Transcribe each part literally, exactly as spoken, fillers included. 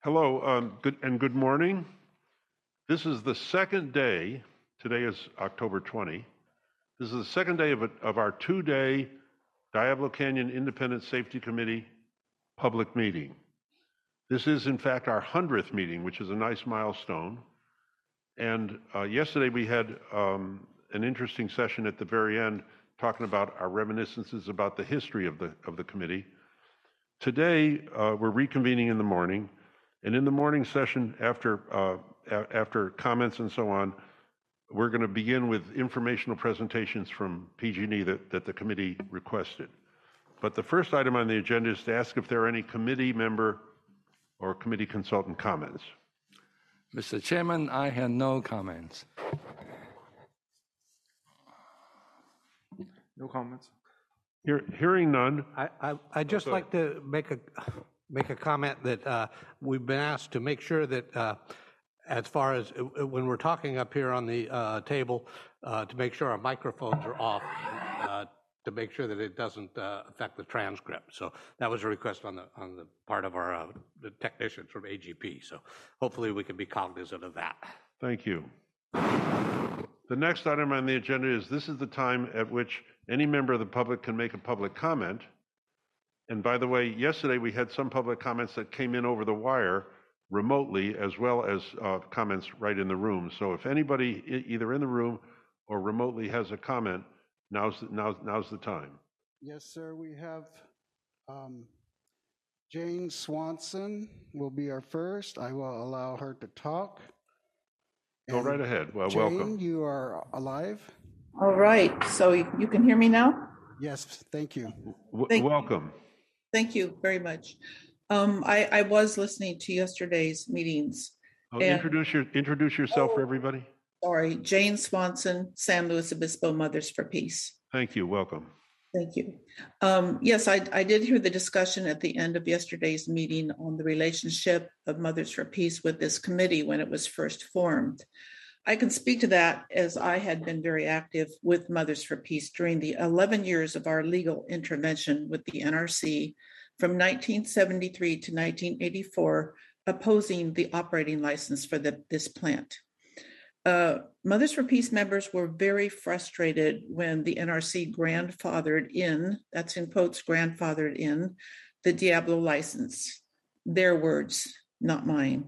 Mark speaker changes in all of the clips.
Speaker 1: Hello, um, good and good morning. This is the second day. Today is October twentieth. This is the second day of, a, of our two-day Diablo Canyon Independent Safety Committee public meeting. This is, in fact, our hundredth meeting, which is a nice milestone. And uh, yesterday we had um, an interesting session at the very end talking about our reminiscences about the history of the of the committee. Today uh, we're reconvening in the morning. And in the morning session, after uh, a- after comments and so on, we're going to begin with informational presentations from P G and E that, that the committee requested. But the first item on the agenda is to ask if there are any committee member or committee consultant comments.
Speaker 2: Mister Chairman, I have no comments.
Speaker 3: No comments.
Speaker 1: Hear, hearing none.
Speaker 4: I, I, I'd just like to make a, make a comment that uh, we've been asked to make sure that uh, as far as uh, when we're talking up here on the uh, table, uh, to make sure our microphones are off, uh, to make sure that it doesn't uh, affect the transcript. So that was a request on the on the part of our uh, the technicians from A G P. So hopefully we can be cognizant of that.
Speaker 1: Thank you. The next item on the agenda is this is the time at which any member of the public can make a public comment. And by the way, yesterday we had some public comments that came in over the wire remotely, as well as uh, comments right in the room. So if anybody e- either in the room or remotely has a comment, now's the, now's, now's the time.
Speaker 5: Yes, sir. We have um, Jane Swanson will be our first. I will allow her to talk.
Speaker 1: Go
Speaker 5: And
Speaker 1: right ahead. Well,
Speaker 5: Jane,
Speaker 1: welcome.
Speaker 5: you are alive.
Speaker 6: All right, so you you can hear me now?
Speaker 5: Yes, thank you.
Speaker 1: W-
Speaker 6: Thank you.
Speaker 1: welcome.
Speaker 6: Thank you very much. Um, I, I was listening to yesterday's meetings.
Speaker 1: Oh,
Speaker 6: And-
Speaker 1: introduce your introduce yourself for everybody.
Speaker 6: Sorry, Jane Swanson, San Luis Obispo Mothers for Peace.
Speaker 1: Thank you. Welcome.
Speaker 6: Thank you. Um, yes, I, I did hear the discussion at the end of yesterday's meeting on the relationship of Mothers for Peace with this committee when it was first formed. I can speak to that as I had been very active with Mothers for Peace during the eleven years of our legal intervention with the N R C from nineteen seventy-three to nineteen eighty-four, opposing the operating license for the, this plant. Uh, Mothers for Peace members were very frustrated when the N R C grandfathered in, that's in quotes, grandfathered in the Diablo license. Their words, not mine.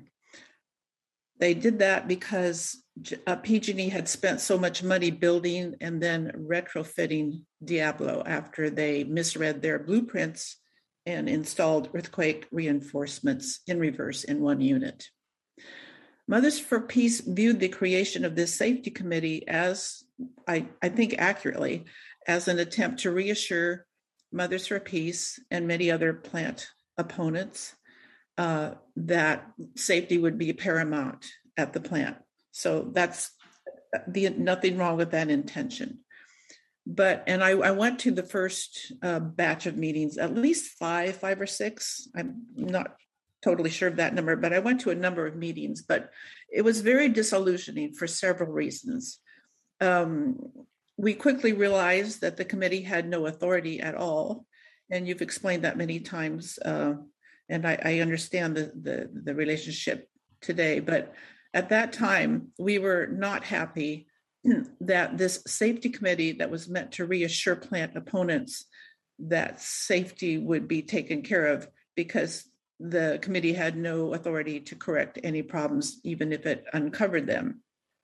Speaker 6: They did that because uh, P G and E had spent so much money building and then retrofitting Diablo after they misread their blueprints and installed earthquake reinforcements in reverse in one unit. Mothers for Peace viewed the creation of this safety committee as, I, I think accurately, as an attempt to reassure Mothers for Peace and many other plant opponents uh, that safety would be paramount at the plant. So that's the, nothing wrong with that intention. But, and I, I went to the first uh, batch of meetings, at least five, five or six. I'm not totally sure of that number, but I went to a number of meetings, but it was very disillusioning for several reasons. Um, we quickly realized that the committee had no authority at all. And you've explained that many times. Uh, and I, I understand the, the, the relationship today, but at that time, we were not happy that this safety committee that was meant to reassure plant opponents that safety would be taken care of, because the committee had no authority to correct any problems, even if it uncovered them.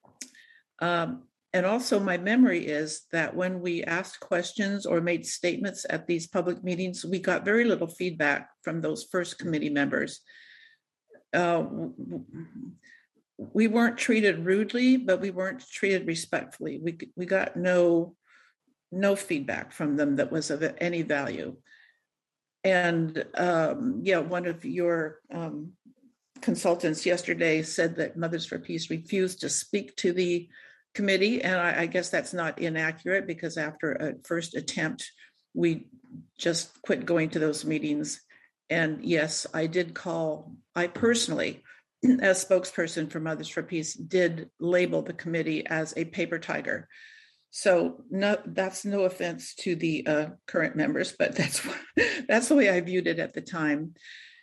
Speaker 6: Um, and also my memory is that when we asked questions or made statements at these public meetings, we got very little feedback from those first committee members. Uh, we weren't treated rudely, but we weren't treated respectfully. We, we got no, no feedback from them that was of any value. And um, yeah, one of your um, consultants yesterday said that Mothers for Peace refused to speak to the committee. And I, I guess that's not inaccurate, because after a first attempt, we just quit going to those meetings. And yes, I did call, I personally, as spokesperson for Mothers for Peace, did label the committee as a paper tiger. So no, that's no offense to the uh, current members, but that's that's the way I viewed it at the time.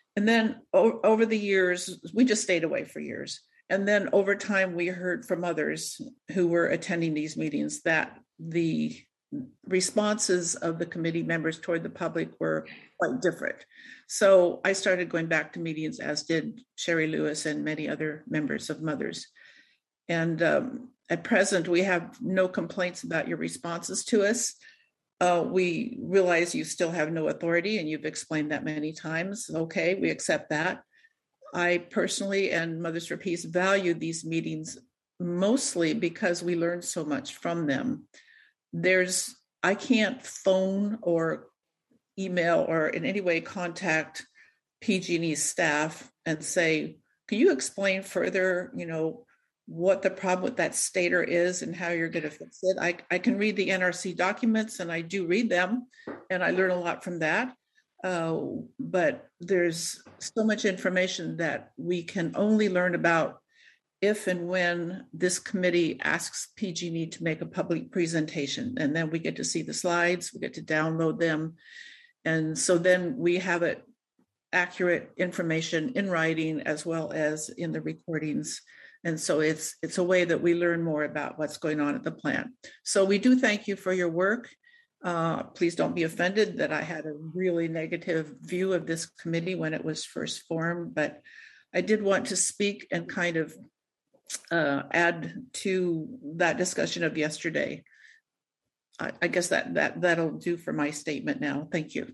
Speaker 6: And then o- over the years, we just stayed away for years. And then over time, we heard from others who were attending these meetings that the responses of the committee members toward the public were quite different. So I started going back to meetings, as did Sherry Lewis and many other members of Mothers. And um, at present, we have no complaints about your responses to us. Uh, we realize you still have no authority, and you've explained that many times. Okay, we accept that. I personally and Mothers for Peace value these meetings mostly because we learn so much from them. There's, I can't phone or email or in any way contact P G and E's staff and say, can you explain further, you know, what the problem with that stator is and how you're going to fix it. I, I can read the N R C documents, and I do read them, and I learn a lot from that. Uh, but there's so much information that we can only learn about if and when this committee asks P G and E to make a public presentation. And then we get to see the slides, we get to download them. And so then we have it accurate information in writing as well as in the recordings. And so it's it's a way that we learn more about what's going on at the plant. So we do thank you for your work. Uh, please don't be offended that I had a really negative view of this committee when it was first formed, but I did want to speak and kind of uh, add to that discussion of yesterday. I, I guess that, that, that'll do for my statement now. Thank you.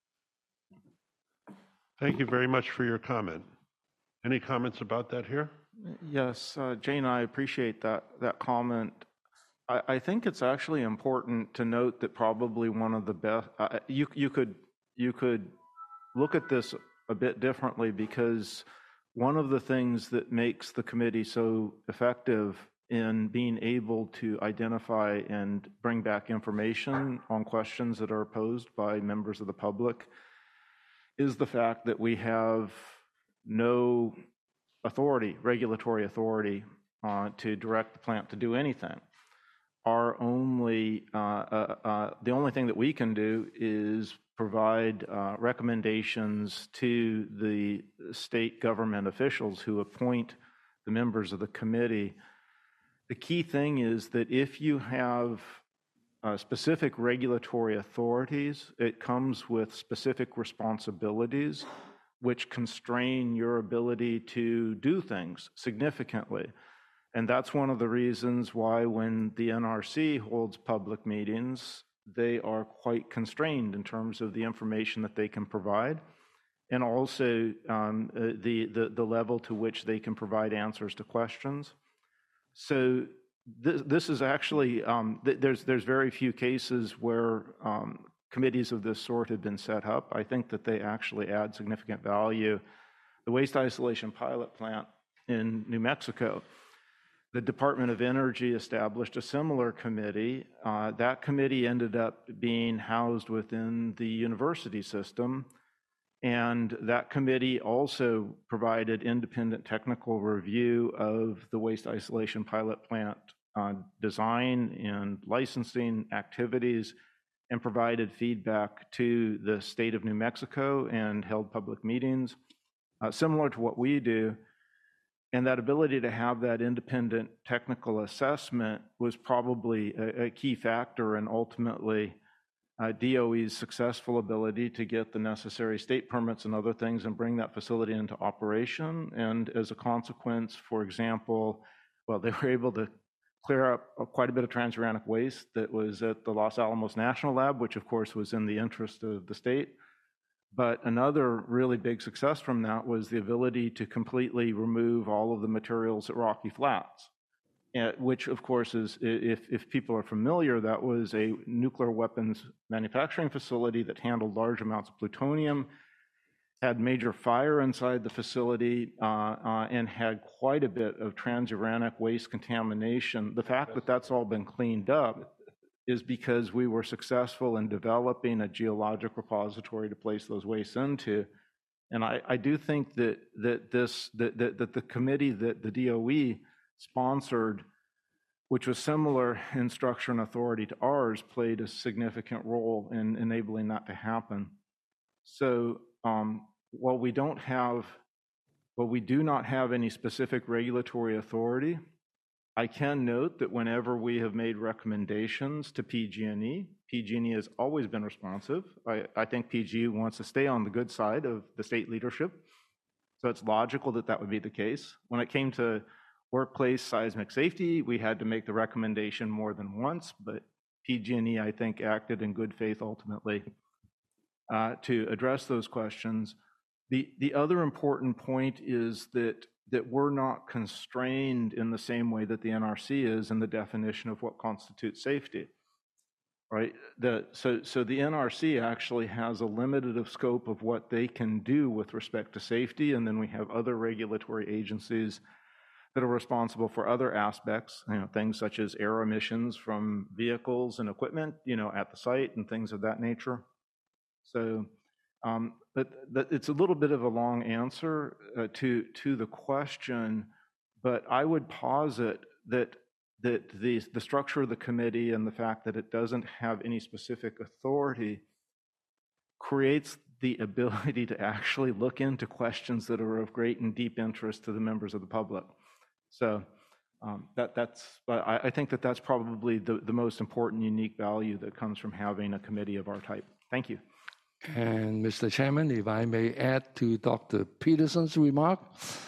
Speaker 1: Thank you very much for your comment. Any comments about that here?
Speaker 3: Yes, uh, Jane, I appreciate that that comment. I, I think it's actually important to note that probably one of the best. Uh, you you could you could look at this a bit differently, because one of the things that makes the committee so effective in being able to identify and bring back information on questions that are posed by members of the public is the fact that we have no authority, regulatory authority, uh, to direct the plant to do anything. Our only, uh, uh, uh, the only thing that we can do is provide uh, recommendations to the state government officials who appoint the members of the committee. The key thing is that if you have uh, specific regulatory authorities, it comes with specific responsibilities which constrain your ability to do things significantly. And that's one of the reasons why when the N R C holds public meetings, they are quite constrained in terms of the information that they can provide, and also um, uh, the, the, the level to which they can provide answers to questions. So this, this is actually, um, th there's, there's very few cases where um, committees of this sort have been set up. I think that they actually add significant value. The waste isolation pilot plant in New Mexico, the Department of Energy established a similar committee. Uh, that committee ended up being housed within the university system, and that committee also provided independent technical review of the waste isolation pilot plant uh, design and licensing activities, and provided feedback to the state of New Mexico and held public meetings, uh, similar to what we do. And that ability to have that independent technical assessment was probably a, a key factor in ultimately uh, D O E's successful ability to get the necessary state permits and other things and bring that facility into operation. And as a consequence, for example, well, they were able to clear up quite a bit of transuranic waste that was at the Los Alamos National Lab, which of course was in the interest of the state. But another really big success from that was the ability to completely remove all of the materials at Rocky Flats, which of course is, if, if people are familiar, that was a nuclear weapons manufacturing facility that handled large amounts of plutonium, had major fire inside the facility, uh, uh, and had quite a bit of transuranic waste contamination. The fact that that's all been cleaned up is because we were successful in developing a geologic repository to place those wastes into. And I, I do think that that this that, that that the committee that the D O E sponsored, which was similar in structure and authority to ours, played a significant role in enabling that to happen. So um, while we don't have, while we do not have any specific regulatory authority, I can note that whenever we have made recommendations to P G and E, P G and E has always been responsive. I, I think P G wants to stay on the good side of the state leadership, so it's logical that that would be the case. When it came to workplace seismic safety, we had to make the recommendation more than once, but P G and E, I think, acted in good faith ultimately uh, to address those questions. The, the other important point is that that we're not constrained in the same way that the N R C is in the definition of what constitutes safety, right? The, so, so the N R C actually has a limited scope of what they can do with respect to safety, and then we have other regulatory agencies that are responsible for other aspects, you know, things such as air emissions from vehicles and equipment, you know, at the site and things of that nature. So, um, but, but it's a little bit of a long answer uh, to to the question, but I would posit that that the the structure of the committee and the fact that it doesn't have any specific authority creates the ability to actually look into questions that are of great and deep interest to the members of the public. So um, that that's I, I think that that's probably the, the most important unique value that comes from having a committee of our type. Thank you.
Speaker 2: And Mister Chairman, if I may add to Doctor Peterson's remark,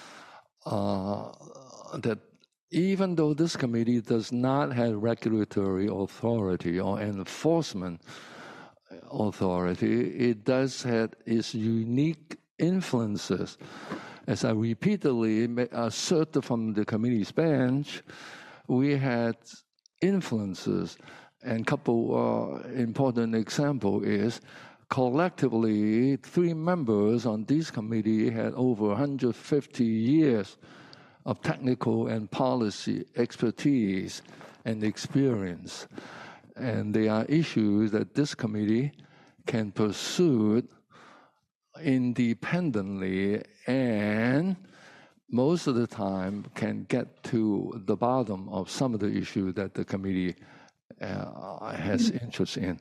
Speaker 2: uh, that even though this committee does not have regulatory authority or enforcement authority, it does have its unique influences. As I repeatedly asserted from the committee's bench, we had influences, and a couple uh, important example is collectively, three members on this committee had over one hundred fifty years of technical and policy expertise and experience. And there are issues that this committee can pursue independently and most of the time can get to the bottom of some of the issues that the committee uh, has interest in.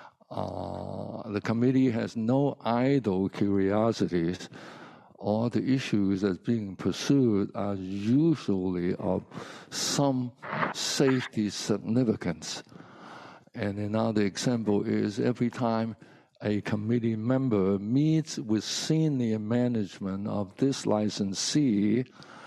Speaker 2: Uh, the committee has no idle curiosities. All the issues that's being pursued are usually of some safety significance. And another example is every time a committee member meets with senior management of this licensee,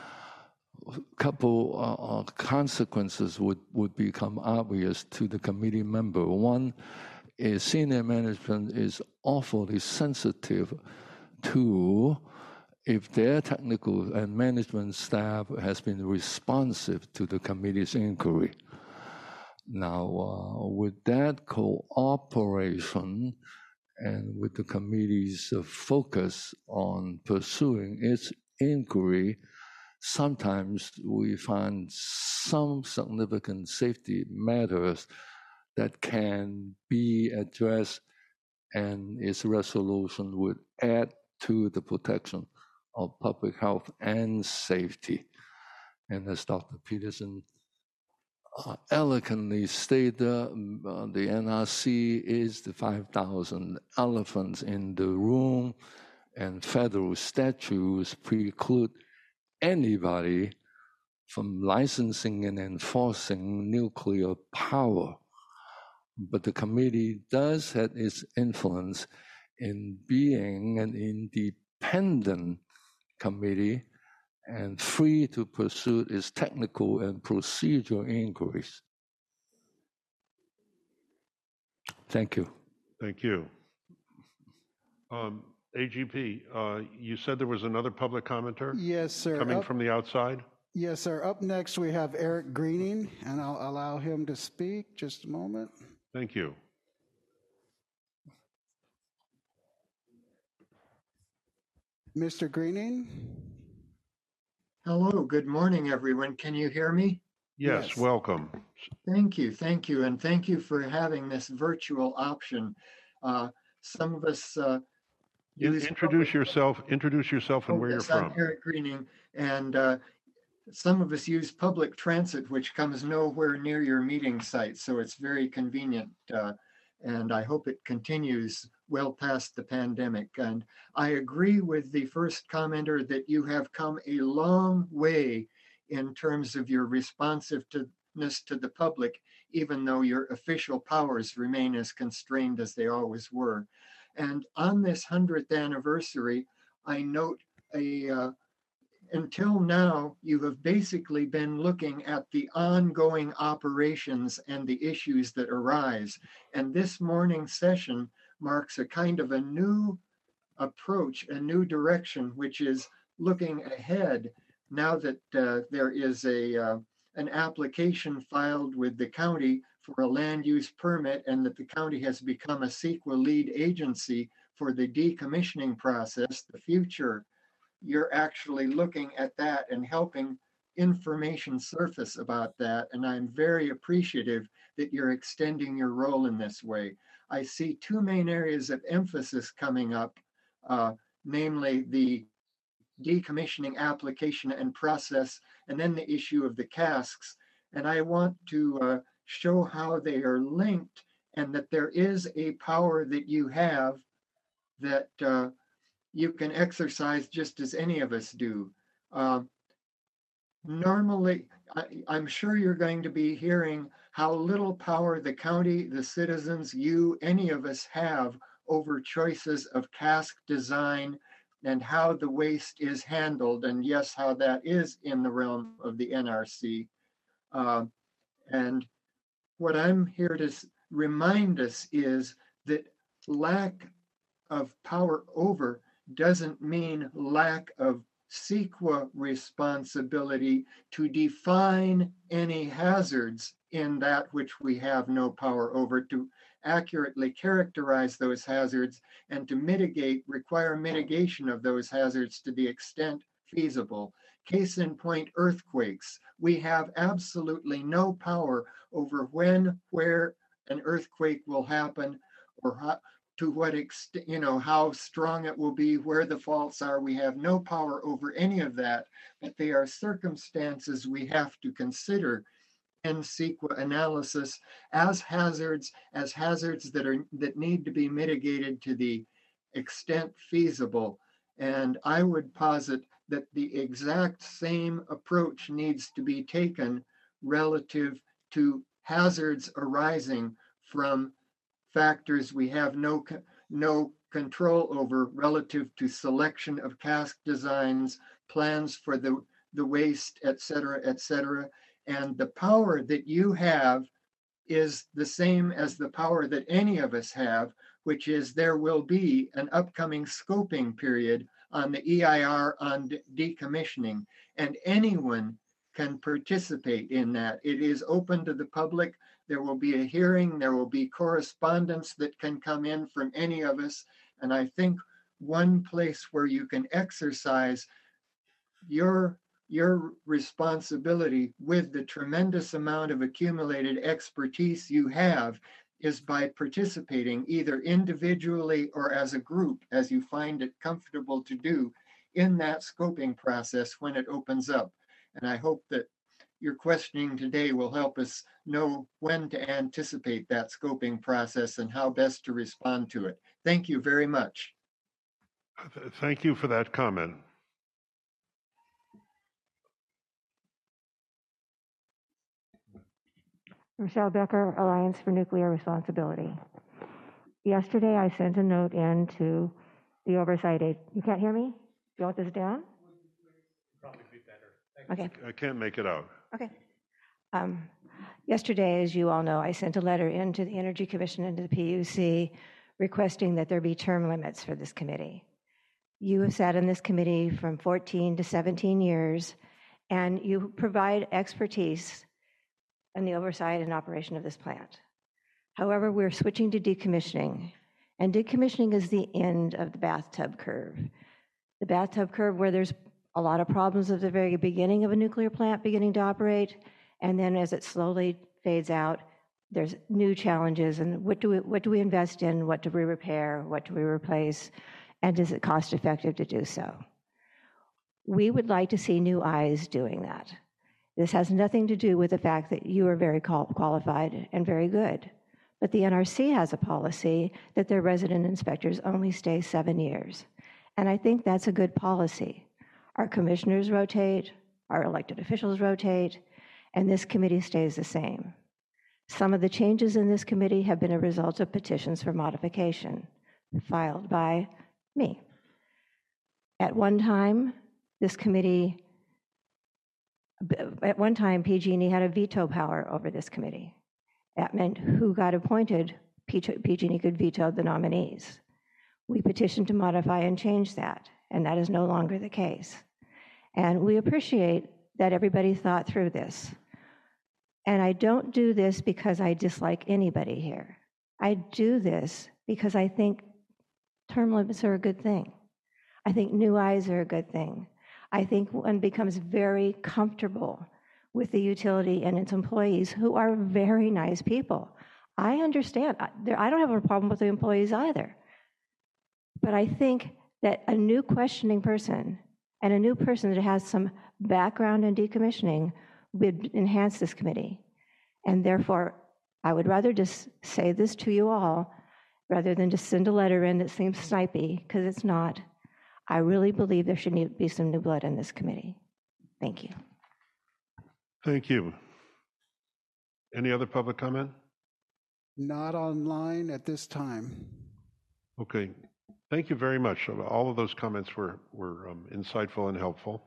Speaker 2: a couple uh, consequences would, would become obvious to the committee member. One is senior management is awfully sensitive to if their technical and management staff has been responsive to the committee's inquiry. Now, uh, with that cooperation and with the committee's uh, focus on pursuing its inquiry, sometimes we find some significant safety matters that can be addressed, and its resolution would add to the protection of public health and safety. And as Doctor Peterson uh, eloquently stated, uh, the N R C is the five thousand elephants in the room, and federal statutes preclude anybody from licensing and enforcing nuclear power. But the committee does have its influence in being an independent committee and free to pursue its technical and procedural inquiries. Thank you.
Speaker 1: Thank you. Um, A G P, uh, you said there was another public commenter
Speaker 5: Yes, sir.
Speaker 1: coming
Speaker 5: Up-
Speaker 1: from the outside?
Speaker 5: Yes, sir. Up next, we have Eric Greening, and I'll allow him to speak. Just a moment.
Speaker 1: Thank you.
Speaker 5: Mister Greening?
Speaker 7: Hello, good morning, everyone. Can you hear me?
Speaker 1: Yes,
Speaker 5: Yes.
Speaker 1: welcome.
Speaker 7: Thank you, thank you, and thank you for having this virtual option. Uh, some of us uh,
Speaker 1: In-
Speaker 7: use
Speaker 1: Introduce
Speaker 7: public-
Speaker 1: yourself, introduce yourself and
Speaker 7: Oh,
Speaker 1: where you're
Speaker 7: yes, I'm
Speaker 1: from.
Speaker 7: Eric Greening, and uh, some of us use public transit, which comes nowhere near your meeting site, so it's very convenient uh, And I hope it continues well past the pandemic. And I agree with the first commenter that you have come a long way in terms of your responsiveness to the public, even though your official powers remain as constrained as they always were. And on this hundredth anniversary, I note a, uh, until now, you have basically been looking at the ongoing operations and the issues that arise. And this morning's session marks a kind of a new approach, a new direction, which is looking ahead now that uh, there is a uh, an application filed with the county for a land use permit, and that the county has become a CEQA lead agency for the decommissioning process, the future. You're actually looking at that and helping information surface about that. And I'm very appreciative that you're extending your role in this way. I see two main areas of emphasis coming up, uh, namely the decommissioning application and process, and then the issue of the casks. And I want to uh, show how they are linked, and that there is a power that you have that uh, you can exercise just as any of us do. Uh, normally, I, I'm sure you're going to be hearing how little power the county, the citizens, you, any of us have over choices of cask design and how the waste is handled. And yes, how that is in the realm of the N R C. Uh, and what I'm here to remind us is that lack of power over doesn't mean lack of CEQA responsibility to define any hazards in that which we have no power over, to accurately characterize those hazards and to mitigate, require mitigation of those hazards to the extent feasible. Case in point, earthquakes. We have absolutely no power over when, where an earthquake will happen, or how, to what extent, you know, how strong it will be, where the faults are. We have no power over any of that, but they are circumstances we have to consider in CEQA analysis as hazards, as hazards that are that need to be mitigated to the extent feasible. And I would posit that the exact same approach needs to be taken relative to hazards arising from factors we have no, no control over relative to selection of cask designs, plans for the, the waste, et cetera, et cetera. And the power that you have is the same as the power that any of us have, which is there will be an upcoming scoping period on the E I R on de- decommissioning, and anyone can participate in that. It is open to the public. There will be a hearing, there will be correspondence that can come in from any of us. And I think one place where you can exercise your, your responsibility with the tremendous amount of accumulated expertise you have is by participating either individually or as a group, as you find it comfortable to do in that scoping process when it opens up. And I hope that your questioning today will help us know when to anticipate that scoping process and how best to respond to it. Thank you very much.
Speaker 1: Thank you for that comment.
Speaker 8: Rochelle Becker, Alliance for Nuclear Responsibility. Yesterday, I sent a note in to the oversight aid. You can't hear me? Do you want this down?
Speaker 4: Probably be better.
Speaker 8: Okay.
Speaker 1: I can't make it out.
Speaker 8: Okay. Um, yesterday, as you all know, I sent a letter in to the Energy Commission and to the P U C requesting that there be term limits for this committee. You have sat in this committee from fourteen to seventeen years, and you provide expertise in the oversight and operation of this plant. However, we're switching to decommissioning, and decommissioning is the end of the bathtub curve. The bathtub curve where there's a lot of problems at the very beginning of a nuclear plant beginning to operate, and then as it slowly fades out, there's new challenges, and what do we, what do we invest in, what do we repair, what do we replace, and is it cost effective to do so? We would like to see new eyes doing that. This has nothing to do with the fact that you are very qualified and very good, But the N R C has a policy that their resident inspectors only stay seven years. And I think that's a good policy. Our commissioners rotate, our elected officials rotate, and this committee stays the same. Some of the changes in this committee have been a result of petitions for modification filed by me. At one time, this committee, at one time, P G and E had a veto power over this committee. That meant who got appointed, P G and E could veto the nominees. We petitioned to modify and change that, and that is no longer the case. And we appreciate that everybody thought through this. And I don't do this because I dislike anybody here. I do this because I think term limits are a good thing. I think new eyes are a good thing. I think one becomes very comfortable with the utility and its employees, who are very nice people. I understand. I, there, I don't have a problem with the employees either. But I think that a new questioning person and a new person that has some background in decommissioning would enhance this committee. And therefore, I would rather just say this to you all rather than just send a letter in that seems snipey, because it's not. I really believe there should need, be some new blood in this committee. Thank you.
Speaker 1: Thank you. Any other public comment?
Speaker 5: Not online at this time.
Speaker 1: Okay. Thank you very much. All of those comments were, were um, insightful and helpful.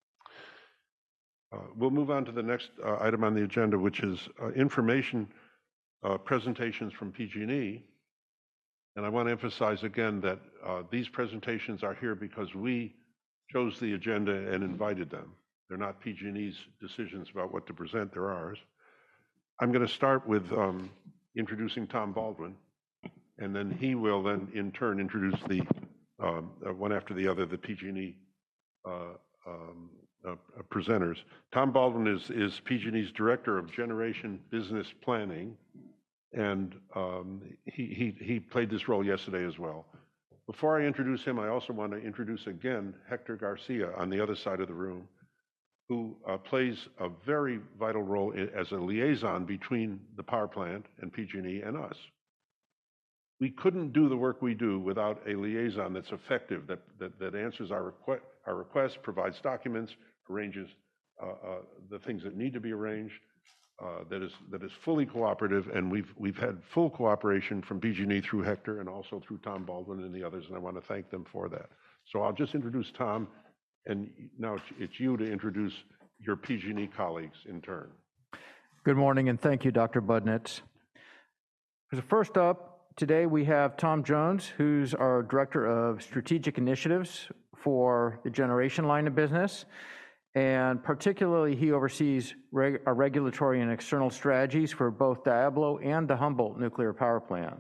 Speaker 1: Uh, we'll move on to the next uh, item on the agenda, which is uh, information uh, presentations from P G and E. And I want to emphasize again that uh, these presentations are here because we chose the agenda and invited them. They're not P G and E's decisions about what to present, they're ours. I'm going to start with um, introducing Tom Baldwin, and then he will then in turn introduce the um, uh, one after the other, the P G and E uh, um, uh, presenters. Tom Baldwin is, is P G and E's Director of Generation Business Planning, and um, he, he, he played this role yesterday as well. Before I introduce him, I also want to introduce again Hector Garcia on the other side of the room, who uh, plays a very vital role in, as a liaison between the power plant and P G and E and us. We couldn't do the work we do without a liaison that's effective, that, that, that answers our, requ our requests, provides documents, arranges uh, uh, the things that need to be arranged, uh, that is that is fully cooperative, and we've we've had full cooperation from P G and E through Hector and also through Tom Baldwin and the others, and I want to thank them for that. So I'll just introduce Tom, and now it's you to introduce your P G and E colleagues in turn.
Speaker 9: Good morning, and thank you, Doctor Budnitz. So first up, today we have Tom Jones, who's our Director of Strategic Initiatives for the generation line of business. And particularly, he oversees reg our regulatory and external strategies for both Diablo and the Humboldt nuclear power plant.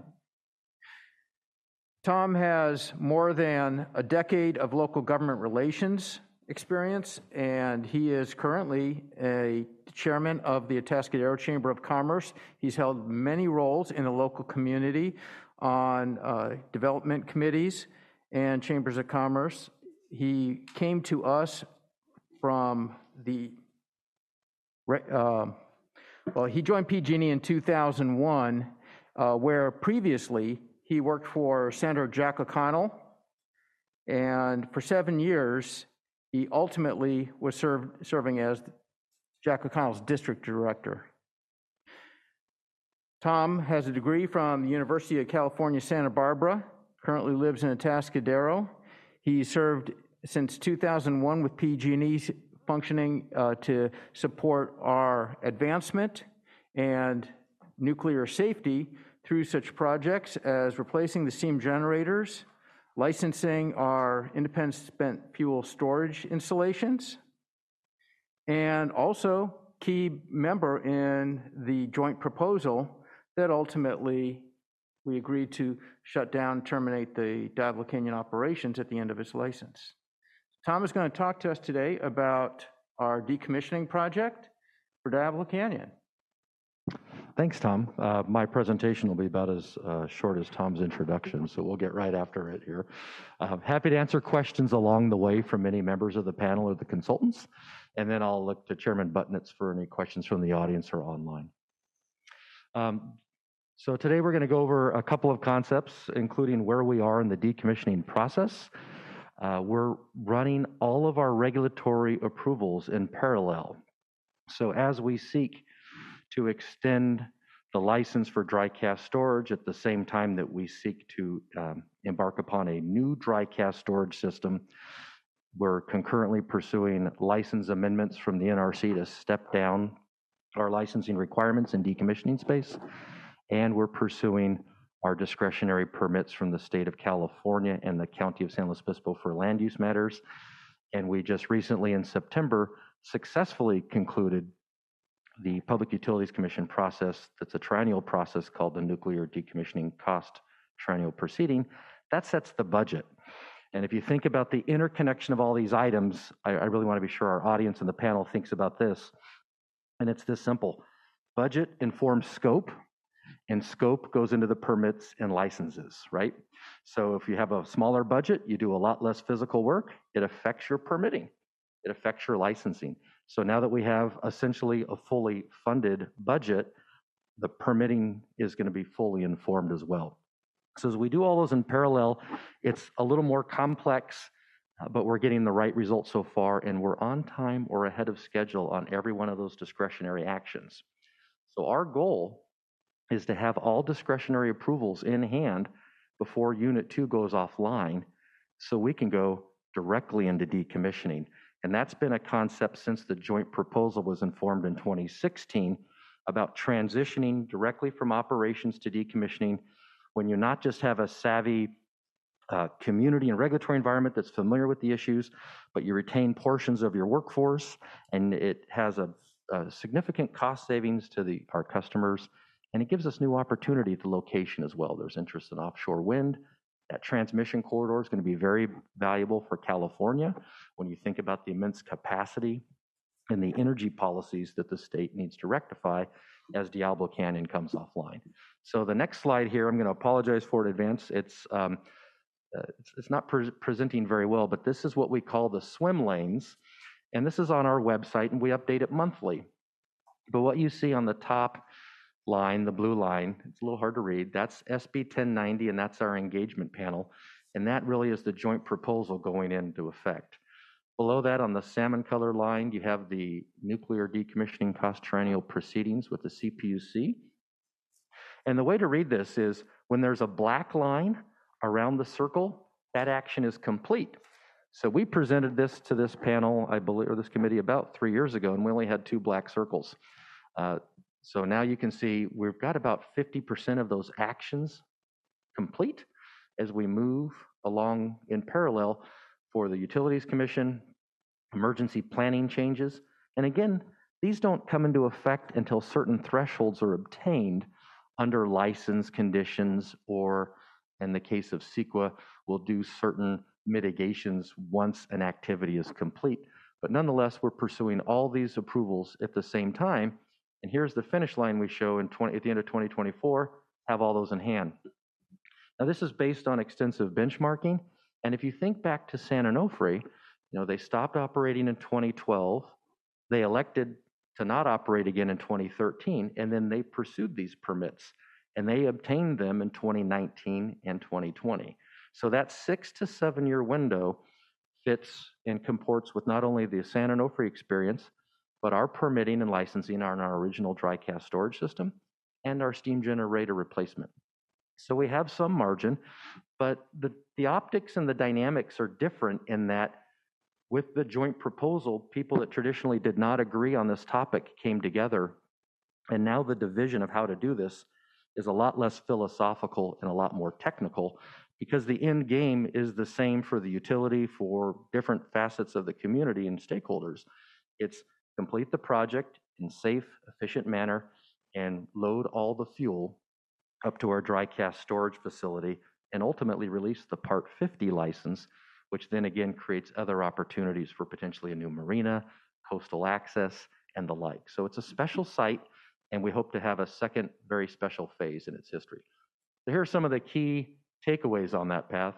Speaker 9: Tom has more than a decade of local government relations experience, and he is currently a chairman of the Atascadero Chamber of Commerce. He's held many roles in the local community on uh, development committees and chambers of commerce. He came to us from the, uh, well, he joined P G and E in two thousand one, uh, where previously he worked for Senator Jack O'Connell, and for seven years, he ultimately was served, serving as Jack O'Connell's district director. Tom has a degree from the University of California, Santa Barbara, currently lives in Atascadero. He served since two thousand one with P G and E, functioning uh, to support our advancement and nuclear safety through such projects as replacing the steam generators, licensing our independent spent fuel storage installations, and also key member in the joint proposal that ultimately we agreed to shut down and terminate the Diablo Canyon operations at the end of its license. Tom is going to talk to us today about our decommissioning project for Diablo Canyon.
Speaker 10: Thanks, Tom. Uh, my presentation will be about as uh, short as Tom's introduction, so we'll get right after it here. Uh, happy to answer questions along the way from any members of the panel or the consultants, and then I'll look to Chairman Budnitz for any questions from the audience or online. Um, So today we're going to go over a couple of concepts, including where we are in the decommissioning process. Uh, we're running all of our regulatory approvals in parallel. So as we seek to extend the license for dry cask storage at the same time that we seek to um, embark upon a new dry cask storage system, we're concurrently pursuing license amendments from the N R C to step down our licensing requirements in decommissioning space. And we're pursuing our discretionary permits from the state of California and the county of San Luis Obispo for land use matters. And we just recently in September successfully concluded the Public Utilities Commission process that's a triennial process called the Nuclear Decommissioning Cost Triennial Proceeding. That sets the budget. And if you think about the interconnection of all these items, I, I really want to be sure our audience and the panel thinks about this. And it's this simple. Budget informs scope, and scope goes into the permits and licenses, right? So if you have a smaller budget, you do a lot less physical work, it affects your permitting, it affects your licensing. So now that we have essentially a fully funded budget, the permitting is going to be fully informed as well. So as we do all those in parallel, it's a little more complex, uh, but we're getting the right results so far, and we're on time or ahead of schedule on every one of those discretionary actions. So our goal is to have all discretionary approvals in hand before Unit two goes offline so we can go directly into decommissioning. And that's been a concept since the joint proposal was informed in twenty sixteen about transitioning directly from operations to decommissioning when you not just have a savvy uh, community and regulatory environment that's familiar with the issues, but you retain portions of your workforce, and it has a, a significant cost savings to the, our customers, and it gives us new opportunity at the location as well. There's interest in offshore wind. That transmission corridor is going to be very valuable for California when you think about the immense capacity and the energy policies that the state needs to rectify as Diablo Canyon comes offline. So the next slide here, I'm going to apologize for it in advance. It's, um, uh, it's, it's not pre presenting very well, but this is what we call the swim lanes. And this is on our website, and we update it monthly. But what you see on the top line, the blue line, it's a little hard to read, that's S B ten ninety, and that's our engagement panel. And that really is the joint proposal going into effect. Below that, on the salmon color line, you have the Nuclear Decommissioning Cost Triennial Proceedings with the C P U C. And the way to read this is when there's a black line around the circle, that action is complete. So we presented this to this panel, I believe, or this committee about three years ago, and we only had two black circles. Uh, so now you can see we've got about fifty percent of those actions complete as we move along in parallel for the Utilities Commission, emergency planning changes. And again, these don't come into effect until certain thresholds are obtained under license conditions, or in the case of CEQA, we'll do certain mitigations once an activity is complete. But nonetheless, we're pursuing all these approvals at the same time. And here's the finish line we show in twenty, at the end of twenty twenty-four, have all those in hand. Now, this is based on extensive benchmarking. And if you think back to San Onofre, you know, they stopped operating in twenty twelve. They elected to not operate again in twenty thirteen, and then they pursued these permits, and they obtained them in twenty nineteen and twenty twenty. So that six to seven year window fits and comports with not only the San Onofre experience, but our permitting and licensing on our original dry cask storage system and our steam generator replacement. So we have some margin, but the, the optics and the dynamics are different in that with the joint proposal, people that traditionally did not agree on this topic came together, and now the division of how to do this is a lot less philosophical and a lot more technical, because the end game is the same for the utility, for different facets of the community and stakeholders. It's complete the project in safe, efficient manner and load all the fuel up to our dry cask storage facility and ultimately release the Part fifty license, which then again creates other opportunities for potentially a new marina, coastal access, and the like. So it's a special site, and we hope to have a second very special phase in its history. So here are some of the key takeaways on that path.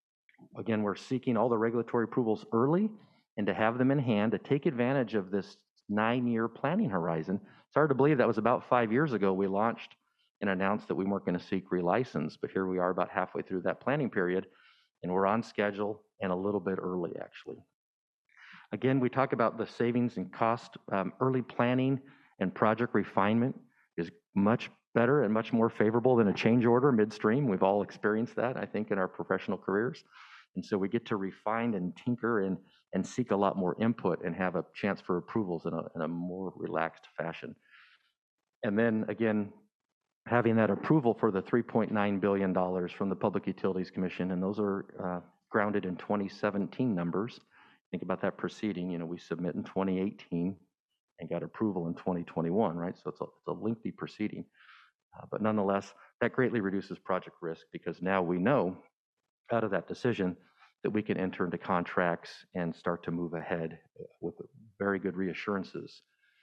Speaker 10: Again, we're seeking all the regulatory approvals early and to have them in hand to take advantage of this nine-year planning horizon. It's hard to believe that was about five years ago we launched and announced that we weren't going to seek relicense, but here we are about halfway through that planning period, and we're on schedule and a little bit early, actually. Again, we talk about the savings and cost. Um, early planning and project refinement is much better and much more favorable than a change order midstream. We've all experienced that, I think, in our professional careers. And so we get to refine and tinker and, and seek a lot more input and have a chance for approvals in a, in a more relaxed fashion. And then again, having that approval for the three point nine billion dollars from the Public Utilities Commission, and those are uh, grounded in twenty seventeen numbers. Think about that proceeding, you know, we submit in twenty eighteen and got approval in twenty twenty-one, right? So it's a, it's a lengthy proceeding. Uh, but nonetheless, that greatly reduces project risk because now we know out of that decision that we can enter into contracts and start to move ahead with very good reassurances.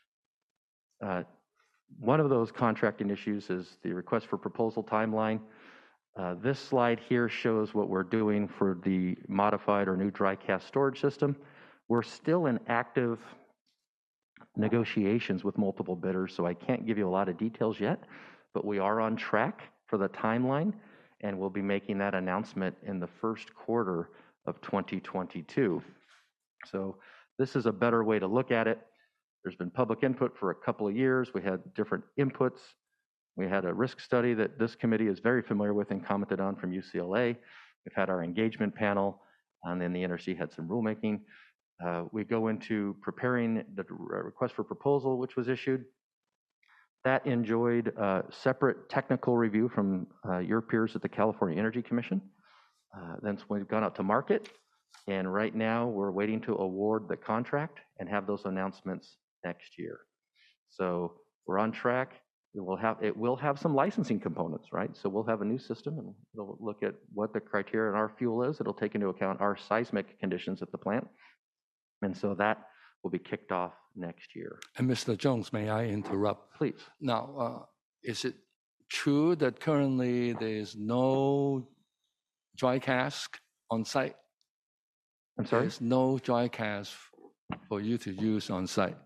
Speaker 10: Uh, one of those contracting issues is the request for proposal timeline. Uh, this slide here shows what we're doing for the modified or new dry cask storage system. We're still in active negotiations with multiple bidders, so I can't give you a lot of details yet, but we are on track for the timeline, and we'll be making that announcement in the first quarter of twenty twenty-two. So this is a better way to look at it. There's been public input for a couple of years. We had different inputs. We had a risk study that this committee is very familiar with and commented on from U C L A. We've had our engagement panel, and then the N R C had some rulemaking. Uh, we go into preparing the request for proposal, which was issued. That enjoyed a separate technical review from uh, your peers at the California Energy Commission. Uh, then we've gone out to market, and right now we're waiting to award the contract and have those announcements next year. So we're on track. It will have, it will have some licensing components, right? So we'll have a new system, and it'll look at what the criteria in our fuel is. It'll take into account our seismic conditions at the plant. And so that will be kicked off next year.
Speaker 2: And Mister Jones, may I interrupt?
Speaker 10: Please.
Speaker 2: Now, uh, is it true that currently there is no dry cask on site?
Speaker 10: I'm sorry?
Speaker 2: There's no dry cask for you to use on site.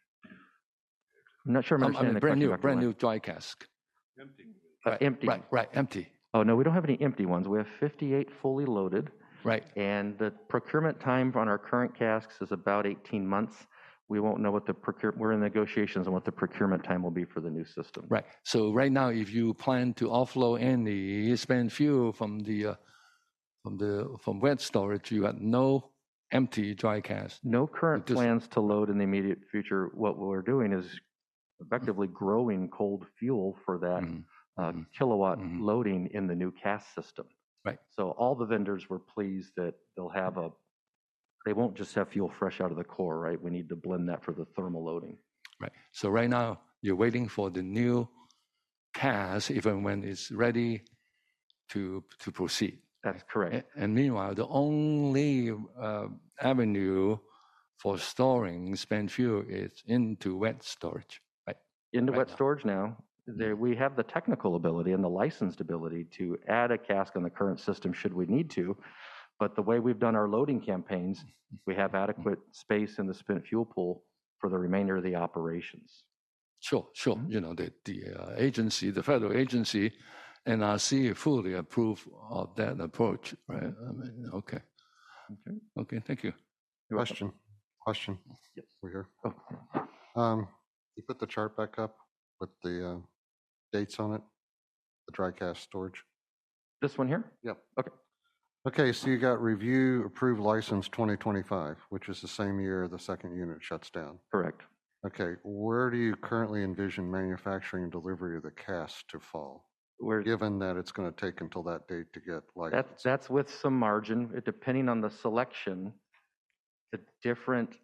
Speaker 10: I'm not sure I'm
Speaker 2: Um, I
Speaker 10: understanding
Speaker 2: mean,
Speaker 10: the
Speaker 2: brand
Speaker 10: question,
Speaker 2: new,
Speaker 10: Doctor
Speaker 2: brand
Speaker 10: Wang.
Speaker 2: new dry cask.
Speaker 1: Empty.
Speaker 10: Uh,
Speaker 2: Right,
Speaker 10: empty.
Speaker 2: Right, right, empty.
Speaker 10: Oh, no, we don't have any empty ones. We have fifty-eight fully loaded.
Speaker 2: Right.
Speaker 10: And the procurement time on our current casks is about eighteen months. We won't know what the procure, we're in negotiations on what the procurement time will be for the new system.
Speaker 2: Right. So right now, if you plan to offload any spent fuel from the uh, from the from wet storage, you have no empty dry cask.
Speaker 10: No current
Speaker 2: Just-
Speaker 10: plans to load in the immediate future. What we're doing is effectively growing cold fuel for that
Speaker 2: Mhm.
Speaker 10: uh,
Speaker 2: Mhm.
Speaker 10: kilowatt
Speaker 2: Mhm.
Speaker 10: loading in the new cask system.
Speaker 2: Right.
Speaker 10: So all the vendors were pleased that they'll have a, they won't just have fuel fresh out of the core, right? We need to blend that for the thermal loading.
Speaker 2: Right. So right now, you're waiting for the new cask, even when it's ready to to proceed.
Speaker 10: That's correct.
Speaker 2: A- And meanwhile, the only uh, avenue for storing spent fuel is into wet storage. Right.
Speaker 10: Into
Speaker 2: right
Speaker 10: wet
Speaker 2: now.
Speaker 10: storage now, there, we have the technical ability and the licensed ability to add a cask on the current system should we need to. But the way we've done our loading campaigns, we have adequate space in the spent fuel pool for the remainder of the operations.
Speaker 2: Sure, sure. You know, the, the uh, agency, the federal agency, N R C fully approve of that approach, right? I mean, okay.
Speaker 10: Okay.
Speaker 2: Okay, thank you.
Speaker 10: You're welcome.
Speaker 11: Question, question.
Speaker 10: Yes.
Speaker 11: We're here.
Speaker 10: Oh,
Speaker 11: Um, you put the chart back up with the uh, dates on it, the dry cask storage.
Speaker 10: this one here?
Speaker 11: Yep.
Speaker 10: Okay.
Speaker 11: Okay, so you got review approved license twenty twenty-five, which is the same year the second unit shuts down.
Speaker 10: Correct.
Speaker 11: Okay, where do you currently envision manufacturing and delivery of the cask to fall?
Speaker 10: We're,
Speaker 11: Given that it's going to take until that date to get
Speaker 10: That's,
Speaker 11: licensed.
Speaker 10: that's with some margin, it- depending on the selection, the different,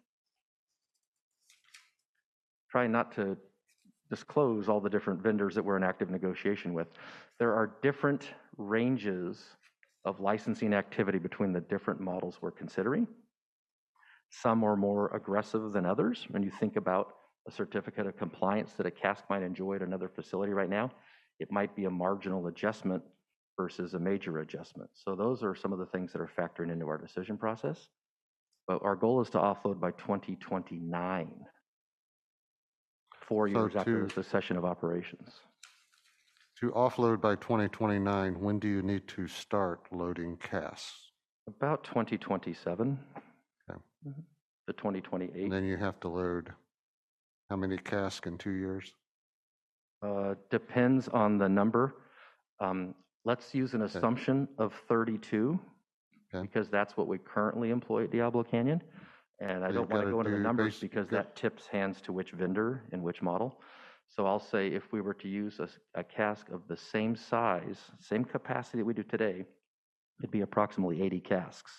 Speaker 10: try not to disclose all the different vendors that we're in active negotiation with. There are different ranges of licensing activity between the different models we're considering. Some are more aggressive than others. When you think about a certificate of compliance that a cask might enjoy at another facility right now, it might be a marginal adjustment versus a major adjustment. So those are some of the things that are factoring into our decision process. But our goal is to offload by twenty twenty-nine, four
Speaker 11: So
Speaker 10: years after
Speaker 11: to-
Speaker 10: the cessation of operations.
Speaker 11: To offload by twenty twenty-nine, when do you need to start loading casks?
Speaker 10: About twenty twenty-seven
Speaker 11: Okay.
Speaker 10: to twenty twenty-eight.
Speaker 11: And then you have to load how many casks in two years?
Speaker 10: Uh, depends on the number. Um, let's use an assumption of thirty-two,
Speaker 11: Okay.
Speaker 10: because that's what we currently employ at Diablo Canyon. And I
Speaker 11: So
Speaker 10: don't
Speaker 11: you've
Speaker 10: want to
Speaker 11: gotta
Speaker 10: go into the
Speaker 11: do
Speaker 10: numbers
Speaker 11: base-
Speaker 10: because
Speaker 11: go-
Speaker 10: that tips hands to which vendor and which model. So I'll say if we were to use a, s- a cask of the same size, same capacity that we do today, it'd be approximately eighty casks.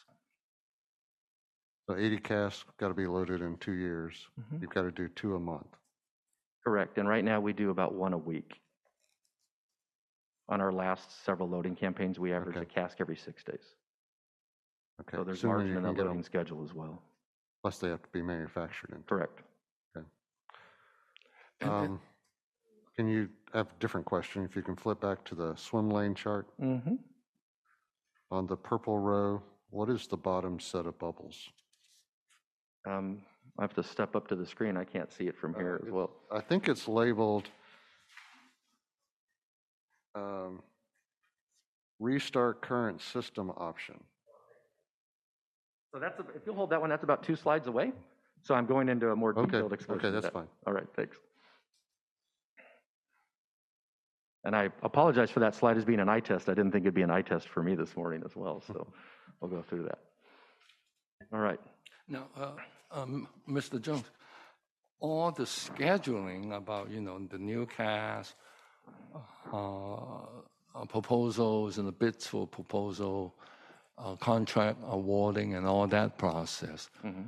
Speaker 11: So eighty casks got to be loaded in two years.
Speaker 10: Mhm.
Speaker 11: You've got to do two a month.
Speaker 10: Correct. And right now we do about one a week. On our last several loading campaigns, we average
Speaker 11: Okay.
Speaker 10: a cask every six days.
Speaker 11: Okay.
Speaker 10: So there's
Speaker 11: assuming
Speaker 10: margin
Speaker 11: you
Speaker 10: in
Speaker 11: can
Speaker 10: the
Speaker 11: get
Speaker 10: loading
Speaker 11: 'em-
Speaker 10: schedule as well.
Speaker 11: Plus they have to be manufactured in.
Speaker 10: Correct.
Speaker 11: Um, Can you have a different question? If you can flip back to the swim lane chart.
Speaker 10: Mm-hmm.
Speaker 11: On the purple row, what is the bottom set of bubbles?
Speaker 10: Um, I have to step up to the screen. I can't see it from here
Speaker 11: Uh,
Speaker 10: as well.
Speaker 11: I think it's labeled um, restart current system option.
Speaker 10: So that's, a- if you'll hold that one, that's about two slides away. So I'm going into a more
Speaker 11: Okay,
Speaker 10: detailed explanation.
Speaker 11: okay,
Speaker 10: of
Speaker 11: that's
Speaker 10: that.
Speaker 11: fine.
Speaker 10: All right, thanks. And I apologize for that slide as being an eye test. I didn't think it'd be an eye test for me this morning as well, so we'll go through that. All right.
Speaker 2: Now, uh, um, Mister Jones, all the scheduling about, you know, the new cast, uh, uh, proposals and the bids for proposal, uh, contract awarding and all that process.
Speaker 10: Mhm.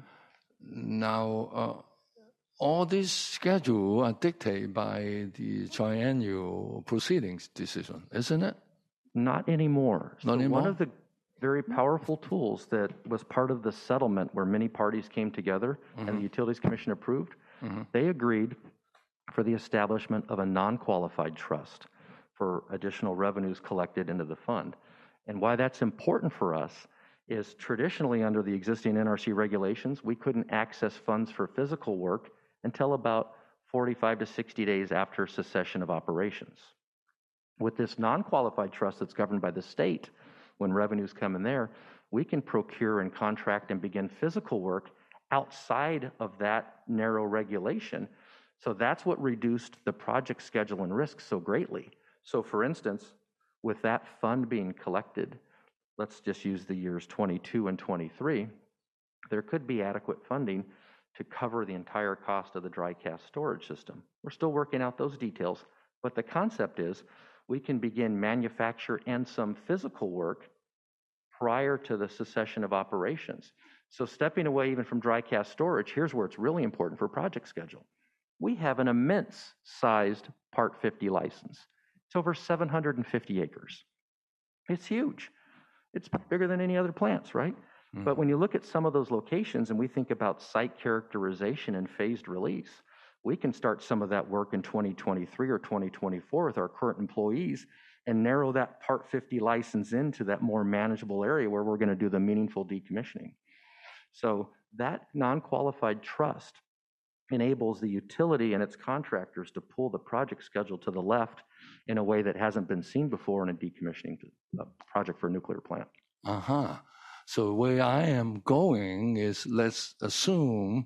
Speaker 2: Now, uh, all these schedule are dictated by the triennial proceedings decision, isn't it?
Speaker 10: Not anymore.
Speaker 2: Not
Speaker 10: So
Speaker 2: anymore?
Speaker 10: One of the very powerful tools that was part of the settlement where many parties came together and the Utilities Commission approved,
Speaker 2: Mhm.
Speaker 10: they agreed for the establishment of a non-qualified trust for additional revenues collected into the fund. And why that's important for us is traditionally under the existing N R C regulations, we couldn't access funds for physical work until about forty-five to sixty days after cessation of operations. With this non-qualified trust that's governed by the state, when revenues come in there, we can procure and contract and begin physical work outside of that narrow regulation. So that's what reduced the project schedule and risk so greatly. So for instance, with that fund being collected, let's just use the years twenty-two and twenty-three, there could be adequate funding to cover the entire cost of the dry cask storage system. We're still working out those details, but the concept is we can begin manufacture and some physical work prior to the cessation of operations. So stepping away even from dry cask storage, here's where it's really important for project schedule. We have an immense sized Part fifty license. It's over seven hundred fifty acres. It's huge. It's bigger than any other plants, right?
Speaker 2: Mhm.
Speaker 10: But when you look at some of those locations and we think about site characterization and phased release, we can start some of that work in twenty twenty-three or twenty twenty-four with our current employees and narrow that Part fifty license into that more manageable area where we're going to do the meaningful decommissioning. So that non-qualified trust enables the utility and its contractors to pull the project schedule to the left in a way that hasn't been seen before in a decommissioning uh, project for a nuclear plant.
Speaker 2: Uh-huh. So where I am going is, let's assume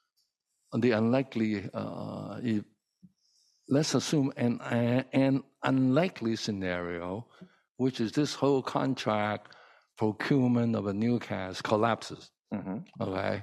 Speaker 2: the unlikely, uh, if, let's assume an, an unlikely scenario, which is this whole contract procurement of a new cast collapses.
Speaker 10: Mhm.
Speaker 2: Okay.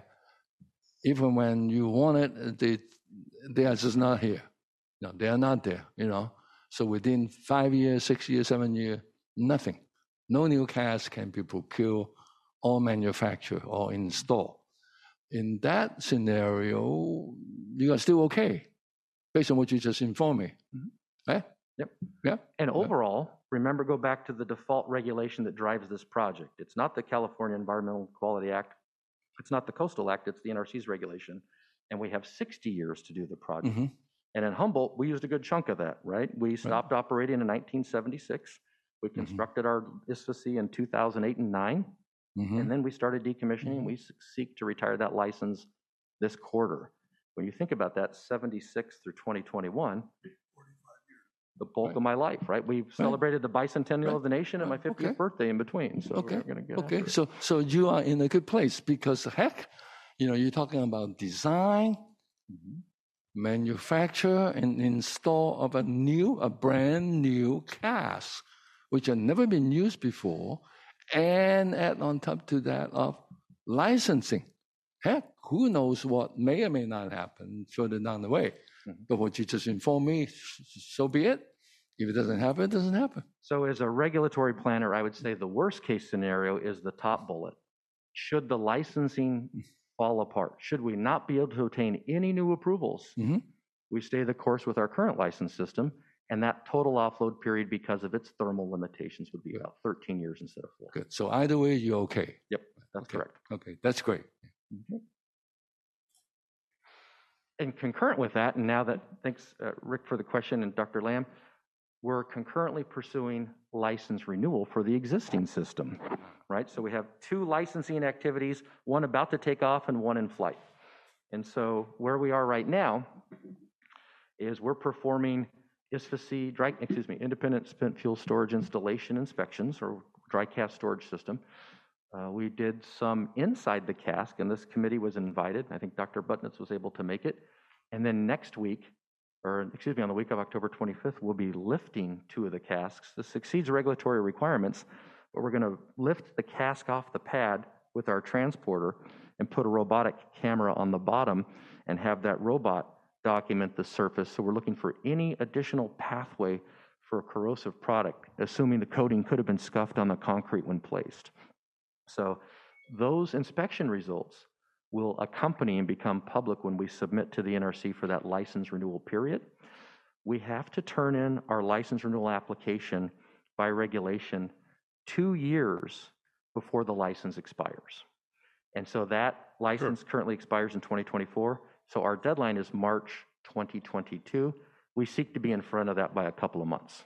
Speaker 2: Even when you want it, they they are just not here. No, they are not there. You know. So within five years, six years, seven years, nothing. No new cast can be procured or manufactured or installed. In that scenario, you are still okay, based on what you just informed me. Right?
Speaker 10: Yep.
Speaker 2: Yeah.
Speaker 10: And overall, remember, go back to the default regulation that drives this project. It's not the California Environmental Quality Act. It's not the Coastal Act. It's the N R C's regulation. And we have sixty years to do the project.
Speaker 2: Mhm.
Speaker 10: And in Humboldt, we used a good chunk of that, right? We stopped operating in nineteen seventy-six. We
Speaker 2: Mhm.
Speaker 10: constructed our I S F C in two thousand eight and nine.
Speaker 2: Mhm.
Speaker 10: And then we started decommissioning.
Speaker 2: Mhm.
Speaker 10: We s- seek to retire that license this quarter. When you think about that, seventy-six through twenty twenty-one, the bulk
Speaker 2: Right.
Speaker 10: of my life, right? We celebrated the bicentennial
Speaker 2: Right.
Speaker 10: of the nation and my
Speaker 2: Right.
Speaker 10: fiftieth
Speaker 2: Okay.
Speaker 10: birthday in between. So
Speaker 2: Okay.
Speaker 10: we're going to get
Speaker 2: Okay.
Speaker 10: after it.
Speaker 2: So so you are in a good place because heck, you know, you're talking about design,
Speaker 10: Mhm.
Speaker 2: manufacture, and install of a new, a brand new cask, which had never been used before, and add on top to that of licensing. Heck, who knows what may or may not happen further down the way.
Speaker 10: Mhm.
Speaker 2: But what you just informed me, so be it. If it doesn't happen, it doesn't happen.
Speaker 10: So as a regulatory planner, I would say the worst case scenario is the top bullet. Should the licensing fall apart, should we not be able to obtain any new approvals,
Speaker 2: Mhm.
Speaker 10: we stay the course with our current license system, and that total offload period, because of its thermal limitations, would be about thirteen years instead of four.
Speaker 2: Good. So either way, you're okay.
Speaker 10: Yep, that's
Speaker 2: Okay.
Speaker 10: correct.
Speaker 2: Okay, that's great.
Speaker 10: And concurrent with that, and now that, thanks, uh, Rick, for the question, and Doctor Lamb, we're concurrently pursuing license renewal for the existing system, right? So we have two licensing activities, one about to take off and one in flight. And so where we are right now is we're performing I S F C, dry, excuse me, independent spent fuel storage installation inspections, or dry cask storage system. Uh, we did some inside the cask, and this committee was invited. I think Doctor Butnitz was able to make it. And then next week, or excuse me, on the week of October twenty-fifth, we'll be lifting two of the casks. This exceeds regulatory requirements, but we're going to lift the cask off the pad with our transporter and put a robotic camera on the bottom and have that robot document the surface. So we're looking for any additional pathway for a corrosive product, assuming the coating could have been scuffed on the concrete when placed. So those inspection results will accompany and become public when we submit to the N R C for that license renewal period. We have to turn in our license renewal application by regulation two years before the license expires. And so that license sure. currently expires in twenty twenty-four. So our deadline is March twenty twenty-two. We seek to be in front of that by a couple of months.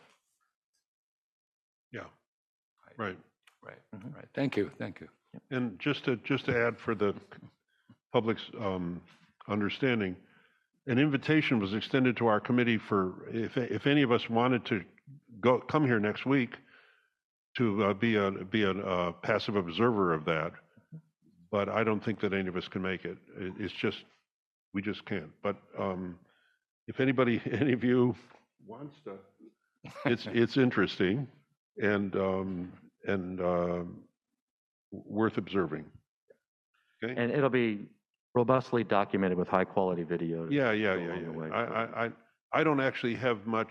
Speaker 1: Yeah, right.
Speaker 2: Right, mm-hmm. right. Thank you, thank you.
Speaker 1: And just to just to add for the public's um, understanding, an invitation was extended to our committee for if if any of us wanted to go come here next week to uh, be a be a uh, passive observer of that. But I don't think that any of us can make it. it it's just we just can't. But um, if anybody, any of you wants to, it's it's interesting and. Um, and uh, worth observing. Okay.
Speaker 10: And it'll be robustly documented with high quality video.
Speaker 1: Yeah, yeah, yeah, yeah. I, I, I, I don't actually have much.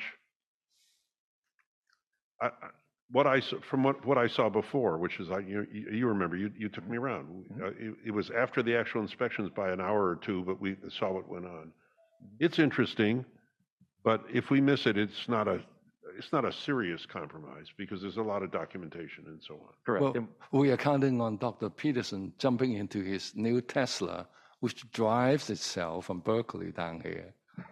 Speaker 1: I, I, what I from what, what I saw before, which is I you you remember you you took me around. Mm-hmm. uh, it, it was after the actual inspections by an hour or two, but we saw what went on. It's interesting, but if we miss it, it's not a. It's not a serious compromise because there's a lot of documentation and so on.
Speaker 10: Correct.
Speaker 2: Well, we are counting on Doctor Peterson jumping into his new Tesla, which drives itself from Berkeley down here.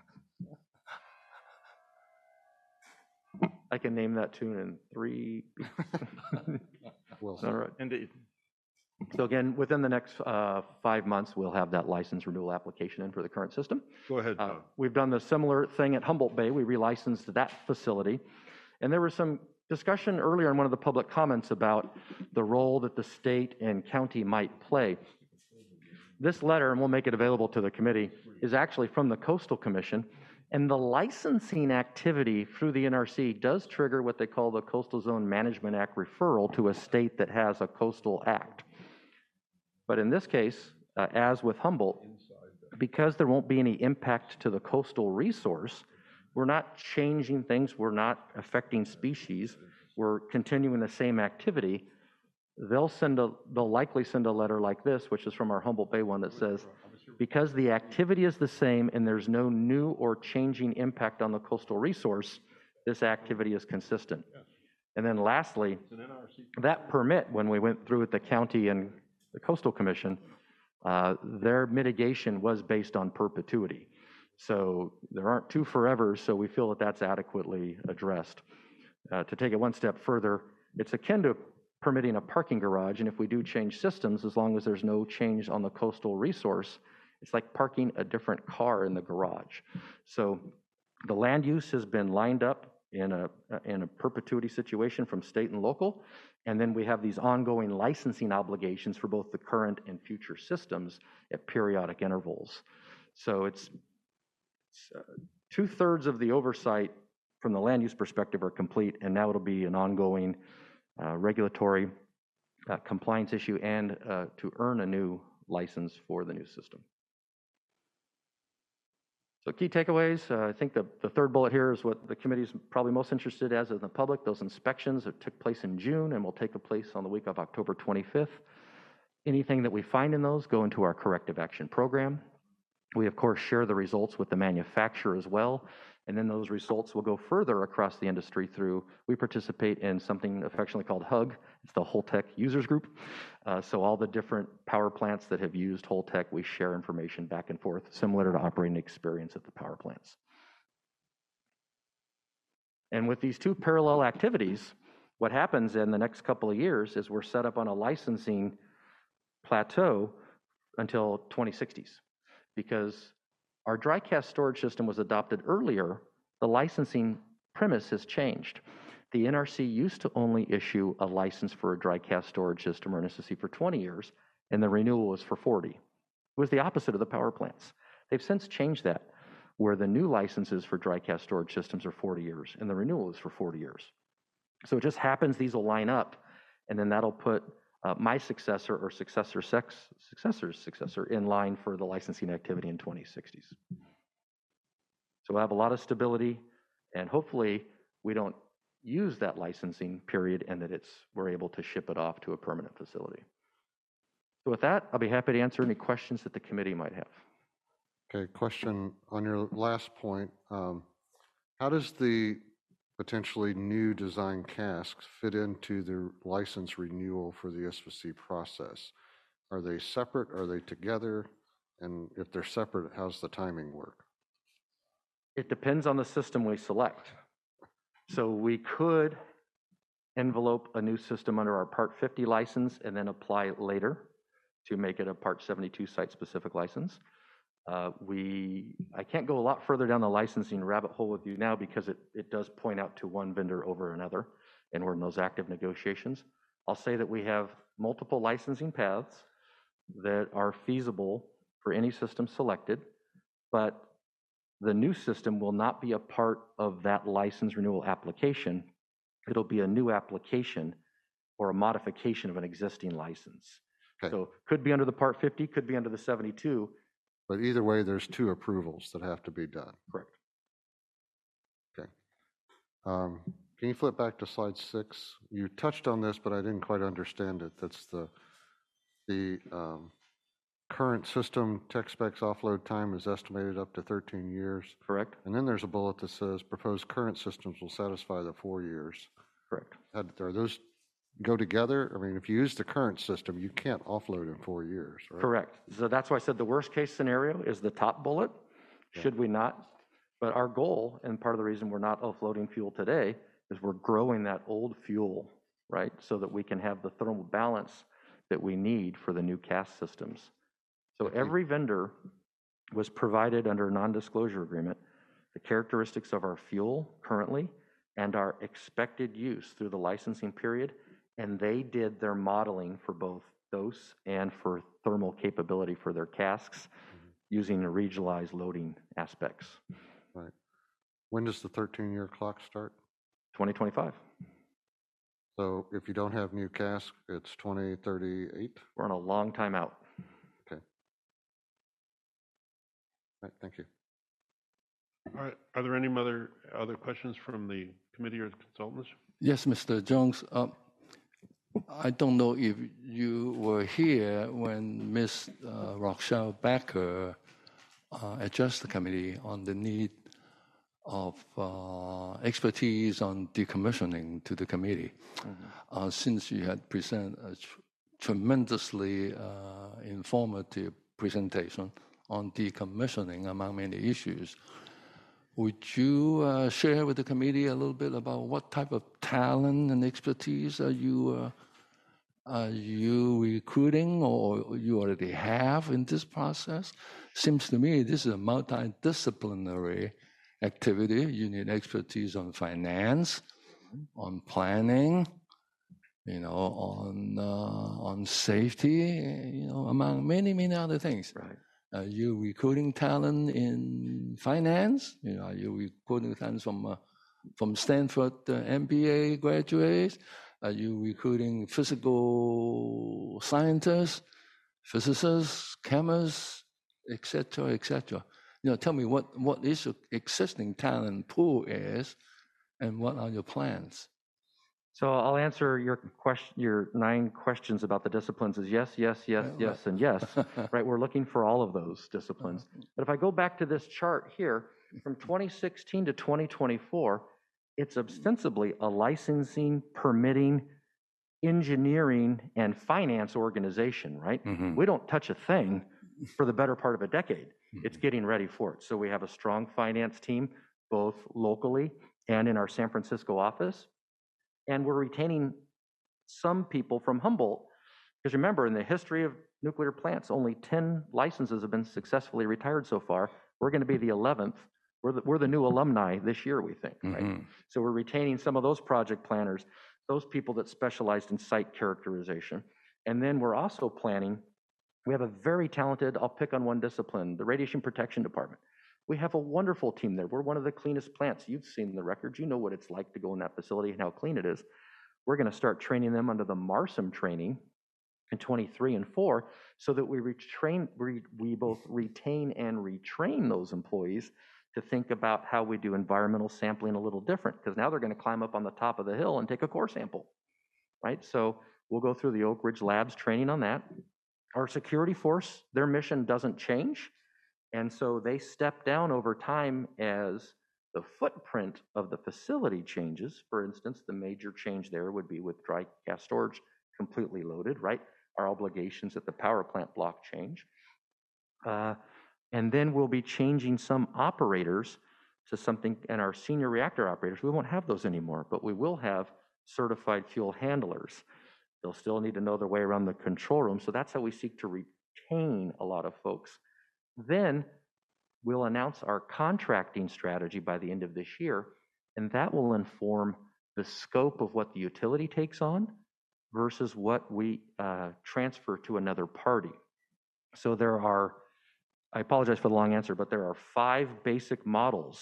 Speaker 10: I can name that tune in three.
Speaker 11: Well,
Speaker 10: all right.
Speaker 3: Indeed.
Speaker 10: So again, within the next uh, five months, we'll have that license renewal application in for the current system.
Speaker 1: Go ahead, Tom.
Speaker 10: Uh, we've done the similar thing at Humboldt Bay. We relicensed that facility. And there was some discussion earlier in one of the public comments about the role that the state and county might play. This letter, and we'll make it available to the committee, is actually from the Coastal Commission. And the licensing activity through the N R C does trigger what they call the Coastal Zone Management Act referral to a state that has a coastal act. But in this case, uh, as with Humboldt, because there won't be any impact to the coastal resource, we're not changing things, we're not affecting species, we're continuing the same activity. They'll send a, they'll likely send a letter like this, which is from our Humboldt Bay one that says, because the activity is the same and there's no new or changing impact on the coastal resource, this activity is consistent. And then lastly, that permit, when we went through with the county and the Coastal Commission, uh, their mitigation was based on perpetuity. So there aren't two forevers, so we feel that that's adequately addressed. Uh, to take it one step further, it's akin to permitting a parking garage, and if we do change systems, as long as there's no change on the coastal resource, it's like parking a different car in the garage. So the land use has been lined up in a, in a perpetuity situation from state and local. And then we have these ongoing licensing obligations for both the current and future systems at periodic intervals. So it's, it's uh, two-thirds of the oversight from the land use perspective are complete, and now it'll be an ongoing uh, regulatory uh, compliance issue and uh, to earn a new license for the new system. So key takeaways, uh, I think the, the third bullet here is what the committee is probably most interested as in the public. Those inspections that took place in June and will take place on the week of October twenty-fifth. Anything that we find in those go into our corrective action program. We, of course, share the results with the manufacturer as well, and then those results will go further across the industry through, we participate in something affectionately called HUG. It's the Holtec Users Group. Uh, so all the different power plants that have used Holtec, we share information back and forth, similar to operating experience at the power plants. And with these two parallel activities, what happens in the next couple of years is we're set up on a licensing plateau until twenty sixties. Because our dry cask storage system was adopted earlier, the licensing premise has changed. The N R C used to only issue a license for a dry cask storage system or an S S C for twenty years, and the renewal was for forty. It was the opposite of the power plants. They've since changed that, where the new licenses for dry cask storage systems are forty years, and the renewal is for forty years. So it just happens these will line up, and then that'll put Uh, my successor or successor sex, successor's successor in line for the licensing activity in twenty sixties. So we'll have a lot of stability, and hopefully we don't use that licensing period and that it's we're able to ship it off to a permanent facility. So with that, I'll be happy to answer any questions that the committee might have.
Speaker 11: Okay, question on your last point. Um, how does the potentially new design casks fit into the license renewal for the S S C process? Are they separate? Are they together? And if they're separate, how's the timing work?
Speaker 10: It depends on the system we select. So we could envelope a new system under our Part fifty license and then apply it later to make it a Part seventy-two site-specific license. Uh, we, I can't go a lot further down the licensing rabbit hole with you now because it, it does point out to one vendor over another, and we're in those active negotiations. I'll say that we have multiple licensing paths that are feasible for any system selected, but the new system will not be a part of that license renewal application. It'll be a new application or a modification of an existing license. Okay. So could be under the Part fifty, could be under the seventy-two.
Speaker 11: But either way, there's two approvals that have to be done.
Speaker 10: Correct.
Speaker 11: Okay. Um, can you flip back to slide six? You touched on this, but I didn't quite understand it. That's the the um, current system tech specs offload time is estimated up to thirteen years.
Speaker 10: Correct.
Speaker 11: And then there's a bullet that says proposed current systems will satisfy the four years.
Speaker 10: Correct.
Speaker 11: Are those go together? I mean, if you use the current system, you can't offload in four years, right?
Speaker 10: Correct. So that's why I said the worst case scenario is the top bullet, yeah. Should we not? But our goal, and part of the reason we're not offloading fuel today, is we're growing that old fuel, right? So that we can have the thermal balance that we need for the new cask systems. So every vendor was provided under a non-disclosure agreement the characteristics of our fuel currently and our expected use through the licensing period. And they did their modeling for both dose and for thermal capability for their casks mm-hmm. using the regionalized loading aspects.
Speaker 11: Right. When does the thirteen-year clock start?
Speaker 10: twenty twenty-five.
Speaker 11: So if you don't have new casks, it's twenty thirty-eight?
Speaker 10: We're on a long time out.
Speaker 11: Okay. All right, thank you.
Speaker 1: All right. Are there any other, other questions from the committee or the consultants?
Speaker 2: Yes, Mister Jones. Uh, I don't know if you were here when Miz Uh, Rochelle Becker uh, addressed the committee on the need of uh, expertise on decommissioning to the committee. Mm-hmm. Uh, since you had presented a tr- tremendously uh, informative presentation on decommissioning among many issues, would you uh, share with the committee a little bit about what type of talent and expertise are you uh, are you recruiting or you already have in this process? Seems to me this is a multidisciplinary activity. You need expertise on finance, on planning, you know, on uh, on safety, you know, among many, many other things.
Speaker 10: Right.
Speaker 2: Are you recruiting talent in finance? You know, are you recruiting talent from uh, from Stanford uh, M B A graduates? Are you recruiting physical scientists, physicists, chemists, et cetera, et cetera? You know, tell me what, what is your existing talent pool is, and what are your plans?
Speaker 10: So I'll answer your question, your nine questions about the disciplines is yes, yes, yes,
Speaker 2: Right,
Speaker 10: yes,
Speaker 2: right.
Speaker 10: and yes, right? We're looking for all of those disciplines. But if I go back to this chart here, from twenty sixteen to twenty twenty-four, it's ostensibly a licensing, permitting, engineering, and finance organization, right?
Speaker 2: Mhm.
Speaker 10: We don't touch a thing for the better part of a decade. It's getting ready for it. So we have a strong finance team, both locally and in our San Francisco office. And we're retaining some people from Humboldt. Because remember, in the history of nuclear plants, only ten licenses have been successfully retired so far. We're going to be the eleventh. We're the, we're the new alumni this year, we think, right?
Speaker 2: Mm-hmm.
Speaker 10: So we're retaining some of those project planners, those people that specialized in site characterization. And then we're also planning, we have a very talented, I'll pick on one discipline, the Radiation Protection Department. We have a wonderful team there. We're one of the cleanest plants. You've seen the records. You know what it's like to go in that facility and how clean it is. We're going to start training them under the MARSAM training in twenty-three and four so that we retrain, we, we both retain and retrain those employees to think about how we do environmental sampling a little different, because now they're going to climb up on the top of the hill and take a core sample, right? So we'll go through the Oak Ridge Labs training on that. Our security force, their mission doesn't change. And so they step down over time as the footprint of the facility changes. For instance, the major change there would be with dry gas storage completely loaded, right? Our obligations at the power plant block change. Uh, and then we'll be changing some operators to something, and our senior reactor operators, we won't have those anymore, but we will have certified fuel handlers. They'll still need to know their way around the control room. So that's how we seek to retain a lot of folks. Then we'll announce our contracting strategy by the end of this year, and that will inform the scope of what the utility takes on versus what we uh, transfer to another party. So there are, I apologize for the long answer, but there are five basic models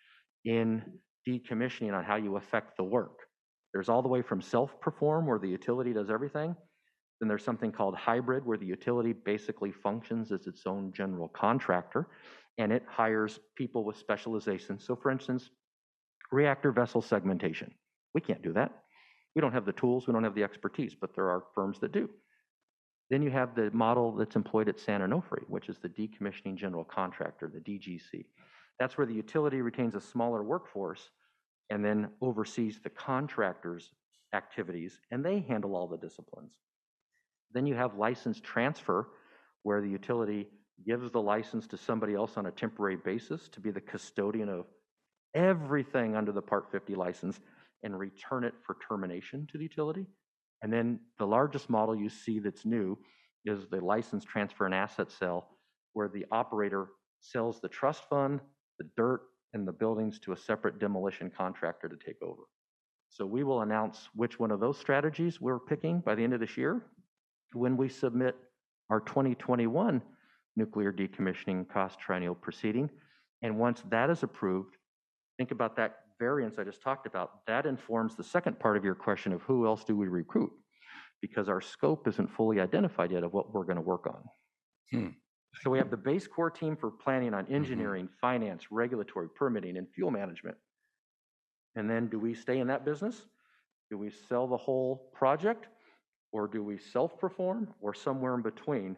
Speaker 10: in decommissioning on how you affect the work. There's all the way from self-perform, where the utility does everything. Then there's something called hybrid, where the utility basically functions as its own general contractor, and it hires people with specialization. So for instance, reactor vessel segmentation. We can't do that. We don't have the tools, we don't have the expertise, but there are firms that do. Then you have the model that's employed at San Onofre, which is the decommissioning general contractor, the D G C. That's where the utility retains a smaller workforce and then oversees the contractor's activities, and they handle all the disciplines. Then you have license transfer, where the utility gives the license to somebody else on a temporary basis to be the custodian of everything under the Part fifty license and return it for termination to the utility. And then the largest model you see that's new is the license transfer and asset sale, where the operator sells the trust fund, the dirt, and the buildings to a separate demolition contractor to take over. So we will announce which one of those strategies we're picking by the end of this year when we submit our twenty twenty-one nuclear decommissioning cost triennial proceeding. And once that is approved, think about that variance I just talked about. That informs the second part of your question of who else do we recruit, because our scope isn't fully identified yet of what we're going to work on.
Speaker 2: Hmm.
Speaker 10: So we have the base core team for planning on engineering, mm-hmm. finance, regulatory, permitting, and fuel management. And then do we stay in that business? Do we sell the whole project? Or do we self-perform, or somewhere in between?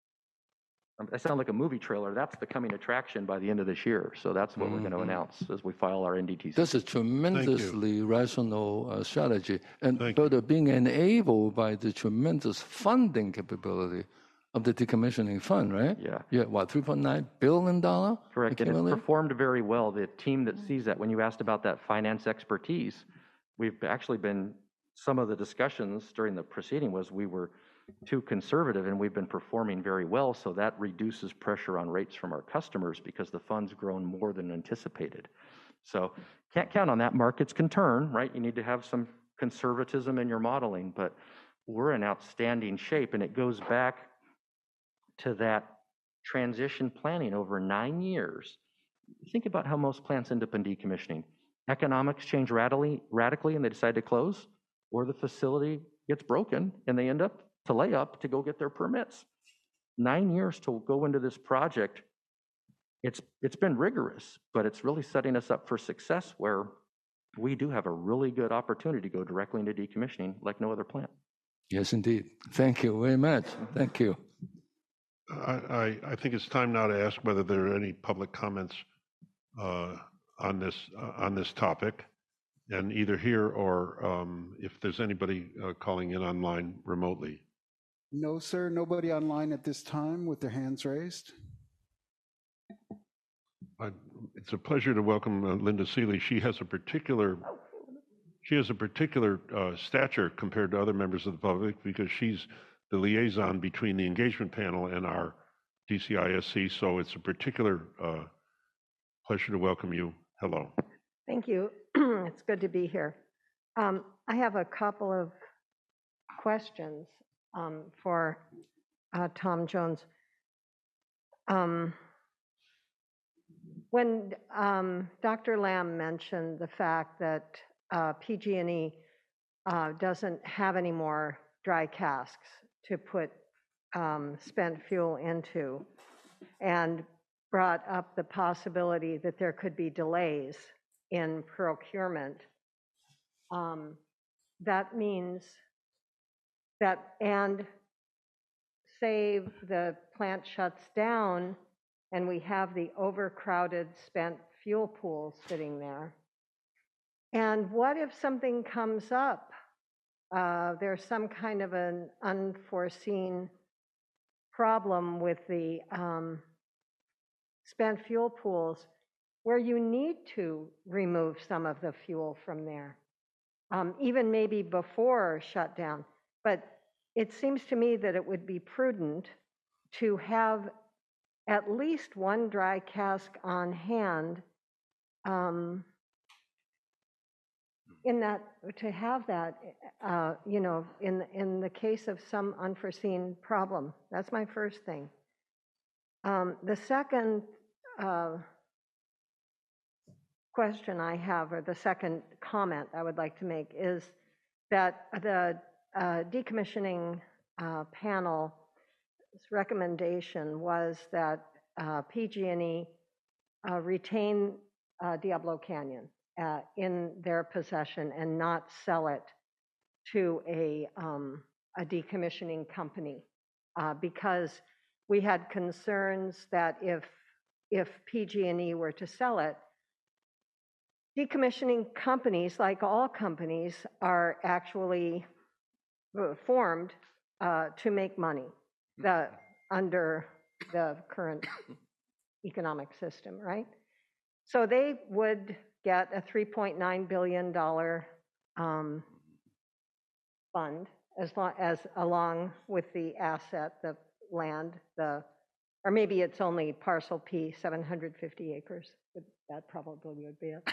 Speaker 10: Um, I sound like a movie trailer. That's the coming attraction by the end of this year. So that's what mm-hmm. we're going to announce as we file our N D T C.
Speaker 2: That's a tremendously rational uh, strategy. And but uh, being enabled by the tremendous funding capability of the decommissioning fund, right?
Speaker 10: Yeah.
Speaker 2: Yeah, what, three point nine billion dollars?
Speaker 10: Correct, and it's performed very well. The team that sees that, when you asked about that finance expertise, we've actually been, some of the discussions during the proceeding was we were too conservative, and we've been performing very well, so that reduces pressure on rates from our customers because the fund's grown more than anticipated. So can't count on that. Markets can turn, right? You need to have some conservatism in your modeling, but we're in outstanding shape, and it goes back to that transition planning over nine years. Think about how most plants end up in decommissioning. Economics change radically, radically and they decide to close, or the facility gets broken and they end up to lay up to go get their permits. Nine years to go into this project, it's it's been rigorous, but it's really setting us up for success where we do have a really good opportunity to go directly into decommissioning like no other plant.
Speaker 2: Yes, indeed. Thank you very much. Thank you.
Speaker 1: I, I, I think it's time now to ask whether there are any public comments uh, on this uh, on this topic, and either here or um, if there's anybody uh, calling in online remotely.
Speaker 5: No, sir, nobody online at this time with their hands raised.
Speaker 1: I, it's a pleasure to welcome uh, Linda Seeley. She has a particular she has a particular uh, stature compared to other members of the public because she's the liaison between the engagement panel and our D C I S C. So it's a particular uh, pleasure to welcome you. Hello.
Speaker 12: Thank you. It's good to be here. Um, I have a couple of questions um, for uh, Tom Jones. Um, when um, Doctor Lamb mentioned the fact that uh, P G and E uh, doesn't have any more dry casks to put um, spent fuel into, and brought up the possibility that there could be delays in procurement, um, that means that, and say the plant shuts down and we have the overcrowded spent fuel pool sitting there. And what if something comes up? Uh, there's some kind of an unforeseen problem with the um, spent fuel pools where you need to remove some of the fuel from there, um, even maybe before shutdown. But it seems to me that it would be prudent to have at least one dry cask on hand um, in that, to have that, uh, you know, in, in the case of some unforeseen problem. That's my first thing. Um, the second uh, question I have, or the second comment I would like to make, is that the uh, decommissioning uh, panel's recommendation was that uh, P G and E uh, retain uh, Diablo Canyon uh, in their possession and not sell it to a, um, a decommissioning company, uh, because we had concerns that if if P G and E were to sell it, decommissioning companies, like all companies, are actually formed uh, to make money the, under the current economic system, right? So they would get a three point nine billion dollars um, fund as long as along with the asset, the land, the or maybe it's only parcel P, seven hundred fifty acres. That probably would be it.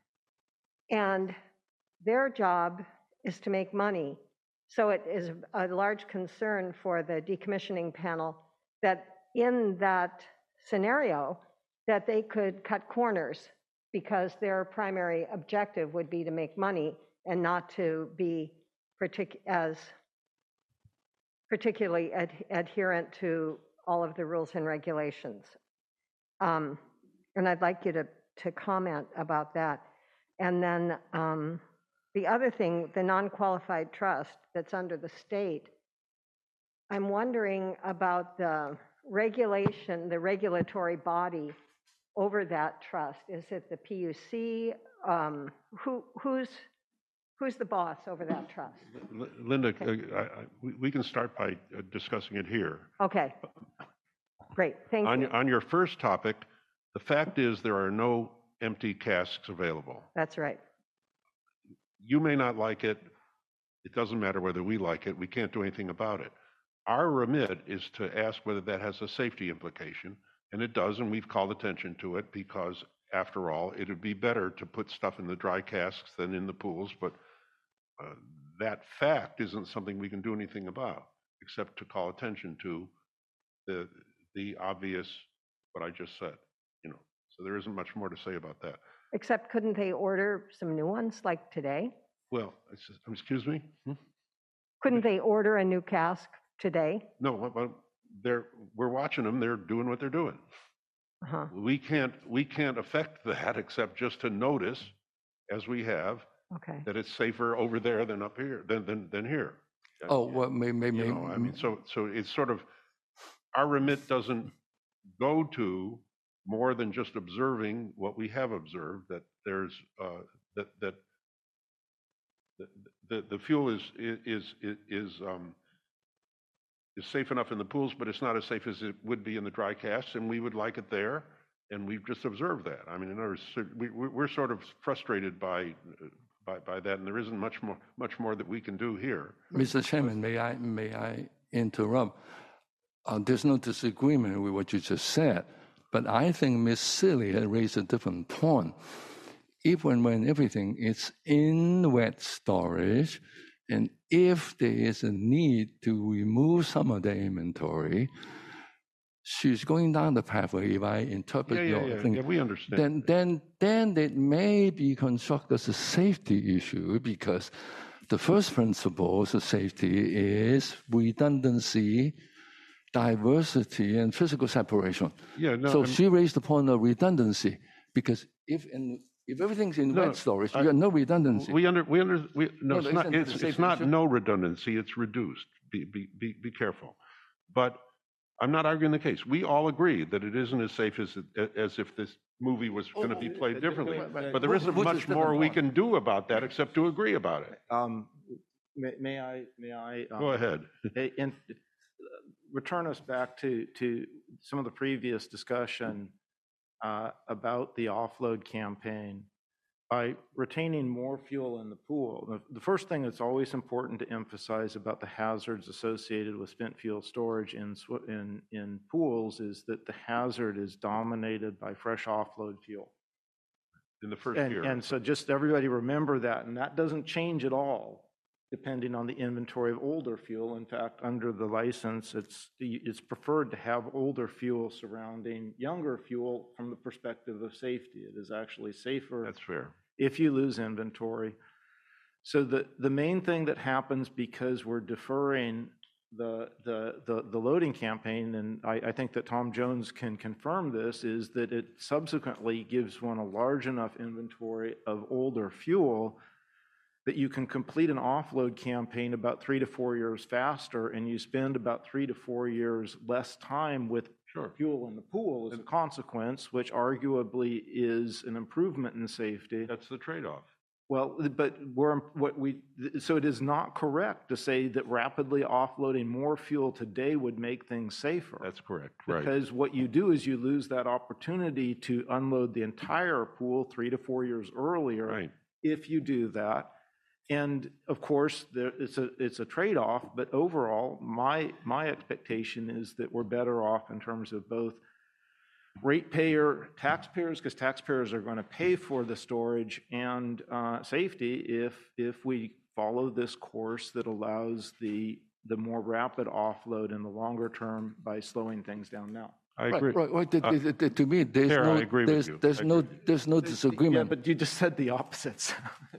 Speaker 12: And their job is to make money. So it is a large concern for the decommissioning panel that in that scenario, that they could cut corners because their primary objective would be to make money and not to be partic- as particularly ad- adherent to all of the rules and regulations. Um, and I'd like you to, to comment about that. And then um, the other thing, the non-qualified trust that's under the state, I'm wondering about the regulation, the regulatory body over that trust. Is it the P U C? Um, who, who's, who's the boss over that trust?
Speaker 1: L- Linda,
Speaker 12: Okay.
Speaker 1: uh, I, I, we, we can start by uh, discussing it here.
Speaker 12: Okay, great, thank
Speaker 1: On,
Speaker 12: you.
Speaker 1: on your first topic, the fact is there are no empty casks available.
Speaker 12: That's right.
Speaker 1: You may not like it. It doesn't matter whether we like it. We can't do anything about it. Our remit is to ask whether that has a safety implication, and it does, and we've called attention to it because, after all, it would be better to put stuff in the dry casks than in the pools, but uh, that fact isn't something we can do anything about, except to call attention to the, the obvious, what I just said, you know. So there isn't much more to say about that.
Speaker 12: Except couldn't they order some new ones like today?
Speaker 1: Well, it's just- excuse me? Hmm?
Speaker 12: Couldn't they order a new cask today?
Speaker 1: No, well, they're, we're watching them, they're doing what they're doing.
Speaker 12: Uh-huh.
Speaker 1: We can't, we can't affect that except just to notice, as we have,
Speaker 12: Okay.
Speaker 1: that it's safer over there than up here, than, than, than here.
Speaker 2: Oh, well, maybe,
Speaker 1: You
Speaker 2: maybe.
Speaker 1: know, I mean, so, so it's sort of, our remit doesn't go to more than just observing what we have observed, that there's, uh, that, that the, the, the fuel is, is, is, is, um, is safe enough in the pools, but it's not as safe as it would be in the dry casks, and we would like it there, and we've just observed that. I mean, in other words, we, we're sort of frustrated by, by, by that, and there isn't much more, much more that we can do here.
Speaker 2: Mister Chairman, may I, may I interrupt? Uh, there's no disagreement with what you just said, but I think Miz Seeley had raised a different point. Even when everything is in wet storage, and if there is a need to remove some of the inventory, she's going down the pathway, if I interpret
Speaker 1: Yeah, yeah,
Speaker 2: your
Speaker 1: yeah,
Speaker 2: thing.
Speaker 1: yeah, we understand.
Speaker 2: Then, then, then it may be constructed as a safety issue, because the first principle of safety is redundancy, diversity, and physical separation.
Speaker 1: Yeah, no,
Speaker 2: so
Speaker 1: I'm-
Speaker 2: she raised the point of redundancy, because if in, if everything's in
Speaker 1: No,
Speaker 2: wet storage,
Speaker 1: I-
Speaker 2: you have no redundancy.
Speaker 1: We under, we under, we, no,
Speaker 2: No,
Speaker 1: it's
Speaker 2: no,
Speaker 1: not,
Speaker 2: isn't it
Speaker 1: it's,
Speaker 2: a
Speaker 1: it's
Speaker 2: safety
Speaker 1: not
Speaker 2: issue?
Speaker 1: no redundancy, it's reduced. Be, be, be, be careful. But I'm not arguing the case. We all agree that it isn't as safe as, it- as if this movie was going to be played differently. But there isn't
Speaker 2: Which is
Speaker 1: much
Speaker 2: different
Speaker 1: more we
Speaker 2: point.
Speaker 1: can do about that except to agree about it.
Speaker 3: Um, May may I, may I? um,
Speaker 1: Go ahead.
Speaker 3: eh, in- uh, Return us back to, to some of the previous discussion uh, about the offload campaign. By retaining more fuel in the pool, the, the first thing that's always important to emphasize about the hazards associated with spent fuel storage in, sw- in, in pools is that the hazard is dominated by fresh offload fuel.
Speaker 1: In the first
Speaker 3: And,
Speaker 1: year.
Speaker 3: and so just everybody remember that, and that doesn't change at all depending on the inventory of older fuel. In fact, under the license, it's, it's preferred to have older fuel surrounding younger fuel from the perspective of safety. It is actually safer
Speaker 1: That's fair.
Speaker 3: if you lose inventory. So the, the main thing that happens because we're deferring the, the, the, the loading campaign, and I, I think that Tom Jones can confirm this, is that it subsequently gives one a large enough inventory of older fuel that you can complete an offload campaign about three to four years faster, and you spend about three to four years less time with
Speaker 1: Sure.
Speaker 3: fuel in the pool as a consequence, which arguably is an improvement in safety.
Speaker 1: That's the trade-off.
Speaker 3: Well, but we're, what we, so it is not correct to say that rapidly offloading more fuel today would make things safer.
Speaker 1: That's correct, right.
Speaker 3: Because what you do is you lose that opportunity to unload the entire pool three to four years earlier.
Speaker 1: Right.
Speaker 3: If you do that. And of course, there, it's a, it's a trade-off, but overall, my, my expectation is that we're better off in terms of both ratepayer taxpayers, because taxpayers are going to pay for the storage, and uh, safety if, if we follow this course that allows the, the more rapid offload in the longer term by slowing things down now.
Speaker 1: I agree.
Speaker 2: Right, right, right. To,
Speaker 1: Uh,
Speaker 2: to- to- to me, there's
Speaker 1: Here,
Speaker 2: no,
Speaker 1: I agree with
Speaker 2: there's,
Speaker 1: you.
Speaker 2: there's
Speaker 1: I
Speaker 2: no,
Speaker 1: agree.
Speaker 2: there's no
Speaker 3: Yeah,
Speaker 2: disagreement.
Speaker 3: but you just said the opposites.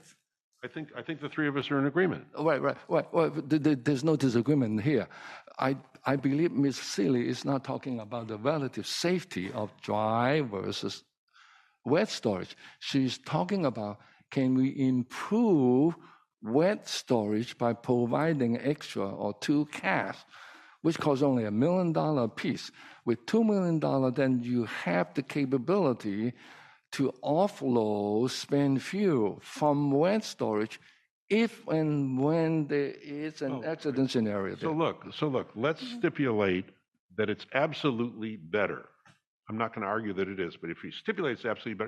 Speaker 1: I think, I think the three of us are in agreement.
Speaker 2: Right, right, right. Well, th- th- there's no disagreement here. I, I believe Miz Seeley is not talking about the relative safety of dry versus wet storage. She's talking about, can we improve wet storage by providing extra or two casks, which costs only a million dollar a piece. With two million dollars, then you have the capability to offload spent fuel from wet storage if and when there is an
Speaker 1: Oh,
Speaker 2: accident scenario there.
Speaker 1: So look, so look, let's stipulate that it's absolutely better. I'm not going to argue that it is, but if you stipulate it's absolutely better,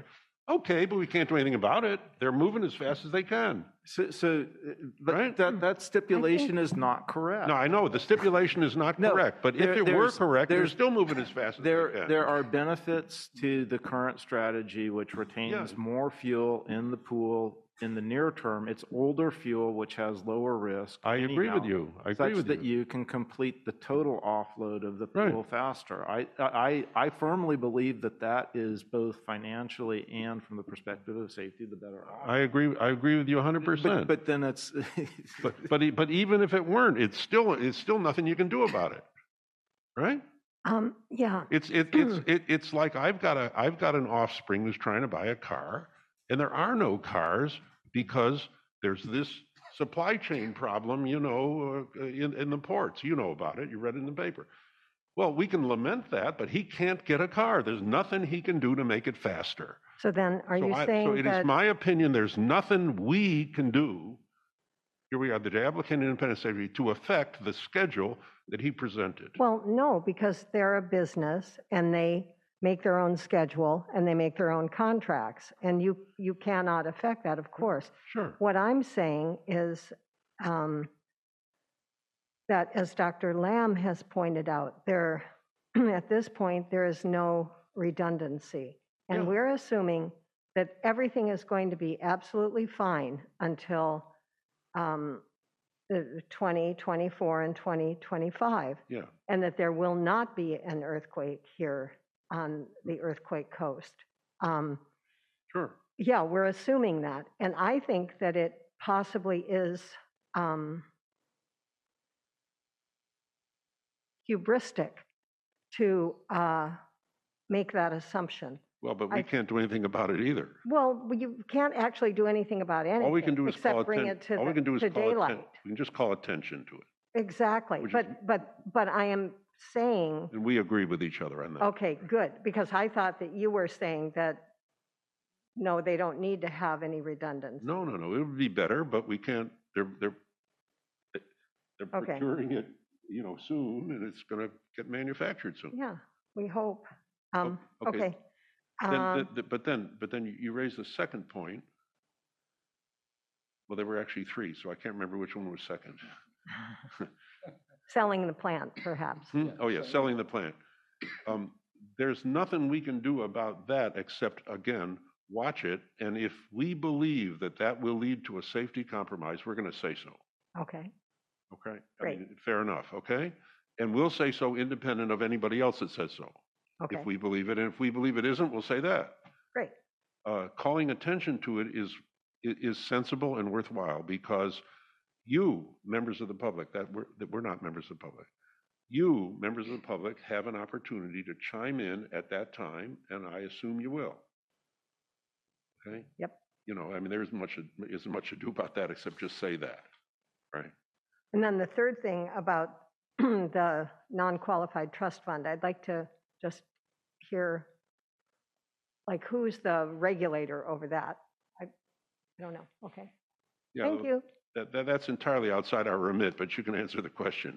Speaker 1: Okay, but we can't do anything about it. They're moving as fast as they can.
Speaker 3: So, so uh, but
Speaker 1: Right?
Speaker 3: that, that stipulation is not correct.
Speaker 1: No, I know, the stipulation is not
Speaker 3: No,
Speaker 1: correct, but if
Speaker 3: there-
Speaker 1: it were
Speaker 3: there's-
Speaker 1: correct, they're
Speaker 3: there's-
Speaker 1: still moving as fast as they
Speaker 3: There,
Speaker 1: can.
Speaker 3: there are benefits to the current strategy, which retains
Speaker 1: Yeah.
Speaker 3: more fuel in the pool in the near term. It's older fuel, which has lower risk.
Speaker 1: I agree with
Speaker 3: anyhow,
Speaker 1: you. I agree
Speaker 3: Such
Speaker 1: with
Speaker 3: that
Speaker 1: you.
Speaker 3: you can complete the total offload of the
Speaker 1: Right.
Speaker 3: pool faster. I, I, I firmly believe that that is both financially and from the perspective of safety, the better option.
Speaker 1: I agree, I agree with you one hundred
Speaker 3: But,
Speaker 1: percent.
Speaker 3: but then it's,
Speaker 1: But, but, e- but even if it weren't, it's still, it's still nothing you can do about it, right?
Speaker 12: Um, yeah,
Speaker 1: It's, it, it's, it, it's like I've got a, I've got an offspring who's trying to buy a car, and there are no cars because there's this supply chain problem, you know, uh, in, in the ports. You know about it. You read it in the paper. Well, we can lament that, but he can't get a car. There's nothing he can do to make it faster.
Speaker 12: so then are
Speaker 1: So
Speaker 12: you
Speaker 1: I- So
Speaker 12: saying
Speaker 1: it is
Speaker 12: that,
Speaker 1: my opinion, there's nothing we can do, here we are, the Diablo Canyon Independent Safety, to affect the schedule that he presented.
Speaker 12: well, no, because they're a business and they make their own schedule and they make their own contracts. And you, you cannot affect that, of course.
Speaker 1: Sure.
Speaker 12: What I'm saying is um, that, as Doctor Lamb has pointed out, there, at this point, there is no redundancy. And
Speaker 1: Yeah.
Speaker 12: we're assuming that everything is going to be absolutely fine until um, the twenty twenty-four and twenty twenty-five,
Speaker 1: Yeah.
Speaker 12: and that there will not be an earthquake here on the earthquake coast. Um,
Speaker 1: Sure.
Speaker 12: yeah, we're assuming that. And I think that it possibly is um, hubristic to uh, make that assumption.
Speaker 1: Well, but we
Speaker 12: I-
Speaker 1: can't do anything about it either.
Speaker 12: Well, you can't actually do anything about anything.
Speaker 1: All we can do is
Speaker 12: except
Speaker 1: call
Speaker 12: bring
Speaker 1: atten-
Speaker 12: it to,
Speaker 1: all we
Speaker 12: the-
Speaker 1: can do is
Speaker 12: to
Speaker 1: call atten-
Speaker 12: daylight.
Speaker 1: We can just call attention to it.
Speaker 12: Exactly.
Speaker 1: Which is-
Speaker 12: But, but, but I am saying,
Speaker 1: And we agree with each other on that.
Speaker 12: okay, good, because I thought that you were saying that, no, they don't need to have any redundancy.
Speaker 1: No, no, no, it would be better, but we can't, they're, they're, they're
Speaker 12: Okay.
Speaker 1: procuring it, you know, soon, and it's gonna get manufactured soon.
Speaker 12: Yeah, we hope. Um,
Speaker 1: okay.
Speaker 12: okay.
Speaker 1: Then,
Speaker 12: Um,
Speaker 1: th- th- but then, but then you raised the second point. Well, there were actually three, so I can't remember which one was second.
Speaker 12: Selling the plant, perhaps.
Speaker 1: Hmm? Oh, yeah, selling the plant. Um, There's nothing we can do about that except, again, watch it, and if we believe that that will lead to a safety compromise, we're gonna say so,
Speaker 12: Okay,
Speaker 1: okay? I
Speaker 12: Great.
Speaker 1: mean, fair enough, okay? And we'll say so independent of anybody else that says so.
Speaker 12: okay,
Speaker 1: If we believe it, and if we believe it isn't, we'll say that.
Speaker 12: great.
Speaker 1: Uh, calling attention to it is, i- is sensible and worthwhile, because you, members of the public, that we're, that we're not members of the public, you, members of the public, have an opportunity to chime in at that time, and I assume you will. Okay?
Speaker 12: Yep.
Speaker 1: You know, I mean, there isn't much, isn't much to do about that except just say that, right?
Speaker 12: And then the third thing about the non-qualified trust fund, I'd like to just hear, like, who's the regulator over that? I, I don't know. Okay,
Speaker 1: Yeah,
Speaker 12: thank you.
Speaker 1: That, that, that's entirely outside our remit, but you can answer the question.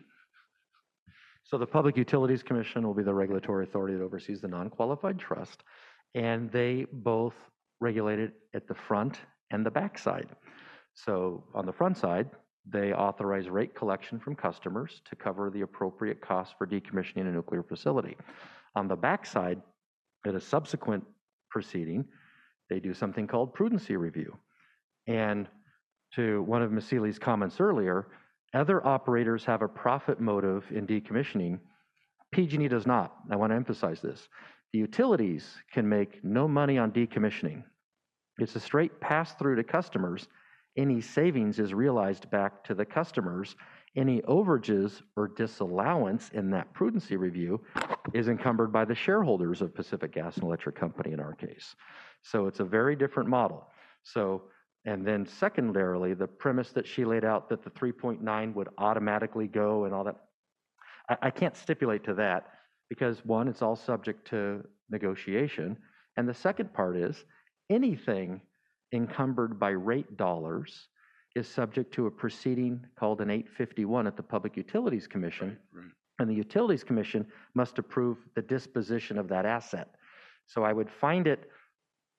Speaker 10: So the Public Utilities Commission will be the regulatory authority that oversees the non-qualified trust, and they both regulate it at the front and the back side. So on the front side, they authorize rate collection from customers to cover the appropriate costs for decommissioning a nuclear facility. On the back side, at a subsequent proceeding, they do something called prudency review. And to one of Miz Seeley's comments earlier, other operators have a profit motive in decommissioning. P G and E does not. I want to emphasize this. The utilities can make no money on decommissioning. It's a straight pass-through to customers. Any savings is realized back to the customers. Any overages or disallowance in that prudency review is encumbered by the shareholders of Pacific Gas and Electric Company in our case. So it's a very different model. So, and then secondarily, the premise that she laid out that the three point nine would automatically go and all that, I, I can't stipulate to that because one, it's all subject to negotiation. And the second part is anything encumbered by rate dollars is subject to a proceeding called an eight fifty-one at the Public Utilities Commission.
Speaker 1: Right, right.
Speaker 10: And the Utilities Commission must approve the disposition of that asset. So I would find it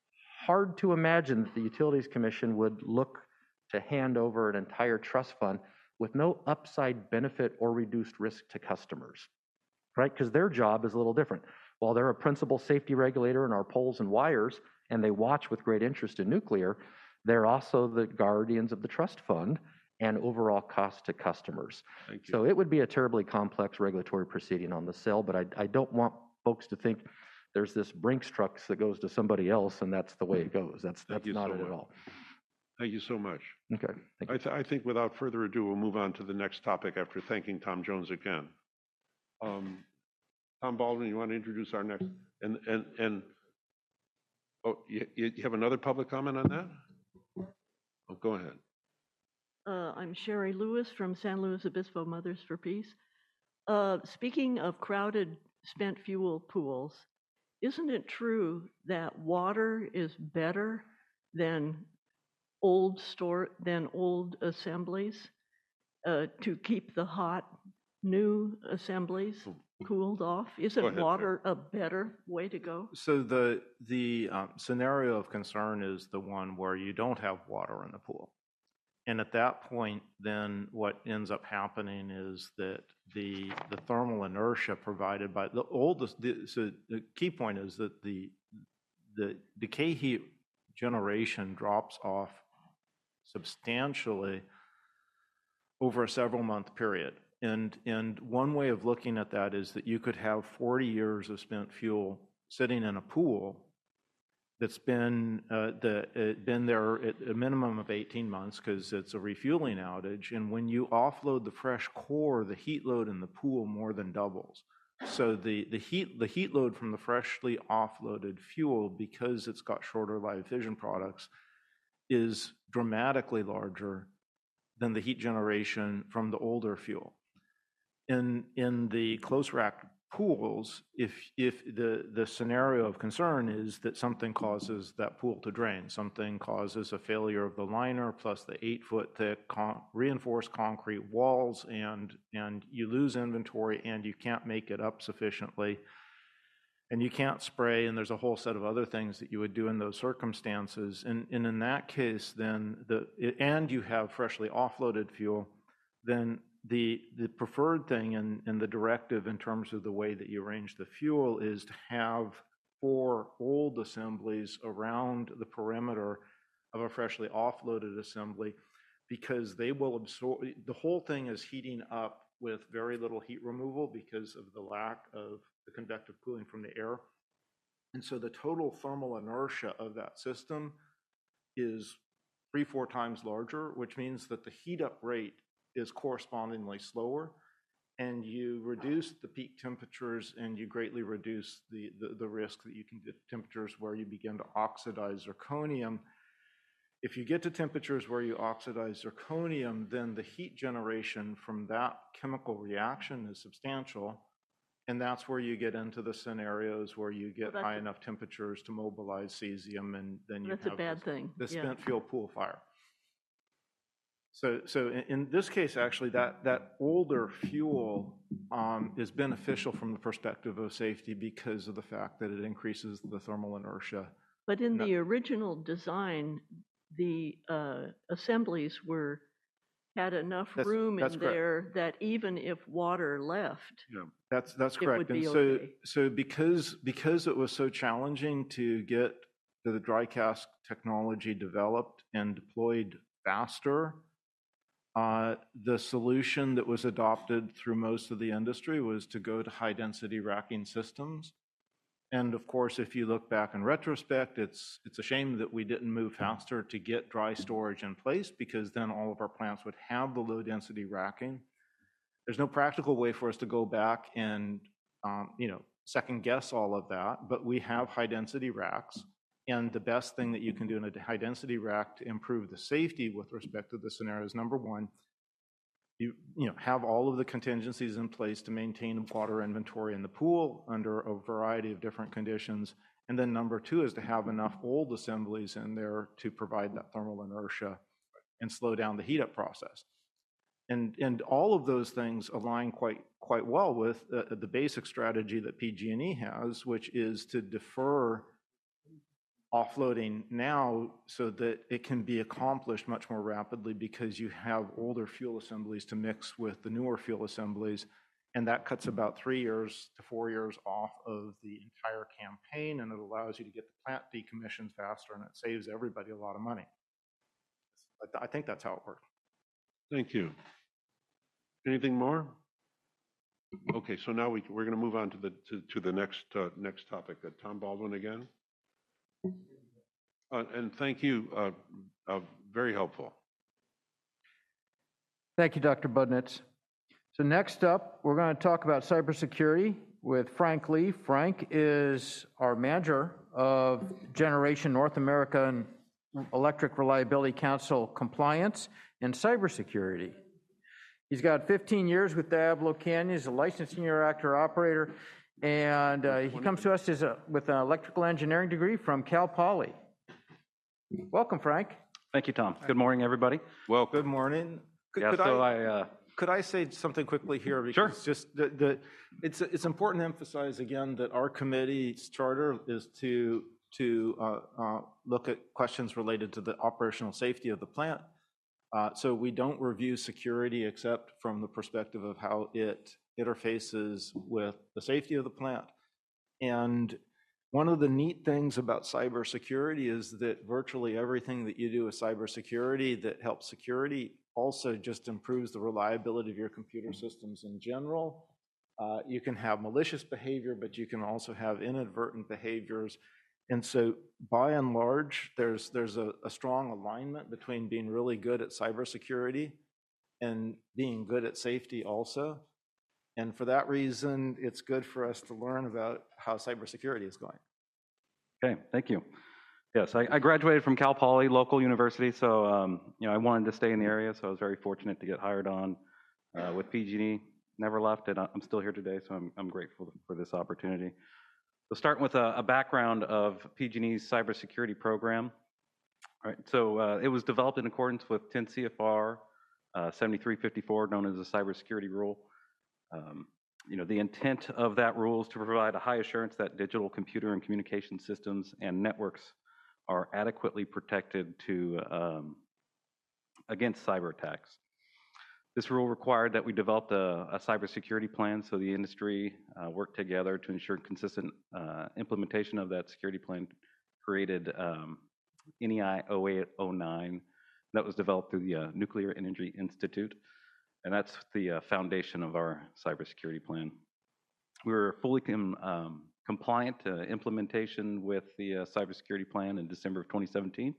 Speaker 10: hard to imagine that the Utilities Commission would look to hand over an entire trust fund with no upside benefit or reduced risk to customers, right? Because their job is a little different. While they're a principal safety regulator in our poles and wires, and they watch with great interest in nuclear, they're also the guardians of the trust fund and overall cost to customers.
Speaker 1: Thank you.
Speaker 10: So it would be a terribly complex regulatory proceeding on the sale, but I, I don't want folks to think there's this Brinks trucks that goes to somebody else and that's the way it goes. That's,
Speaker 1: Thank
Speaker 10: that's
Speaker 1: you
Speaker 10: not
Speaker 1: so
Speaker 10: it
Speaker 1: much.
Speaker 10: at all.
Speaker 1: Thank you so much.
Speaker 10: Okay. Thank you.
Speaker 1: I, th- I think without further ado, we'll move on to the next topic after thanking Tom Jones again. Um, Tom Baldwin, you want to introduce our next, and, and, and, oh, you, you have another public comment on that? Oh, go ahead.
Speaker 13: Uh, I'm Sherry Lewis from San Luis Obispo Mothers for Peace. Uh, speaking of crowded spent fuel pools, isn't it true that water is better than old store than old assemblies uh, to keep the hot new assemblies cooled off? Isn't
Speaker 3: ahead,
Speaker 13: water a better way to go?
Speaker 3: So the, the um, scenario of concern is the one where you don't have water in the pool. And at that point, then what ends up happening is that the the thermal inertia provided by the oldest, the, so the key point is that the, the decay heat generation drops off substantially over a several month period. And, and one way of looking at that is that you could have forty years of spent fuel sitting in a pool that's been uh, the uh, been there at a minimum of eighteen months because it's a refueling outage. And when you offload the fresh core, the heat load in the pool more than doubles. So the the heat the heat load from the freshly offloaded fuel, because it's got shorter live fission products, is dramatically larger than the heat generation from the older fuel. In in the close rack pools, if if the the scenario of concern is that something causes that pool to drain, something causes a failure of the liner plus the eight foot thick con- reinforced concrete walls, and and you lose inventory and you can't make it up sufficiently, and you can't spray, and there's a whole set of other things that you would do in those circumstances, and, and in that case, then the and you have freshly offloaded fuel, then The, the preferred thing in, in the directive in terms of the way that you arrange the fuel is to have four old assemblies around the perimeter of a freshly offloaded assembly, because they will absorb, the whole thing is heating up with very little heat removal because of the lack of the convective cooling from the air. And so the total thermal inertia of that system is three, four times larger, which means that the heat up rate is correspondingly slower, and you reduce the peak temperatures and you greatly reduce the, the, the risk that you can get temperatures where you begin to oxidize zirconium. If you get to temperatures where you oxidize zirconium, then the heat generation from that chemical reaction is substantial, and that's where you get into the scenarios where you get
Speaker 13: well,
Speaker 3: high enough temperatures to mobilize cesium, and then you
Speaker 13: that's
Speaker 3: have
Speaker 13: a bad
Speaker 3: this,
Speaker 13: thing.
Speaker 3: the
Speaker 13: Yeah.
Speaker 3: spent fuel pool fire. So, so in, in this case, actually, that, that older fuel um, is beneficial from the perspective of safety because of the fact that it increases the thermal inertia.
Speaker 13: But in
Speaker 3: No.
Speaker 13: the original design, the uh, assemblies were had enough
Speaker 3: That's-
Speaker 13: room
Speaker 3: that's
Speaker 13: in
Speaker 3: correct.
Speaker 13: there that even if water left,
Speaker 1: Yeah.
Speaker 3: That's that's
Speaker 13: It
Speaker 3: correct.
Speaker 13: would
Speaker 3: And
Speaker 13: be
Speaker 3: so
Speaker 13: okay.
Speaker 3: so because because it was so challenging to get the dry cask technology developed and deployed faster, uh, the solution that was adopted through most of the industry was to go to high density racking systems. And of course, if you look back in retrospect, it's it's a shame that we didn't move faster to get dry storage in place, because then all of our plants would have the low density racking. There's no practical way for us to go back and um, you know second guess all of that, but we have high density racks. And the best thing that you can do in a high density rack to improve the safety with respect to the scenario is, number one, you, you know, have all of the contingencies in place to maintain water inventory in the pool under a variety of different conditions. And then number two is to have enough old assemblies in there to provide that thermal inertia and slow down the heat up process. And, and all of those things align quite, quite well with uh, the basic strategy that P G and E has, which is to defer offloading now so that it can be accomplished much more rapidly because you have older fuel assemblies to mix with the newer fuel assemblies. And that cuts about three years to four years off of the entire campaign, and it allows you to get the plant decommissioned faster, and it saves everybody a lot of money. I, th I think that's how it works.
Speaker 1: Thank you. Anything more? Okay, so now we, we're going to move on to the to, to the next uh, next topic. Uh, Tom Baldwin again. Uh, and thank you. Uh, uh, very helpful.
Speaker 9: Thank you, Doctor Budnitz. So next up, we're going to talk about cybersecurity with Frank Lee. Frank is our manager of Generation North American Electric Reliability Council compliance and cybersecurity. He's got fifteen years with Diablo Canyon. He's a licensed senior reactor operator, and uh, he comes to us as a, with an electrical engineering degree from Cal Poly. Welcome, Frank.
Speaker 14: Thank you, Tom. Good morning, everybody.
Speaker 1: Well,
Speaker 3: good morning. Could,
Speaker 14: yeah,
Speaker 3: could
Speaker 14: so
Speaker 3: I,
Speaker 14: I uh,
Speaker 3: could I say something quickly here? Because
Speaker 14: sure.
Speaker 3: Just the, the it's it's important to emphasize again that our committee's charter is to to uh, uh, look at questions related to the operational safety of the plant. Uh, so we don't review security except from the perspective of how it interfaces with the safety of the plant. And one of the neat things about cybersecurity is that virtually everything that you do with cybersecurity that helps security also just improves the reliability of your computer systems in general. Uh, you can have malicious behavior, but you can also have inadvertent behaviors. And so by and large, there's, there's a, a strong alignment between being really good at cybersecurity and being good at safety also. And for that reason, it's good for us to learn about how cybersecurity is going.
Speaker 14: Okay, thank you. Yes, I, I graduated from Cal Poly, local university, so um, you know, I wanted to stay in the area, so I was very fortunate to get hired on uh, with P G and E. Never left, and I'm still here today, so I'm, I'm grateful for this opportunity. So starting with a, a background of P G and E's cybersecurity program. All right, so uh, it was developed in accordance with ten C F R uh, seventy-three fifty-four, known as the cybersecurity rule. Um, you know, the intent of that rule is to provide a high assurance that digital computer and communication systems and networks are adequately protected to um, against cyber attacks. This rule required that we developed a, a cybersecurity plan, so the industry uh, worked together to ensure consistent uh, implementation of that security plan. Created um, N E I oh eight oh nine that was developed through the uh, Nuclear Energy Institute, and that's the uh, foundation of our cybersecurity plan. We were fully com um, compliant to implementation with the uh, cybersecurity plan in December of twenty seventeen.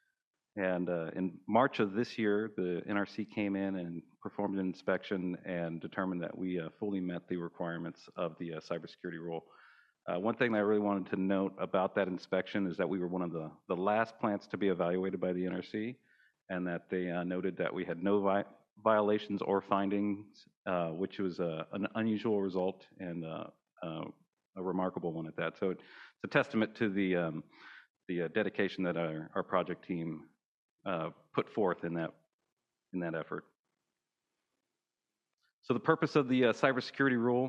Speaker 14: And uh, in March of this year, the N R C came in and performed an inspection and determined that we uh, fully met the requirements of the uh, cybersecurity rule. Uh, one thing that I really wanted to note about that inspection is that we were one of the, the last plants to be evaluated by the N R C, and that they uh, noted that we had no vi violations or findings, uh, which was uh, an unusual result and uh, uh, a remarkable one at that. So it's a testament to the, um, the uh, dedication that our, our project team Uh, put forth in that in that effort. So the purpose of the uh, cybersecurity rule,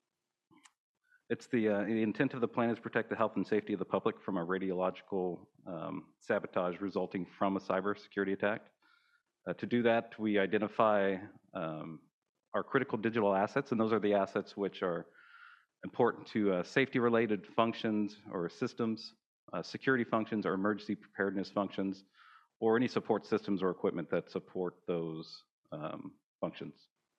Speaker 14: it's the, uh, the intent of the plan is to protect the health and safety of the public from a radiological um, sabotage resulting from a cybersecurity attack. Uh, to do that, we identify um, our critical digital assets, and those are the assets which are important to uh, safety-related functions or systems, uh, security functions or emergency preparedness functions, or any support systems or equipment that support those um, functions.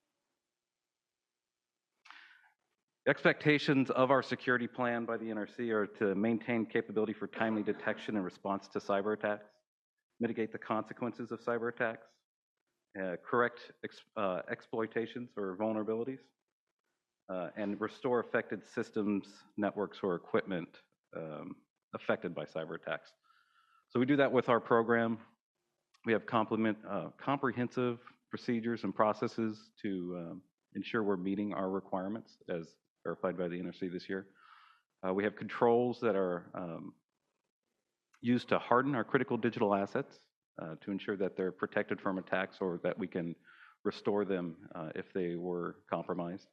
Speaker 14: The expectations of our security plan by the N R C are to maintain capability for timely detection and response to cyber attacks, mitigate the consequences of cyber attacks, uh, correct ex uh, exploitations or vulnerabilities, uh, and restore affected systems, networks, or equipment um, affected by cyber attacks. So we do that with our program. We have complement, uh, comprehensive procedures and processes to um, ensure we're meeting our requirements as verified by the N R C this year. Uh, we have controls that are um, used to harden our critical digital assets uh, to ensure that they're protected from attacks or that we can restore them uh, if they were compromised.